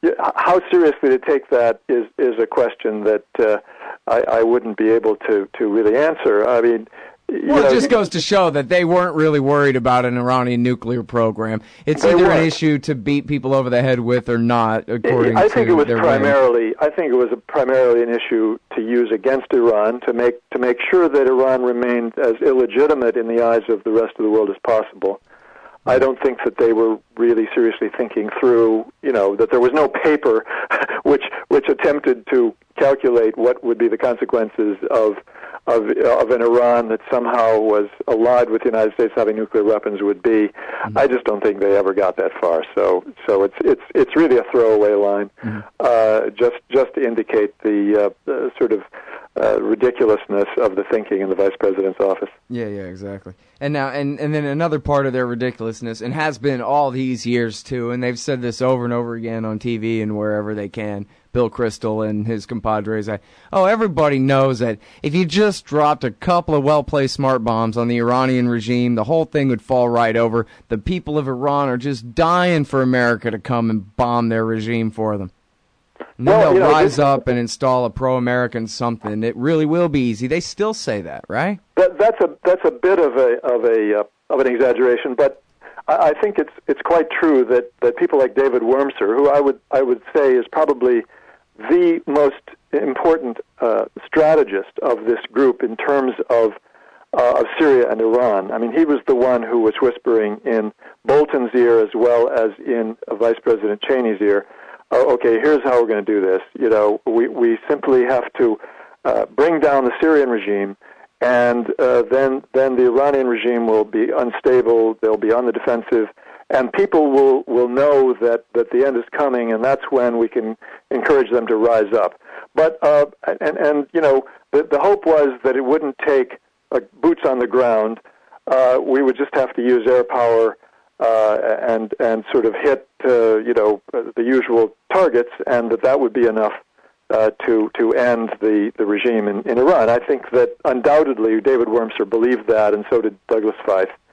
how seriously to take that is, is a question that uh, I, I wouldn't be able to, to really answer. I mean, you Well, know, it just goes to show that they weren't really worried about an Iranian nuclear program. It's They either an weren't. issue to beat people over the head with or not, according to I think it was their primarily. I think it was a primarily an issue to use against Iran to make to make sure that Iran remained as illegitimate in the eyes of the rest of the world as possible. I don't think that they were really seriously thinking through, you know, that there was no paper which which attempted to calculate what would be the consequences of of of an Iran that somehow was allied with the United States having nuclear weapons would be. Mm-hmm. I just don't think they ever got that far. So so it's it's it's really a throwaway line, mm-hmm. uh, just just to indicate the, uh, the sort of uh, ridiculousness of the thinking in the vice president's office. Yeah, yeah, exactly. And now, and, and then another part of their ridiculousness, and has been all these years too, and they've said this over and over again on T V and wherever they can, Bill Kristol and his compadres, I, oh, everybody knows that if you just dropped a couple of well-placed smart bombs on the Iranian regime, the whole thing would fall right over. The people of Iran are just dying for America to come and bomb their regime for them. And then Well, they'll you know, rise this- up and install a pro-American something. It really will be easy. They still say that, right? That, that's a that's a bit of a of a uh, of an exaggeration, but I, I think it's it's quite true that, that people like David Wormser, who I would I would say is probably the most important uh, strategist of this group in terms of uh, of Syria and Iran. I mean, he was the one who was whispering in Bolton's ear as well as in uh, Vice President Cheney's ear. Oh, okay, here's how we're going to do this. You know, we we simply have to uh, bring down the Syrian regime, and uh, then then the Iranian regime will be unstable. They'll be on the defensive, and people will, will know that, that the end is coming, and that's when we can encourage them to rise up. But uh, and and you know, the the hope was that it wouldn't take uh, boots on the ground. Uh, we would just have to use air power. Uh, and and sort of hit uh, you know uh, the usual targets, and that that would be enough uh, to to end the, the regime in, in Iran. I think that undoubtedly David Wormser believed that, and so did Douglas Feith.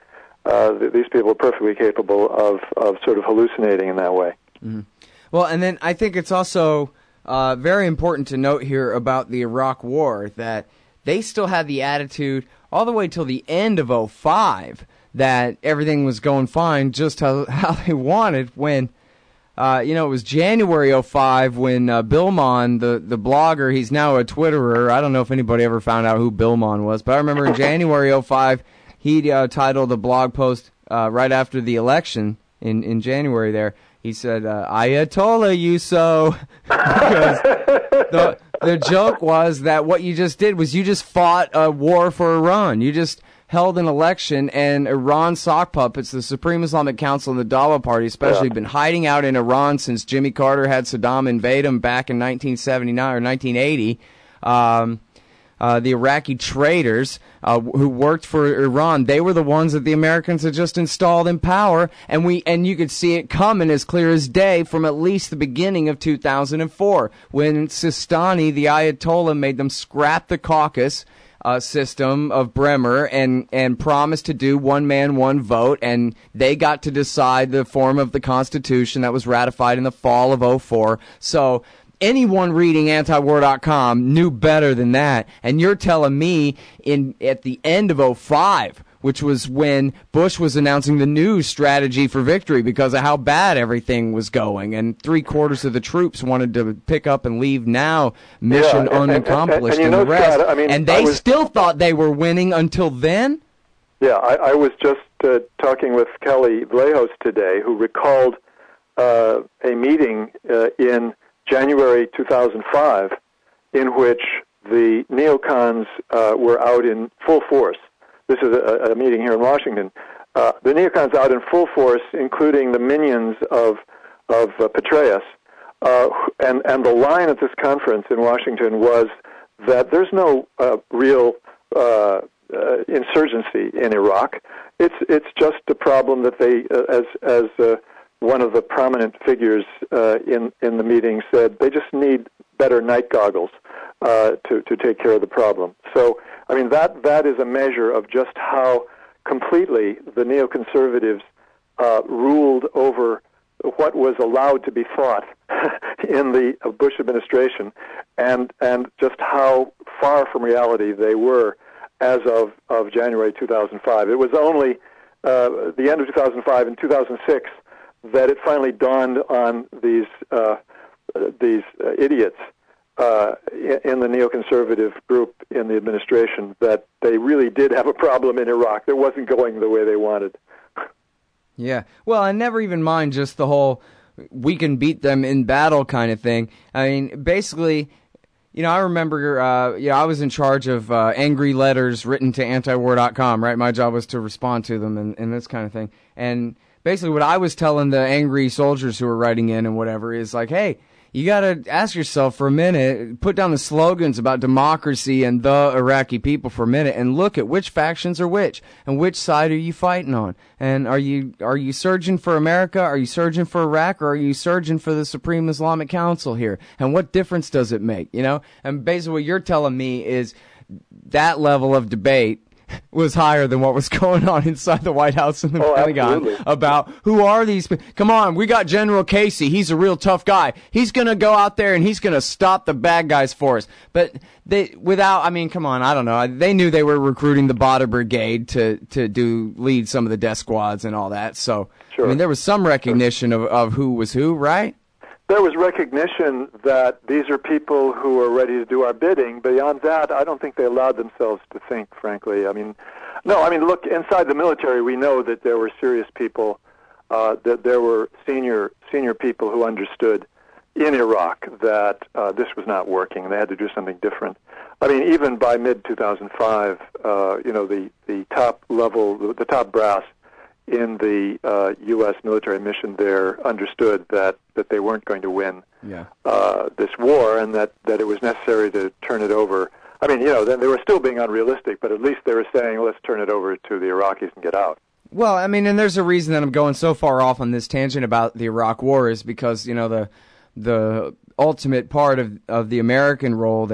uh, th- these people are perfectly capable of, of sort of hallucinating in that way. Mm-hmm. Well, and then I think it's also uh, very important to note here about the Iraq War that they still had the attitude all the way till the end of oh five that everything was going fine, just how, how they wanted when, uh, you know, it was January oh five when uh, Bill Mon, the, the blogger, he's now a Twitterer. I don't know if anybody ever found out who Bill Mon was, but I remember in January oh five, he uh, titled a blog post uh, right after the election in, in January there. He said, uh, Ayatollah you so, because the, the joke was that what you just did was you just fought a war for Iran. You just held an election, and Iran sock puppets, the Supreme Islamic Council and the Dawa Party especially, Yeah. been hiding out in Iran since Jimmy Carter had Saddam invade them back in nineteen seventy-nine or nineteen eighty. Um, uh, the Iraqi traitors uh, who worked for Iran, they were the ones that the Americans had just installed in power, and we and you could see it coming as clear as day from at least the beginning of two thousand four when Sistani, the Ayatollah, made them scrap the caucus Uh, system of Bremer and, and promised to do one man, one vote, and they got to decide the form of the Constitution that was ratified in the fall of oh four. So anyone reading anti-war dot com knew better than that, and you're telling me in at the end of oh five, which was when Bush was announcing the new strategy for victory because of how bad everything was going, and three-quarters of the troops wanted to pick up and leave now, mission Yeah, and- and- unaccomplished, and- and you and, know, the rest. Scott, I mean, and they I was- still thought they were winning until then? Yeah, I, I was just uh, talking with Kelly Vlahos today, who recalled uh, a meeting uh, in January two thousand five in which the neocons uh, were out in full force. This is a, a meeting here in Washington. Uh, the neocons out in full force, including the minions of of uh, Petraeus, uh, and and the line at this conference in Washington was that there's no uh, real uh, uh, insurgency in Iraq. It's it's just a problem that they, uh, as as uh, one of the prominent figures uh, in in the meeting said, they just need better night goggles uh, to to take care of the problem. So. I mean, that that is a measure of just how completely the neoconservatives uh, ruled over what was allowed to be thought in the Bush administration, and and just how far from reality they were as of, of January two thousand five. It was only uh, the end of two thousand five and two thousand six that it finally dawned on these uh, these uh, idiots Uh, in the neoconservative group in the administration that they really did have a problem in Iraq that wasn't going the way they wanted. Yeah. Well, I never even mind just the whole we can beat them in battle kind of thing. I mean, basically, you know, I remember, uh, you know, I was in charge of uh, angry letters written to anti war dot com, right? My job was to respond to them and, and this kind of thing. And basically what I was telling the angry soldiers who were writing in and whatever is like, hey, you got to ask yourself for a minute, put down the slogans about democracy and the Iraqi people for a minute and look at which factions are which and which side are you fighting on. And are you are you surging for America? Are you surging for Iraq? Or are you surging for the Supreme Islamic Council here? And what difference does it make? You know? And basically what you're telling me is that level of debate was higher than what was going on inside the White House and the Oh, Pentagon absolutely. about who are these people. Come on, we got General Casey. He's a real tough guy. He's going to go out there and he's going to stop the bad guys for us. But they, without, I mean, come on, I don't know. They knew they were recruiting the Badr Brigade to, to do, lead some of the death squads and all that. So, Sure. I mean, there was some recognition of, of who was who, right? There was recognition that these are people who are ready to do our bidding. Beyond that, I don't think they allowed themselves to think, frankly. I mean, no, I mean, look, inside the military, we know that there were serious people, uh, that there were senior senior people who understood in Iraq that uh, this was not working. They had to do something different. I mean, even by mid two thousand five, uh, you know, the, the top level, the, the top brass in the uh, U S military mission there understood that, that they weren't going to win Yeah. uh, this war and that, that it was necessary to turn it over. I mean, you know, then they were still being unrealistic, but at least they were saying, let's turn it over to the Iraqis and get out. Well, I mean, and there's a reason that I'm going so far off on this tangent about the Iraq War is because, you know, the the ultimate part of, of the American role there,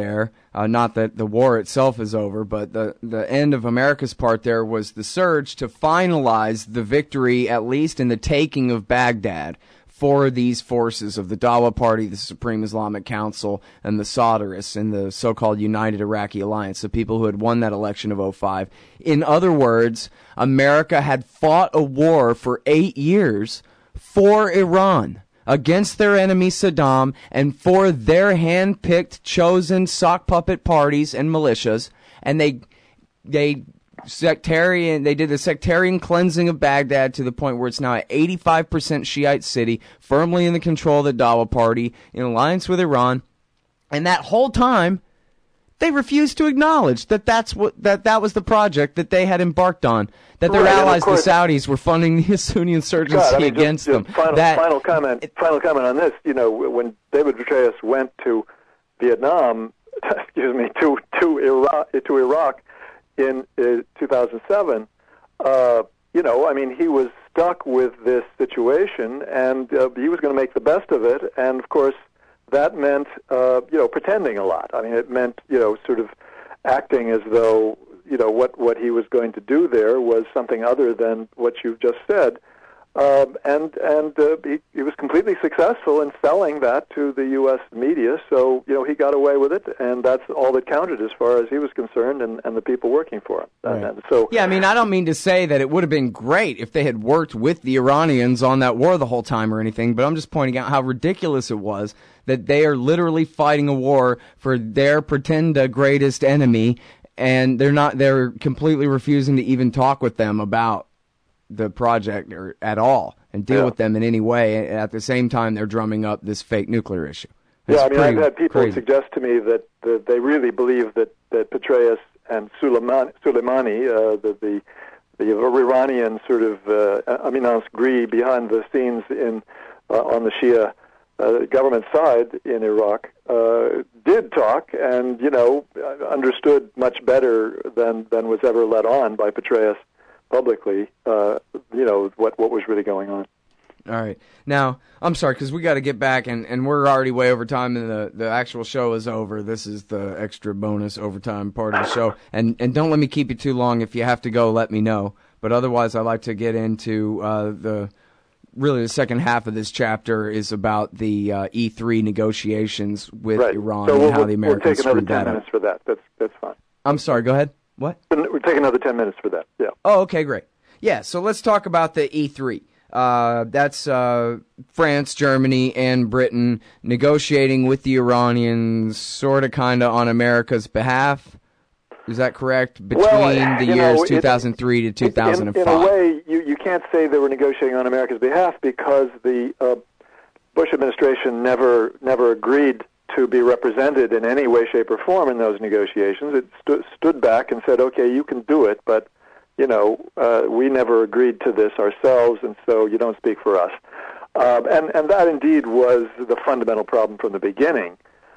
Uh, not that the war itself is over, but the, the end of America's part there was the surge to finalize the victory, at least in the taking of Baghdad, for these forces of the Dawa Party, the Supreme Islamic Council, and the Sadrists in the so-called United Iraqi Alliance, the people who had won that election of oh five. In other words, America had fought a war for eight years for Iran, against their enemy Saddam, and for their hand-picked, chosen sock puppet parties and militias, and they they sectarian they did the sectarian cleansing of Baghdad to the point where it's now an eighty-five percent Shiite city, firmly in the control of the Dawa Party, in alliance with Iran, and that whole time they refused to acknowledge that that's what that that was the project that they had embarked on. That their right, allies, course, the Saudis, were funding the Sunni insurgency God, I mean, against just, just them. Final, that, final comment. It, final comment on this. You know, when David Petraeus went to Vietnam, excuse me, to to Iraq, to Iraq in uh, two thousand seven. Uh, you know, I mean, he was stuck with this situation, and uh, he was going to make the best of it. And of course, that meant uh, you know pretending a lot. I mean, it meant you know sort of acting as though you know what what he was going to do there was something other than what you've just said. Um, and and uh, he, he was completely successful in selling that to the U S media. So you know he got away with it, and that's all that counted as far as he was concerned, and, and the people working for him. Right. And, and so yeah, I mean, I don't mean to say that it would have been great if they had worked with the Iranians on that war the whole time or anything, but I'm just pointing out how ridiculous it was that they are literally fighting a war for their pretend uh, greatest enemy, and they're not. They're completely refusing to even talk with them about the project or at all and deal yeah. with them in any way. At the same time, they're drumming up this fake nuclear issue. It's yeah, I mean, I've had people crazy. suggest to me that, that they really believe that, that Petraeus and Soleimani, Soleimani uh, the, the the Iranian sort of uh, eminence gris behind the scenes in uh, on the Shia uh, government side in Iraq, uh, did talk and, you know, understood much better than, than was ever let on by Petraeus publicly, uh, you know, what what was really going on. All right. Now, I'm sorry, because we got to get back, and, and we're already way over time, and the, the actual show is over. This is the extra bonus overtime part of the show. And, and don't let me keep you too long. If you have to go, let me know. But otherwise, I'd like to get into uh, the, really the second half of this chapter is about the uh, E three negotiations with right. Iran so and we'll, how the Americans we'll take another screwed ten that up. minutes for that. That's, that's fine. I'm sorry, go ahead. What? We'll take another ten minutes for that, yeah. Oh, okay, great. Yeah, so let's talk about the E three. Uh, that's uh, France, Germany, and Britain negotiating with the Iranians, sort of, kind of on America's behalf. Is that correct? Between well, the you years know, two thousand three it, to two thousand five. In, in a way, you, you can't say they were negotiating on America's behalf because the uh, Bush administration never never agreed to be represented in any way, shape, or form in those negotiations. It stu- stood back and said, okay, you can do it, but, you know, uh, we never agreed to this ourselves, and so you don't speak for us. Uh, and, and that indeed was the fundamental problem from the beginning,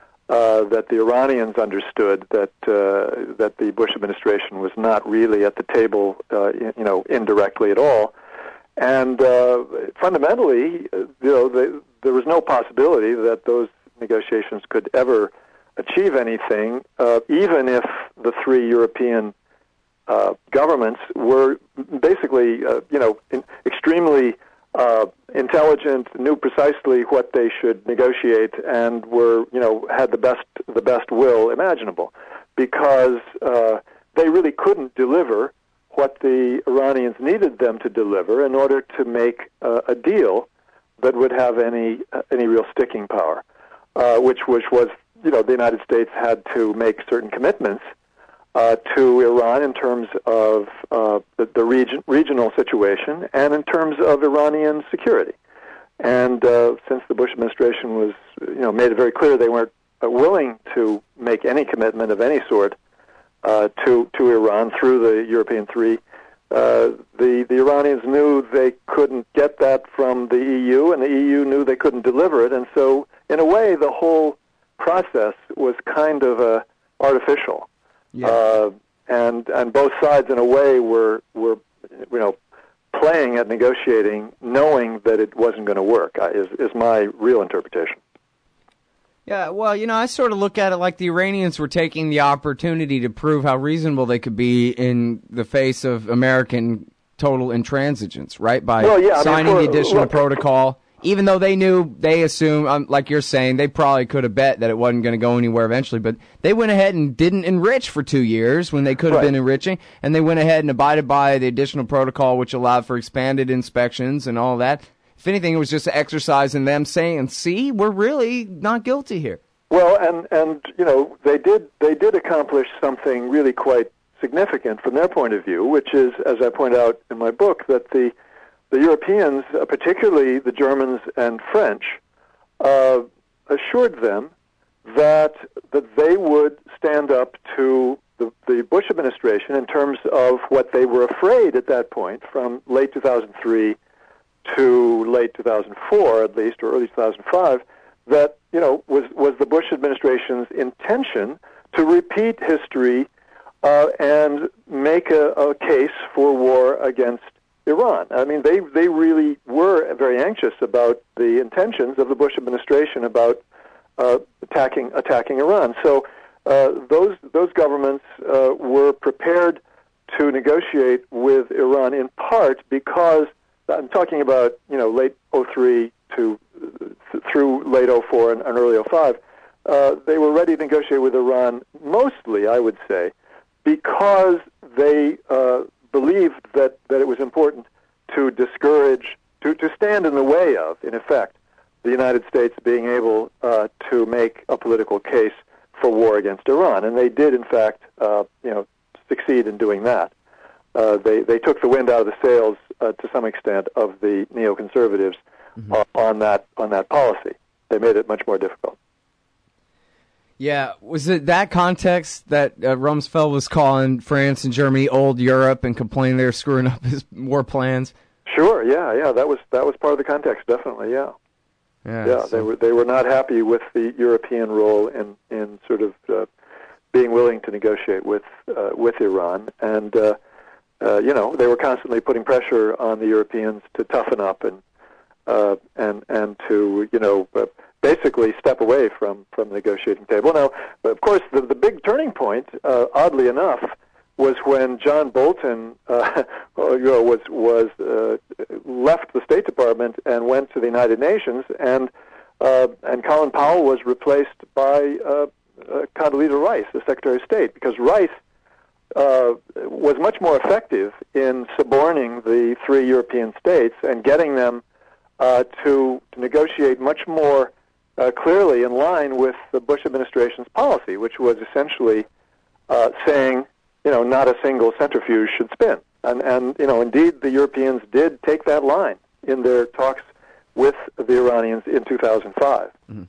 uh, that the Iranians understood that uh, that the Bush administration was not really at the table, uh, you know, indirectly at all. And uh, fundamentally, you know, they, there was no possibility that those negotiations could ever achieve anything, uh, even if the three European uh, governments were basically, uh, you know, in, extremely uh, intelligent, knew precisely what they should negotiate, and were, you know, had the best the best will imaginable, because uh, they really couldn't deliver what the Iranians needed them to deliver in order to make uh, a deal that would have any uh, any real sticking power. Uh, which, which was, you know, the United States had to make certain commitments uh, to Iran in terms of uh, the, the region, regional situation and in terms of Iranian security. And uh, since the Bush administration was, you know, made it very clear they weren't uh, willing to make any commitment of any sort uh, to to Iran through the European three, uh, the the Iranians knew they couldn't get that from the E U, and the E U knew they couldn't deliver it, and so, in a way, the whole process was kind of uh, artificial, Yeah. uh, and and both sides, in a way, were were you know playing at negotiating, knowing that it wasn't going to work. Uh, is is my real interpretation. Yeah, well, you know, I sort of look at it like the Iranians were taking the opportunity to prove how reasonable they could be in the face of American total intransigence, right? By well, yeah, signing I mean, for, the additional look, protocol, even though they knew, they assumed, um, like you're saying, they probably could have bet that it wasn't going to go anywhere eventually, but they went ahead and didn't enrich for two years when they could have right. been enriching, and they went ahead and abided by the additional protocol, which allowed for expanded inspections and all that. If anything, it was just an exercise in them saying, see, we're really not guilty here. Well, and, and you know, they did they did accomplish something really quite significant from their point of view, which is, as I point out in my book, that the the Europeans, uh, particularly the Germans and French, uh, assured them that that they would stand up to the, the Bush administration in terms of what they were afraid at that point, from late two thousand three to late two thousand four, at least, or early two thousand five, that, you know, was, was the Bush administration's intention to repeat history uh, and make a, a case for war against Iran. I mean, they, they really were very anxious about the intentions of the Bush administration about uh, attacking attacking Iran. So uh, those those governments uh, were prepared to negotiate with Iran in part because I'm talking about, you know, late oh three to th- through late oh four and, and early oh five. Uh, they were ready to negotiate with Iran mostly, I would say, because they uh, believed that, that it was important to discourage, to, to stand in the way of, in effect, the United States being able uh, to make a political case for war against Iran. And they did, in fact, uh, you know, succeed in doing that. Uh, they, they took the wind out of the sails uh, to some extent of the neoconservatives mm-hmm. uh, on that on that policy. They made it much more difficult. Yeah, was it that context that uh, Rumsfeld was calling France and Germany old Europe and complaining they were screwing up his war plans? Sure, yeah, yeah, that was that was part of the context, definitely, yeah. Yeah, yeah so. they were they were not happy with the European role in in sort of uh, being willing to negotiate with uh, with Iran, and uh, uh, you know, they were constantly putting pressure on the Europeans to toughen up and uh, and and to you know. Uh, basically step away from, from the negotiating table. Now, of course, the, the big turning point, uh, oddly enough, was when John Bolton uh, you know, was, was uh, left the State Department and went to the United Nations, and uh, and Colin Powell was replaced by uh, uh, Condoleezza Rice, the Secretary of State, because Rice uh, was much more effective in suborning the three European states and getting them uh, to, to negotiate much more Uh, clearly in line with the Bush administration's policy, which was essentially uh, saying, you know, not a single centrifuge should spin. And, and, you know, indeed, the Europeans did take that line in their talks with the Iranians in two thousand five. Mm-hmm.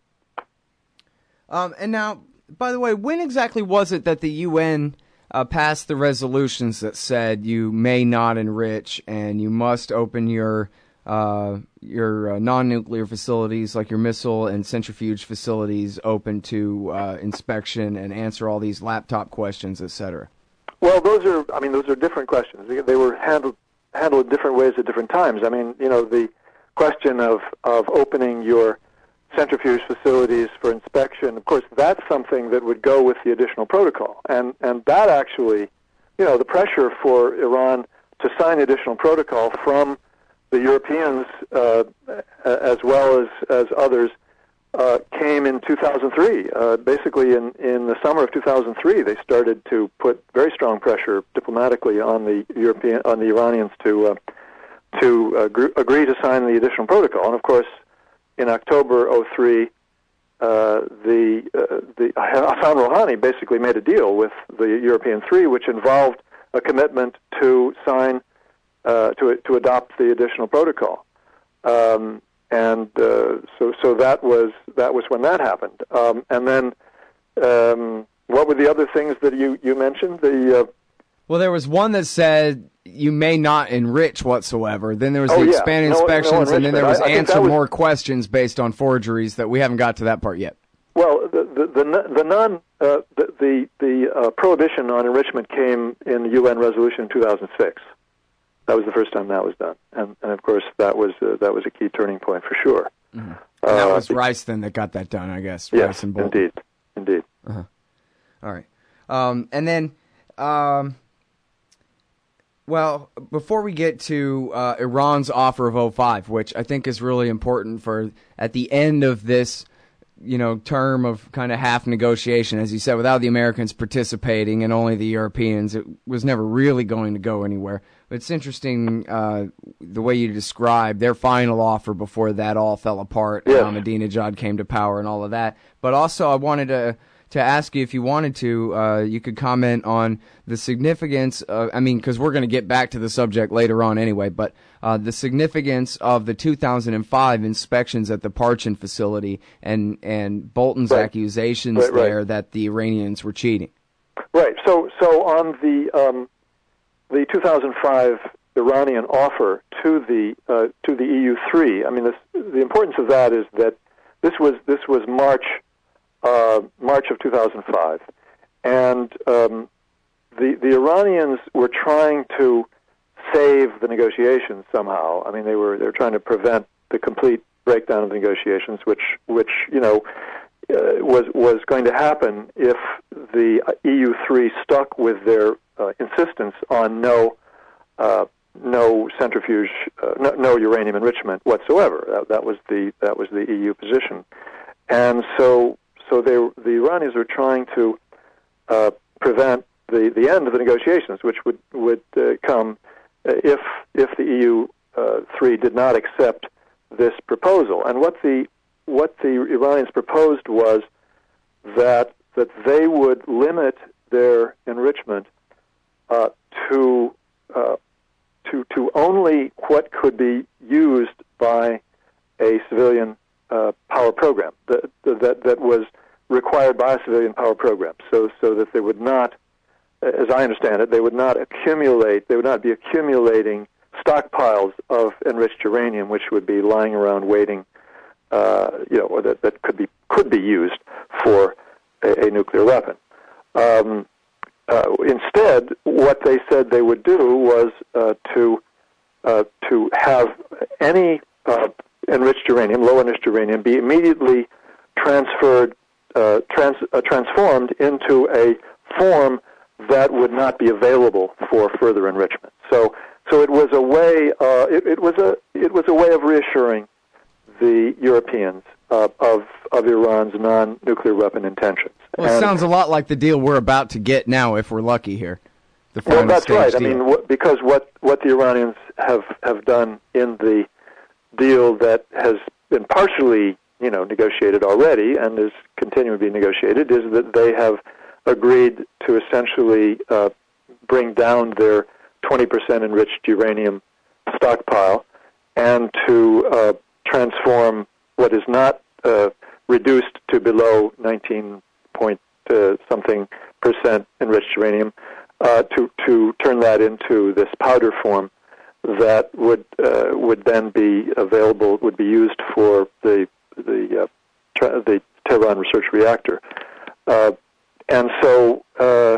Um, and now, by the way, when exactly was it that the U N uh, passed the resolutions that said you may not enrich and you must open your Uh, your uh, non-nuclear facilities, like your missile and centrifuge facilities, open to uh, inspection and answer all these laptop questions, et cetera? Well, those are, I mean, those are different questions. They were handled handled in different ways at different times. I mean, you know, the question of, of opening your centrifuge facilities for inspection, of course, that's something that would go with the additional protocol. And, and that actually, you know, the pressure for Iran to sign the additional protocol from the Europeans, uh, as well as, as others, uh, came in two thousand three. Uh, basically, in, in the summer of two thousand three, they started to put very strong pressure diplomatically on the European, on the Iranians to uh, to agree, agree to sign the additional protocol. And of course, in October oh three, uh, the uh, the Hassan Rouhani basically made a deal with the European three, which involved a commitment to sign. Uh, to to adopt the additional protocol, um, and uh, so so that was that was when that happened. Um, and then, um, what were the other things that you you mentioned? The uh, well, there was one that said you may not enrich whatsoever. Then there was oh, the yeah. expanded no, inspections, no and then there was I, I answer was, more questions based on forgeries that we haven't got to that part yet. Well, the the the, the non uh, the the, the uh, prohibition on enrichment came in the U N resolution in two thousand six. That was the first time that was done, and, and of course that was uh, that was a key turning point for sure. Mm-hmm. And that was uh, Rice then that got that done, I guess. Yes, Rice and Bolton. indeed, indeed. Uh-huh. All right. Um, and then, um, well, before we get to uh, Iran's offer of oh five, which I think is really important for at the end of this, you know, term of kind of half negotiation, as you said, without the Americans participating and only the Europeans, it was never really going to go anywhere. But it's interesting uh, the way you described their final offer before that all fell apart, yes. and Ahmadinejad came to power and all of that. But also I wanted to to ask you, if you wanted to, uh, you could comment on the significance of, I mean, because we're going to get back to the subject later on anyway, but uh, the significance of the two thousand five inspections at the Parchin facility and, and Bolton's right. accusations right, right. there that the Iranians were cheating. Right. So, so on the um, the two thousand five Iranian offer to the uh, to the E U three, I mean, this, the importance of that is that this was this was March. Uh, March of two thousand five, and um, the the Iranians were trying to save the negotiations somehow. I mean, they were they were trying to prevent the complete breakdown of the negotiations, which which you know uh, was was going to happen if the E U three stuck with their uh, insistence on no uh, no centrifuge, uh, no, no uranium enrichment whatsoever. That, that was the that was the E U position, and so. So they, the Iranians were trying to uh, prevent the, the end of the negotiations, which would would uh, come uh, if if the E U uh, three did not accept this proposal. And what the what the Iranians proposed was that that they would limit their enrichment uh, to uh, to to only what could be used by a civilian Uh, power program that, that that was required by a civilian power program, so so that they would not, as I understand it, they would not accumulate, they would not be accumulating stockpiles of enriched uranium, which would be lying around waiting, uh, you know, or that, that could be could be used for a, a nuclear weapon. Um, uh, instead, what they said they would do was uh, to uh, to have any uh, enriched uranium, low enriched uranium, be immediately transferred, uh, trans, uh, transformed into a form that would not be available for further enrichment. So, so it was a way. Uh, it, it was a it was a way of reassuring the Europeans uh, of of Iran's non-nuclear weapon intentions. Well, it and, sounds a lot like the deal we're about to get now, if we're lucky here. The final well, that's stage right. deal. I mean, wh- because what what the Iranians have have done in the deal that has been partially, you know, negotiated already and is continuing to be negotiated is that they have agreed to essentially uh, bring down their twenty percent enriched uranium stockpile and to uh, transform what is not uh, reduced to below nineteen point uh, something percent enriched uranium uh, to to turn that into this powder form that would uh, would then be available, would be used for the the uh, tra- the Tehran research reactor, uh, and so uh,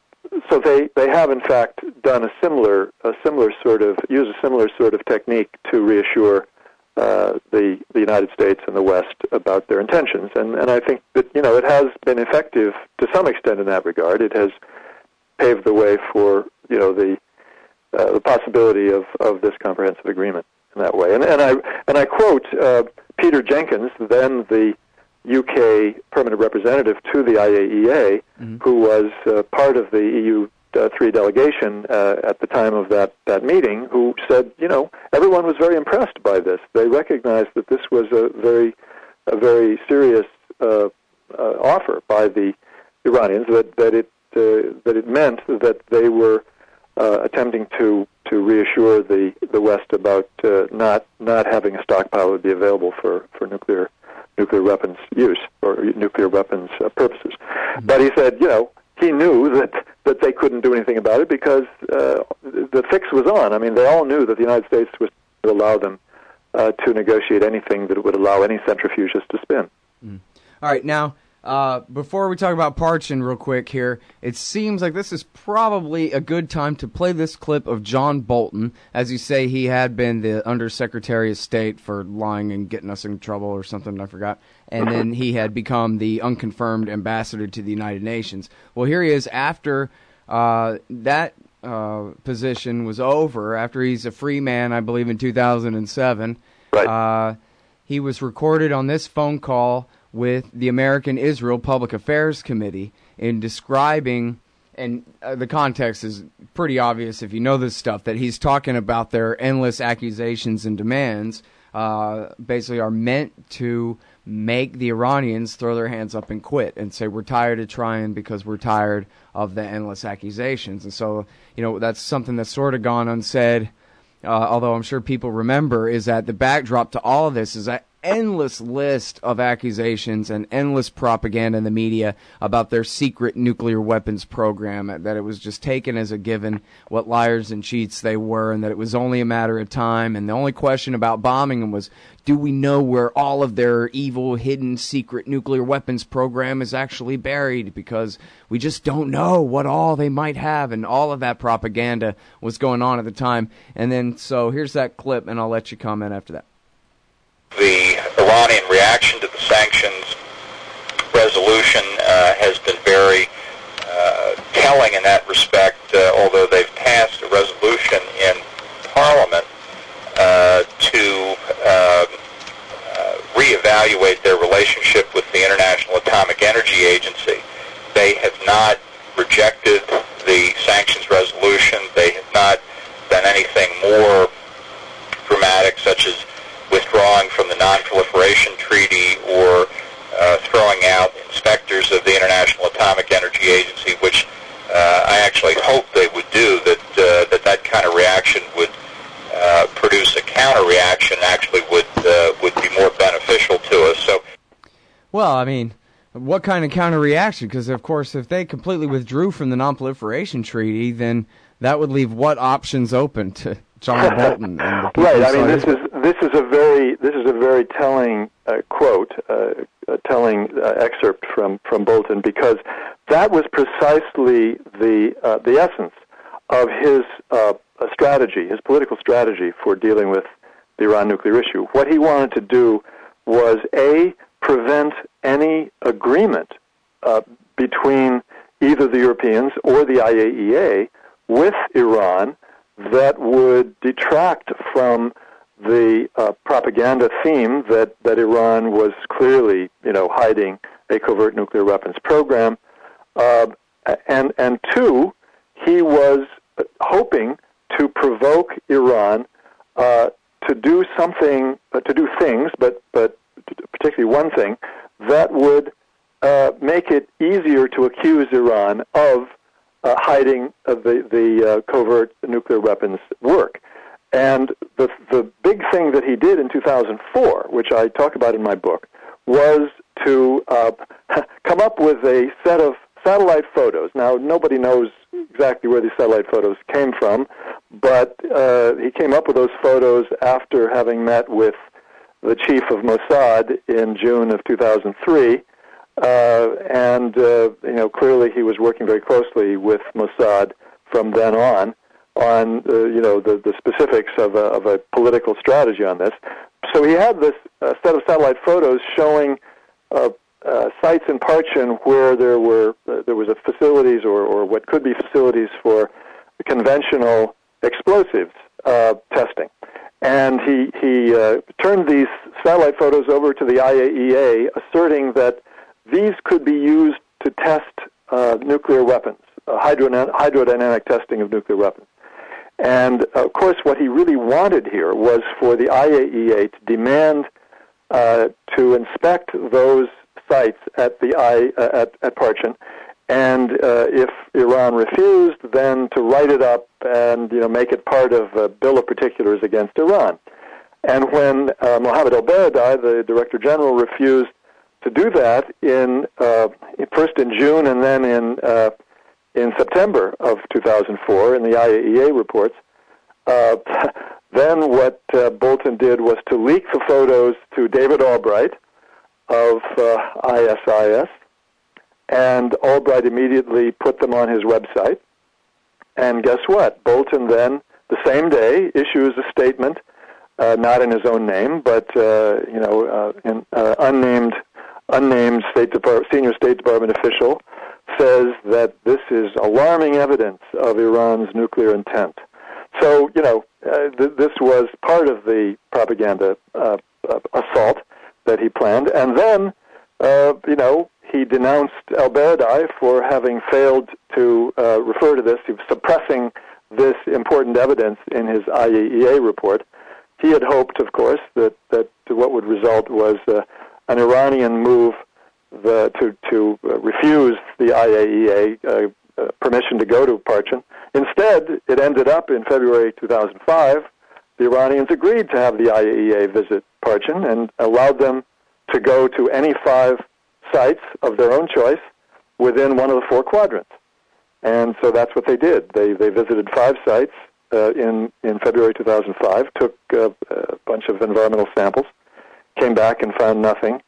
so they they have in fact done a similar a similar sort of used a similar sort of technique to reassure uh, the the United States and the West about their intentions, and and I think that you know it has been effective to some extent in that regard. It has paved the way for you know the Uh, the possibility of, of this comprehensive agreement in that way. And, and I and I quote uh, Peter Jenkins, then the U K permanent representative to the I A E A, mm-hmm. who was uh, part of the E U three delegation uh, at the time of that, that meeting, who said, you know, everyone was very impressed by this. They recognized that this was a very a very serious uh, uh, offer by the Iranians, that, that it uh, that it meant that they were Uh, attempting to, to reassure the, the West about uh, not not having a stockpile that would be available for, for nuclear nuclear weapons use or nuclear weapons uh, purposes. Mm-hmm. But he said, you know, he knew that, that they couldn't do anything about it because uh, the fix was on. I mean, they all knew that the United States was to allow them uh, to negotiate anything that would allow any centrifuges to spin. Mm. All right, now Uh, before we talk about Parchin real quick here, it seems like this is probably a good time to play this clip of John Bolton. As you say, he had been the Undersecretary of State for lying and getting us in trouble or something, I forgot. And then he had become the unconfirmed ambassador to the United Nations. Well, here he is after uh, that uh, position was over, after he's a free man, I believe, in two thousand seven. Right. Uh, he was recorded on this phone call with the American Israel Public Affairs Committee in describing, and uh, the context is pretty obvious if you know this stuff, that he's talking about their endless accusations and demands uh, basically are meant to make the Iranians throw their hands up and quit and say, we're tired of trying because we're tired of the endless accusations. And so, you know, that's something that's sort of gone unsaid, uh, although I'm sure people remember, is that the backdrop to all of this is that endless list of accusations and endless propaganda in the media about their secret nuclear weapons program, that it was just taken as a given what liars and cheats they were, and that it was only a matter of time. And the only question about bombing them was, do we know where all of their evil, hidden, secret nuclear weapons program is actually buried? Because we just don't know what all they might have, and all of that propaganda was going on at the time. And then, so here's that clip, and I'll let you comment after that. The Iranian reaction to the sanctions resolution uh, has been very uh, telling in that respect, uh, although they've passed a resolution in Parliament uh, to uh, uh, reevaluate their relationship with the International Atomic Energy Agency. They have not rejected the sanctions resolution. They have not done anything more dramatic, such as withdrawing from the Non-Proliferation Treaty or uh, throwing out inspectors of the International Atomic Energy Agency, which uh, I actually hope they would do, that uh, that, that kind of reaction would uh, produce a counter-reaction, actually would, uh, would be more beneficial to us. So, well, I mean, what kind of counter-reaction? Because, of course, if they completely withdrew from the Non-Proliferation Treaty, then that would leave what options open to John Bolton? And the right. I mean, this is this is a very this is a very telling uh, quote, uh, a telling uh, excerpt from, from Bolton, because that was precisely the uh, the essence of his uh, strategy, his political strategy for dealing with the Iran nuclear issue. What he wanted to do was a prevent any agreement uh, between either the Europeans or the I A E A with Iran that would detract from the uh, propaganda theme that, that Iran was clearly, you know, hiding a covert nuclear weapons program. Uh, and, and two, he was hoping to provoke Iran uh, to do something, uh, to do things, but, but particularly one thing, that would uh, make it easier to accuse Iran of Uh, hiding uh, the the uh, covert nuclear weapons work. And the the big thing that he did in two thousand four, which I talk about in my book, was to uh, come up with a set of satellite photos. Now, nobody knows exactly where these satellite photos came from, but uh, he came up with those photos after having met with the chief of Mossad in June of two thousand three. Uh, and, uh, you know, clearly he was working very closely with Mossad from then on, on, uh, you know, the, the specifics of a, of a political strategy on this. So he had this uh, set of satellite photos showing uh, uh, sites in Parchin where there were uh, there was a facilities or, or what could be facilities for conventional explosives uh, testing. And he, he uh, turned these satellite photos over to the I A E A, asserting that these could be used to test uh, nuclear weapons, uh, hydrodyn- hydrodynamic testing of nuclear weapons. And, of course, what he really wanted here was for the I A E A to demand uh, to inspect those sites at the I, uh, at, at Parchin, and uh, if Iran refused, then to write it up and, you know, make it part of a bill of particulars against Iran. And when uh, Mohammad al-Baradei, the Director General, refused to do that in uh, first in June and then in uh, in September of two thousand four in the I A E A reports, uh, then what uh, Bolton did was to leak the photos to David Albright of uh, I S I S, And Albright immediately put them on his website. And guess what? Bolton then, the same day, issues a statement, uh, not in his own name, but uh, you know, uh, an uh, unnamed, unnamed State Depart- senior State Department official says that this is alarming evidence of Iran's nuclear intent. So, you know, uh, th- this was part of the propaganda uh, uh, assault that he planned. And then, uh, you know, he denounced al-Baradei for having failed to uh, refer to this. He was suppressing this important evidence in his I A E A report. He had hoped, of course, that, that what would result was uh, an Iranian move the, to, to uh, refuse the I A E A uh, uh, permission to go to Parchin. Instead, it ended up in February two thousand five, the Iranians agreed to have the I A E A visit Parchin and allowed them to go to any five sites of their own choice within one of the four quadrants. And so that's what they did. They they visited five sites uh, in, in February two thousand five, took uh, a bunch of environmental samples, came back and found nothing.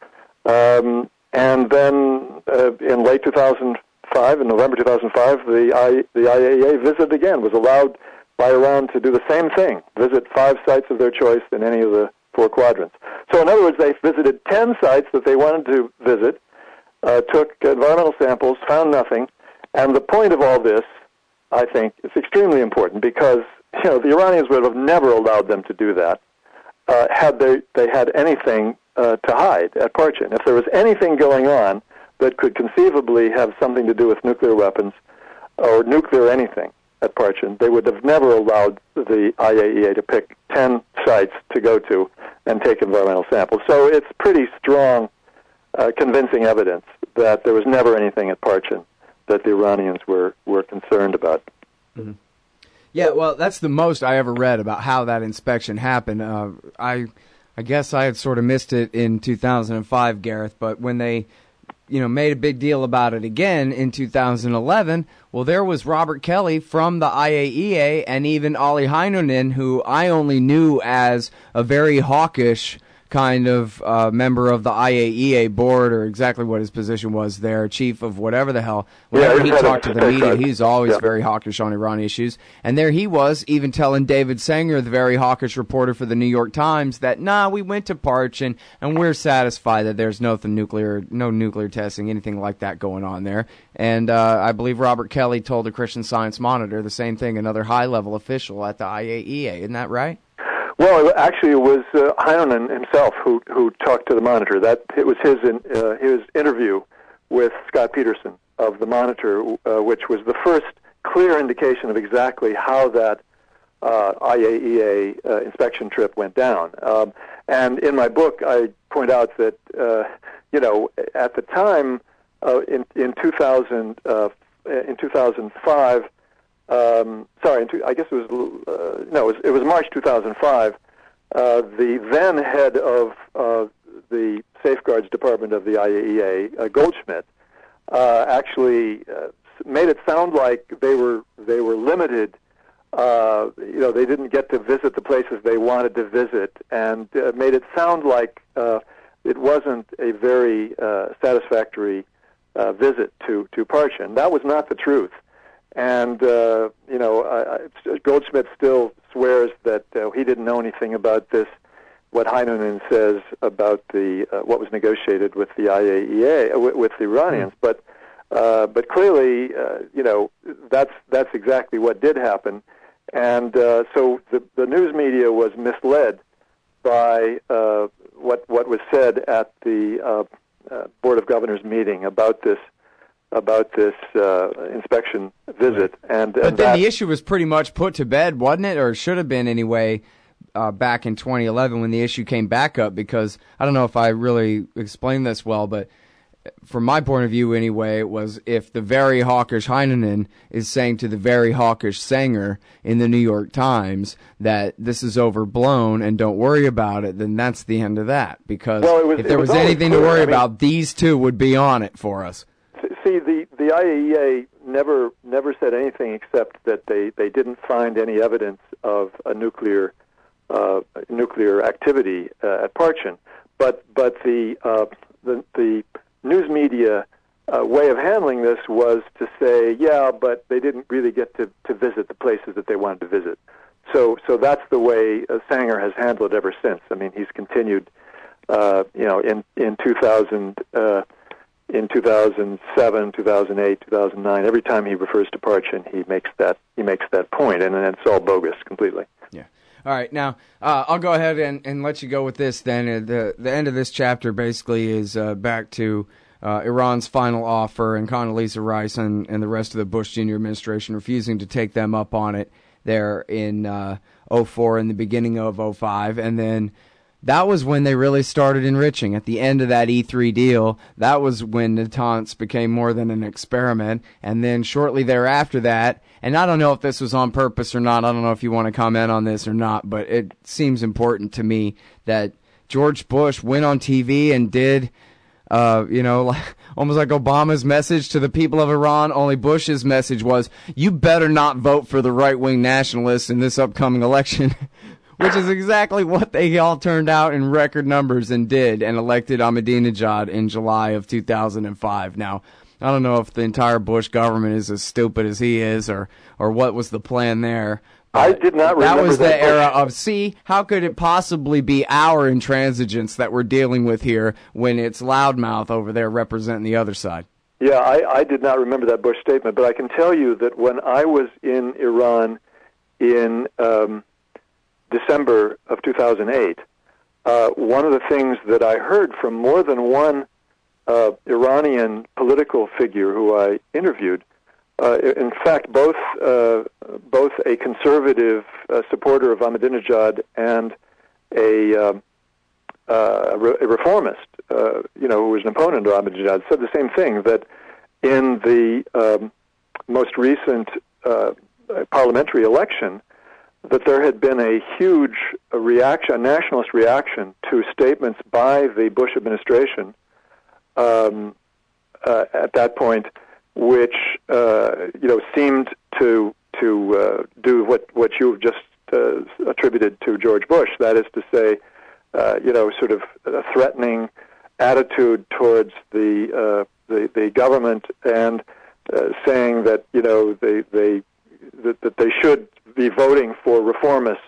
Um, and then uh, in late two thousand five, in November two thousand five, the, I, the I A E A visit again, was allowed by Iran to do the same thing, visit five sites of their choice in any of the four quadrants. So in other words, they visited ten sites that they wanted to visit, uh, took environmental samples, found nothing. And the point of all this, I think, is extremely important because, you know, the Iranians would have never allowed them to do that uh, had they, they had anything uh, to hide at Parchin. If there was anything going on that could conceivably have something to do with nuclear weapons or nuclear anything at Parchin, they would have never allowed the I A E A to pick ten sites to go to and take environmental samples. So it's pretty strong, uh, convincing evidence that there was never anything at Parchin that the Iranians were, were concerned about. Mm-hmm. Yeah, well, that's the most I ever read about how that inspection happened. Uh, I, I guess I had sort of missed it in two thousand five, Gareth, but when they, you know, made a big deal about it again in two thousand eleven, well, there was Robert Kelly from the I A E A and even Olli Heinonen, who I only knew as a very hawkish kind of uh, member of the I A E A board, or exactly what his position was there, chief of whatever the hell. Whenever yeah, he talked to the media, he's always yeah. very hawkish on Iran issues. And there he was, even telling David Sanger, the very hawkish reporter for the New York Times, that, nah, we went to Parchin, and we're satisfied that there's nothing nuclear, no nuclear testing, anything like that going on there. And uh, I believe Robert Kelly told the Christian Science Monitor the same thing, another high-level official at the I A E A. Isn't that right? Well, actually, it was uh, Heinonen himself who who talked to the Monitor. That it was his in, uh, his interview with Scott Peterson of the Monitor, uh, which was the first clear indication of exactly how that uh, I A E A uh, inspection trip went down. Um, and in my book, I point out that uh, you know at the time uh, in in two thousand uh, in two thousand five. Um, sorry, I guess it was uh, no, it was, it was March two thousand five. Uh, the then head of uh, the Safeguards Department of the I A E A, uh, Goldschmidt, uh, actually uh, made it sound like they were they were limited. Uh, you know, they didn't get to visit the places they wanted to visit, and uh, made it sound like uh, it wasn't a very uh, satisfactory uh, visit to to Parchin. That was not the truth. And, uh, you know, I, I, Goldschmidt still swears that uh, he didn't know anything about this, what Heinonen says about the uh, what was negotiated with the I A E A, uh, with, with the Iranians. Mm. But uh, but clearly, uh, you know, that's that's exactly what did happen. And uh, so the, the news media was misled by uh, what what was said at the uh, uh, Board of Governors meeting about this about this uh, inspection visit. And, but and then that, the issue was pretty much put to bed, wasn't it? Or should have been anyway, uh, back in twenty eleven when the issue came back up, because I don't know if I really explained this well, but from my point of view anyway, it was if the very hawkish Heinonen is saying to the very hawkish Sanger in the New York Times that this is overblown and don't worry about it, then that's the end of that. Because well, was, if there was, was anything clear. to worry I mean, about, these two would be on it for us. See, the, the I A E A never never said anything except that they, they didn't find any evidence of a nuclear uh, nuclear activity uh, at Parchin. But but the uh, the, the news media uh, way of handling this was to say, yeah, but they didn't really get to, to visit the places that they wanted to visit. So, so that's the way uh, Sanger has handled it ever since. I mean, he's continued, uh, you know, in in two thousand, uh, in two thousand seven, two thousand eight, two thousand nine. Every time he refers to Parchin, he makes that he makes that point, and, and it's all bogus completely. Yeah. All right. Now, uh, I'll go ahead and, and let you go with this. Then uh, the the end of this chapter basically is uh, back to uh, Iran's final offer and Condoleezza Rice and, and the rest of the Bush Junior administration refusing to take them up on it. There in uh, oh four and the beginning of oh five, and then that was when they really started enriching. At the end of that E three deal, that was when Natanz became more than an experiment, and then shortly thereafter that, and I don't know if this was on purpose or not, I don't know if you want to comment on this or not, but it seems important to me that George Bush went on T V and did, uh, you know, like, almost like Obama's message to the people of Iran, only Bush's message was, you better not vote for the right-wing nationalists in this upcoming election, which is exactly what they all turned out in record numbers and did, and elected Ahmadinejad in July of two thousand five. Now, I don't know if the entire Bush government is as stupid as he is, or, or what was the plan there. I did not remember that. That was the that era of, see, how could it possibly be our intransigence that we're dealing with here when it's loudmouth over there representing the other side? Yeah, I, I did not remember that Bush statement, but I can tell you that when I was in Iran in um, December of two thousand eight, uh, one of the things that I heard from more than one uh, Iranian political figure who I interviewed, Uh, in fact, both uh, both a conservative uh, supporter of Ahmadinejad and a, um, uh, a, re- a reformist, uh, you know, who was an opponent of Ahmadinejad, said the same thing, that in the um, most recent uh, parliamentary election, that there had been a huge reaction, a nationalist reaction to statements by the Bush administration um, uh, at that point, which uh, you know seemed to to uh, do what what you've just uh, attributed to George Bush. That is to say, uh, you know, sort of a threatening attitude towards the uh, the, the government, and uh, saying that you know they they that, that they should be voting for reformists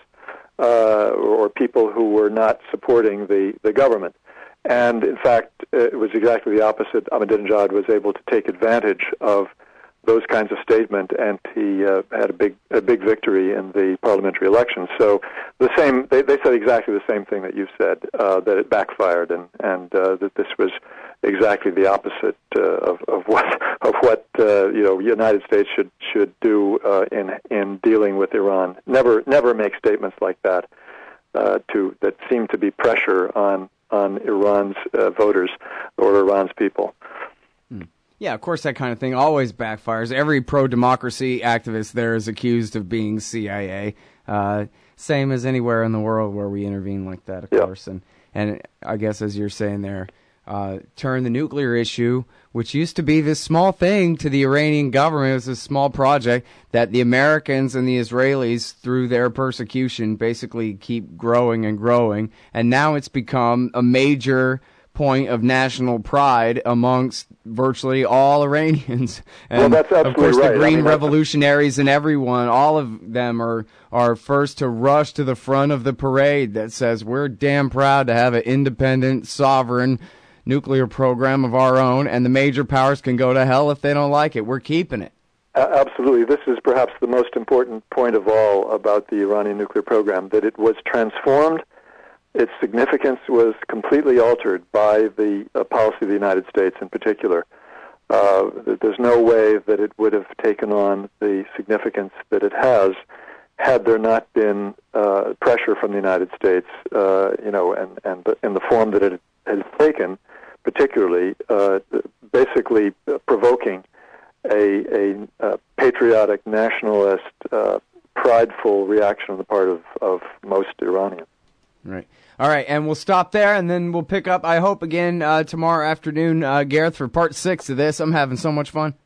uh, or people who were not supporting the, the government. And, in fact, it was exactly the opposite. Ahmadinejad was able to take advantage of those kinds of statements, and he uh, had a big a big victory in the parliamentary elections. So the same, they, they said exactly the same thing that you said, uh, that it backfired, and, and uh, that this was exactly the opposite uh, of, of what of what uh, you know the United States should should do uh, in in dealing with Iran. Never never make statements like that uh, to that seem to be pressure on. on Iran's uh, voters or Iran's people. Hmm. Yeah, of course that kind of thing always backfires. Every pro-democracy activist there is accused of being C I A. Uh, same as anywhere in the world where we intervene like that, of yeah. course. And, and I guess as you're saying there, uh, turn the nuclear issue, which used to be this small thing to the Iranian government, it was a small project that the Americans and the Israelis, through their persecution, basically keep growing and growing. And now it's become a major point of national pride amongst virtually all Iranians. And well, that's absolutely of course, right. the Green I mean, Revolutionaries and everyone, all of them are, are first to rush to the front of the parade that says we're damn proud to have an independent, sovereign nuclear program of our own, and the major powers can go to hell if they don't like it. We're keeping it. Uh, absolutely. This is perhaps the most important point of all about the Iranian nuclear program, that it was transformed. Its significance was completely altered by the uh, policy of the United States in particular. Uh, there's no way that it would have taken on the significance that it has had there not been uh, pressure from the United States, uh, you know, and, and the, in the form that it has taken, particularly, uh, basically uh, provoking a, a, a patriotic, nationalist, uh, prideful reaction on the part of, of most Iranians. Right. All right, and we'll stop there, and then we'll pick up, I hope, again uh, tomorrow afternoon, uh, Gareth, for part six of this. I'm having so much fun.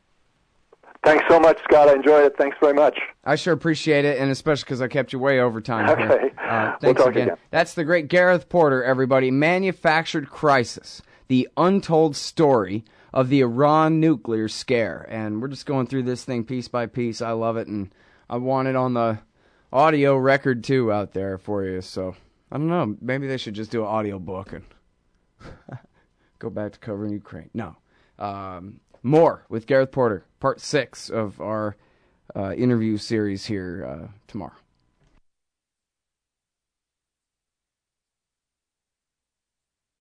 Thanks so much, Scott. I enjoyed it. Thanks very much. I sure appreciate it, and especially because I kept you way over time. Okay. Here. Uh, thanks we'll talk again. again. That's the great Gareth Porter, everybody. Manufactured Crisis, the untold story of the Iran nuclear scare. And we're just going through this thing piece by piece. I love it, and I want it on the audio record, too, out there for you. So, I don't know. Maybe they should just do an audio book and go back to covering Ukraine. No. Um, more with Gareth Porter, part six of our uh, interview series here uh, tomorrow.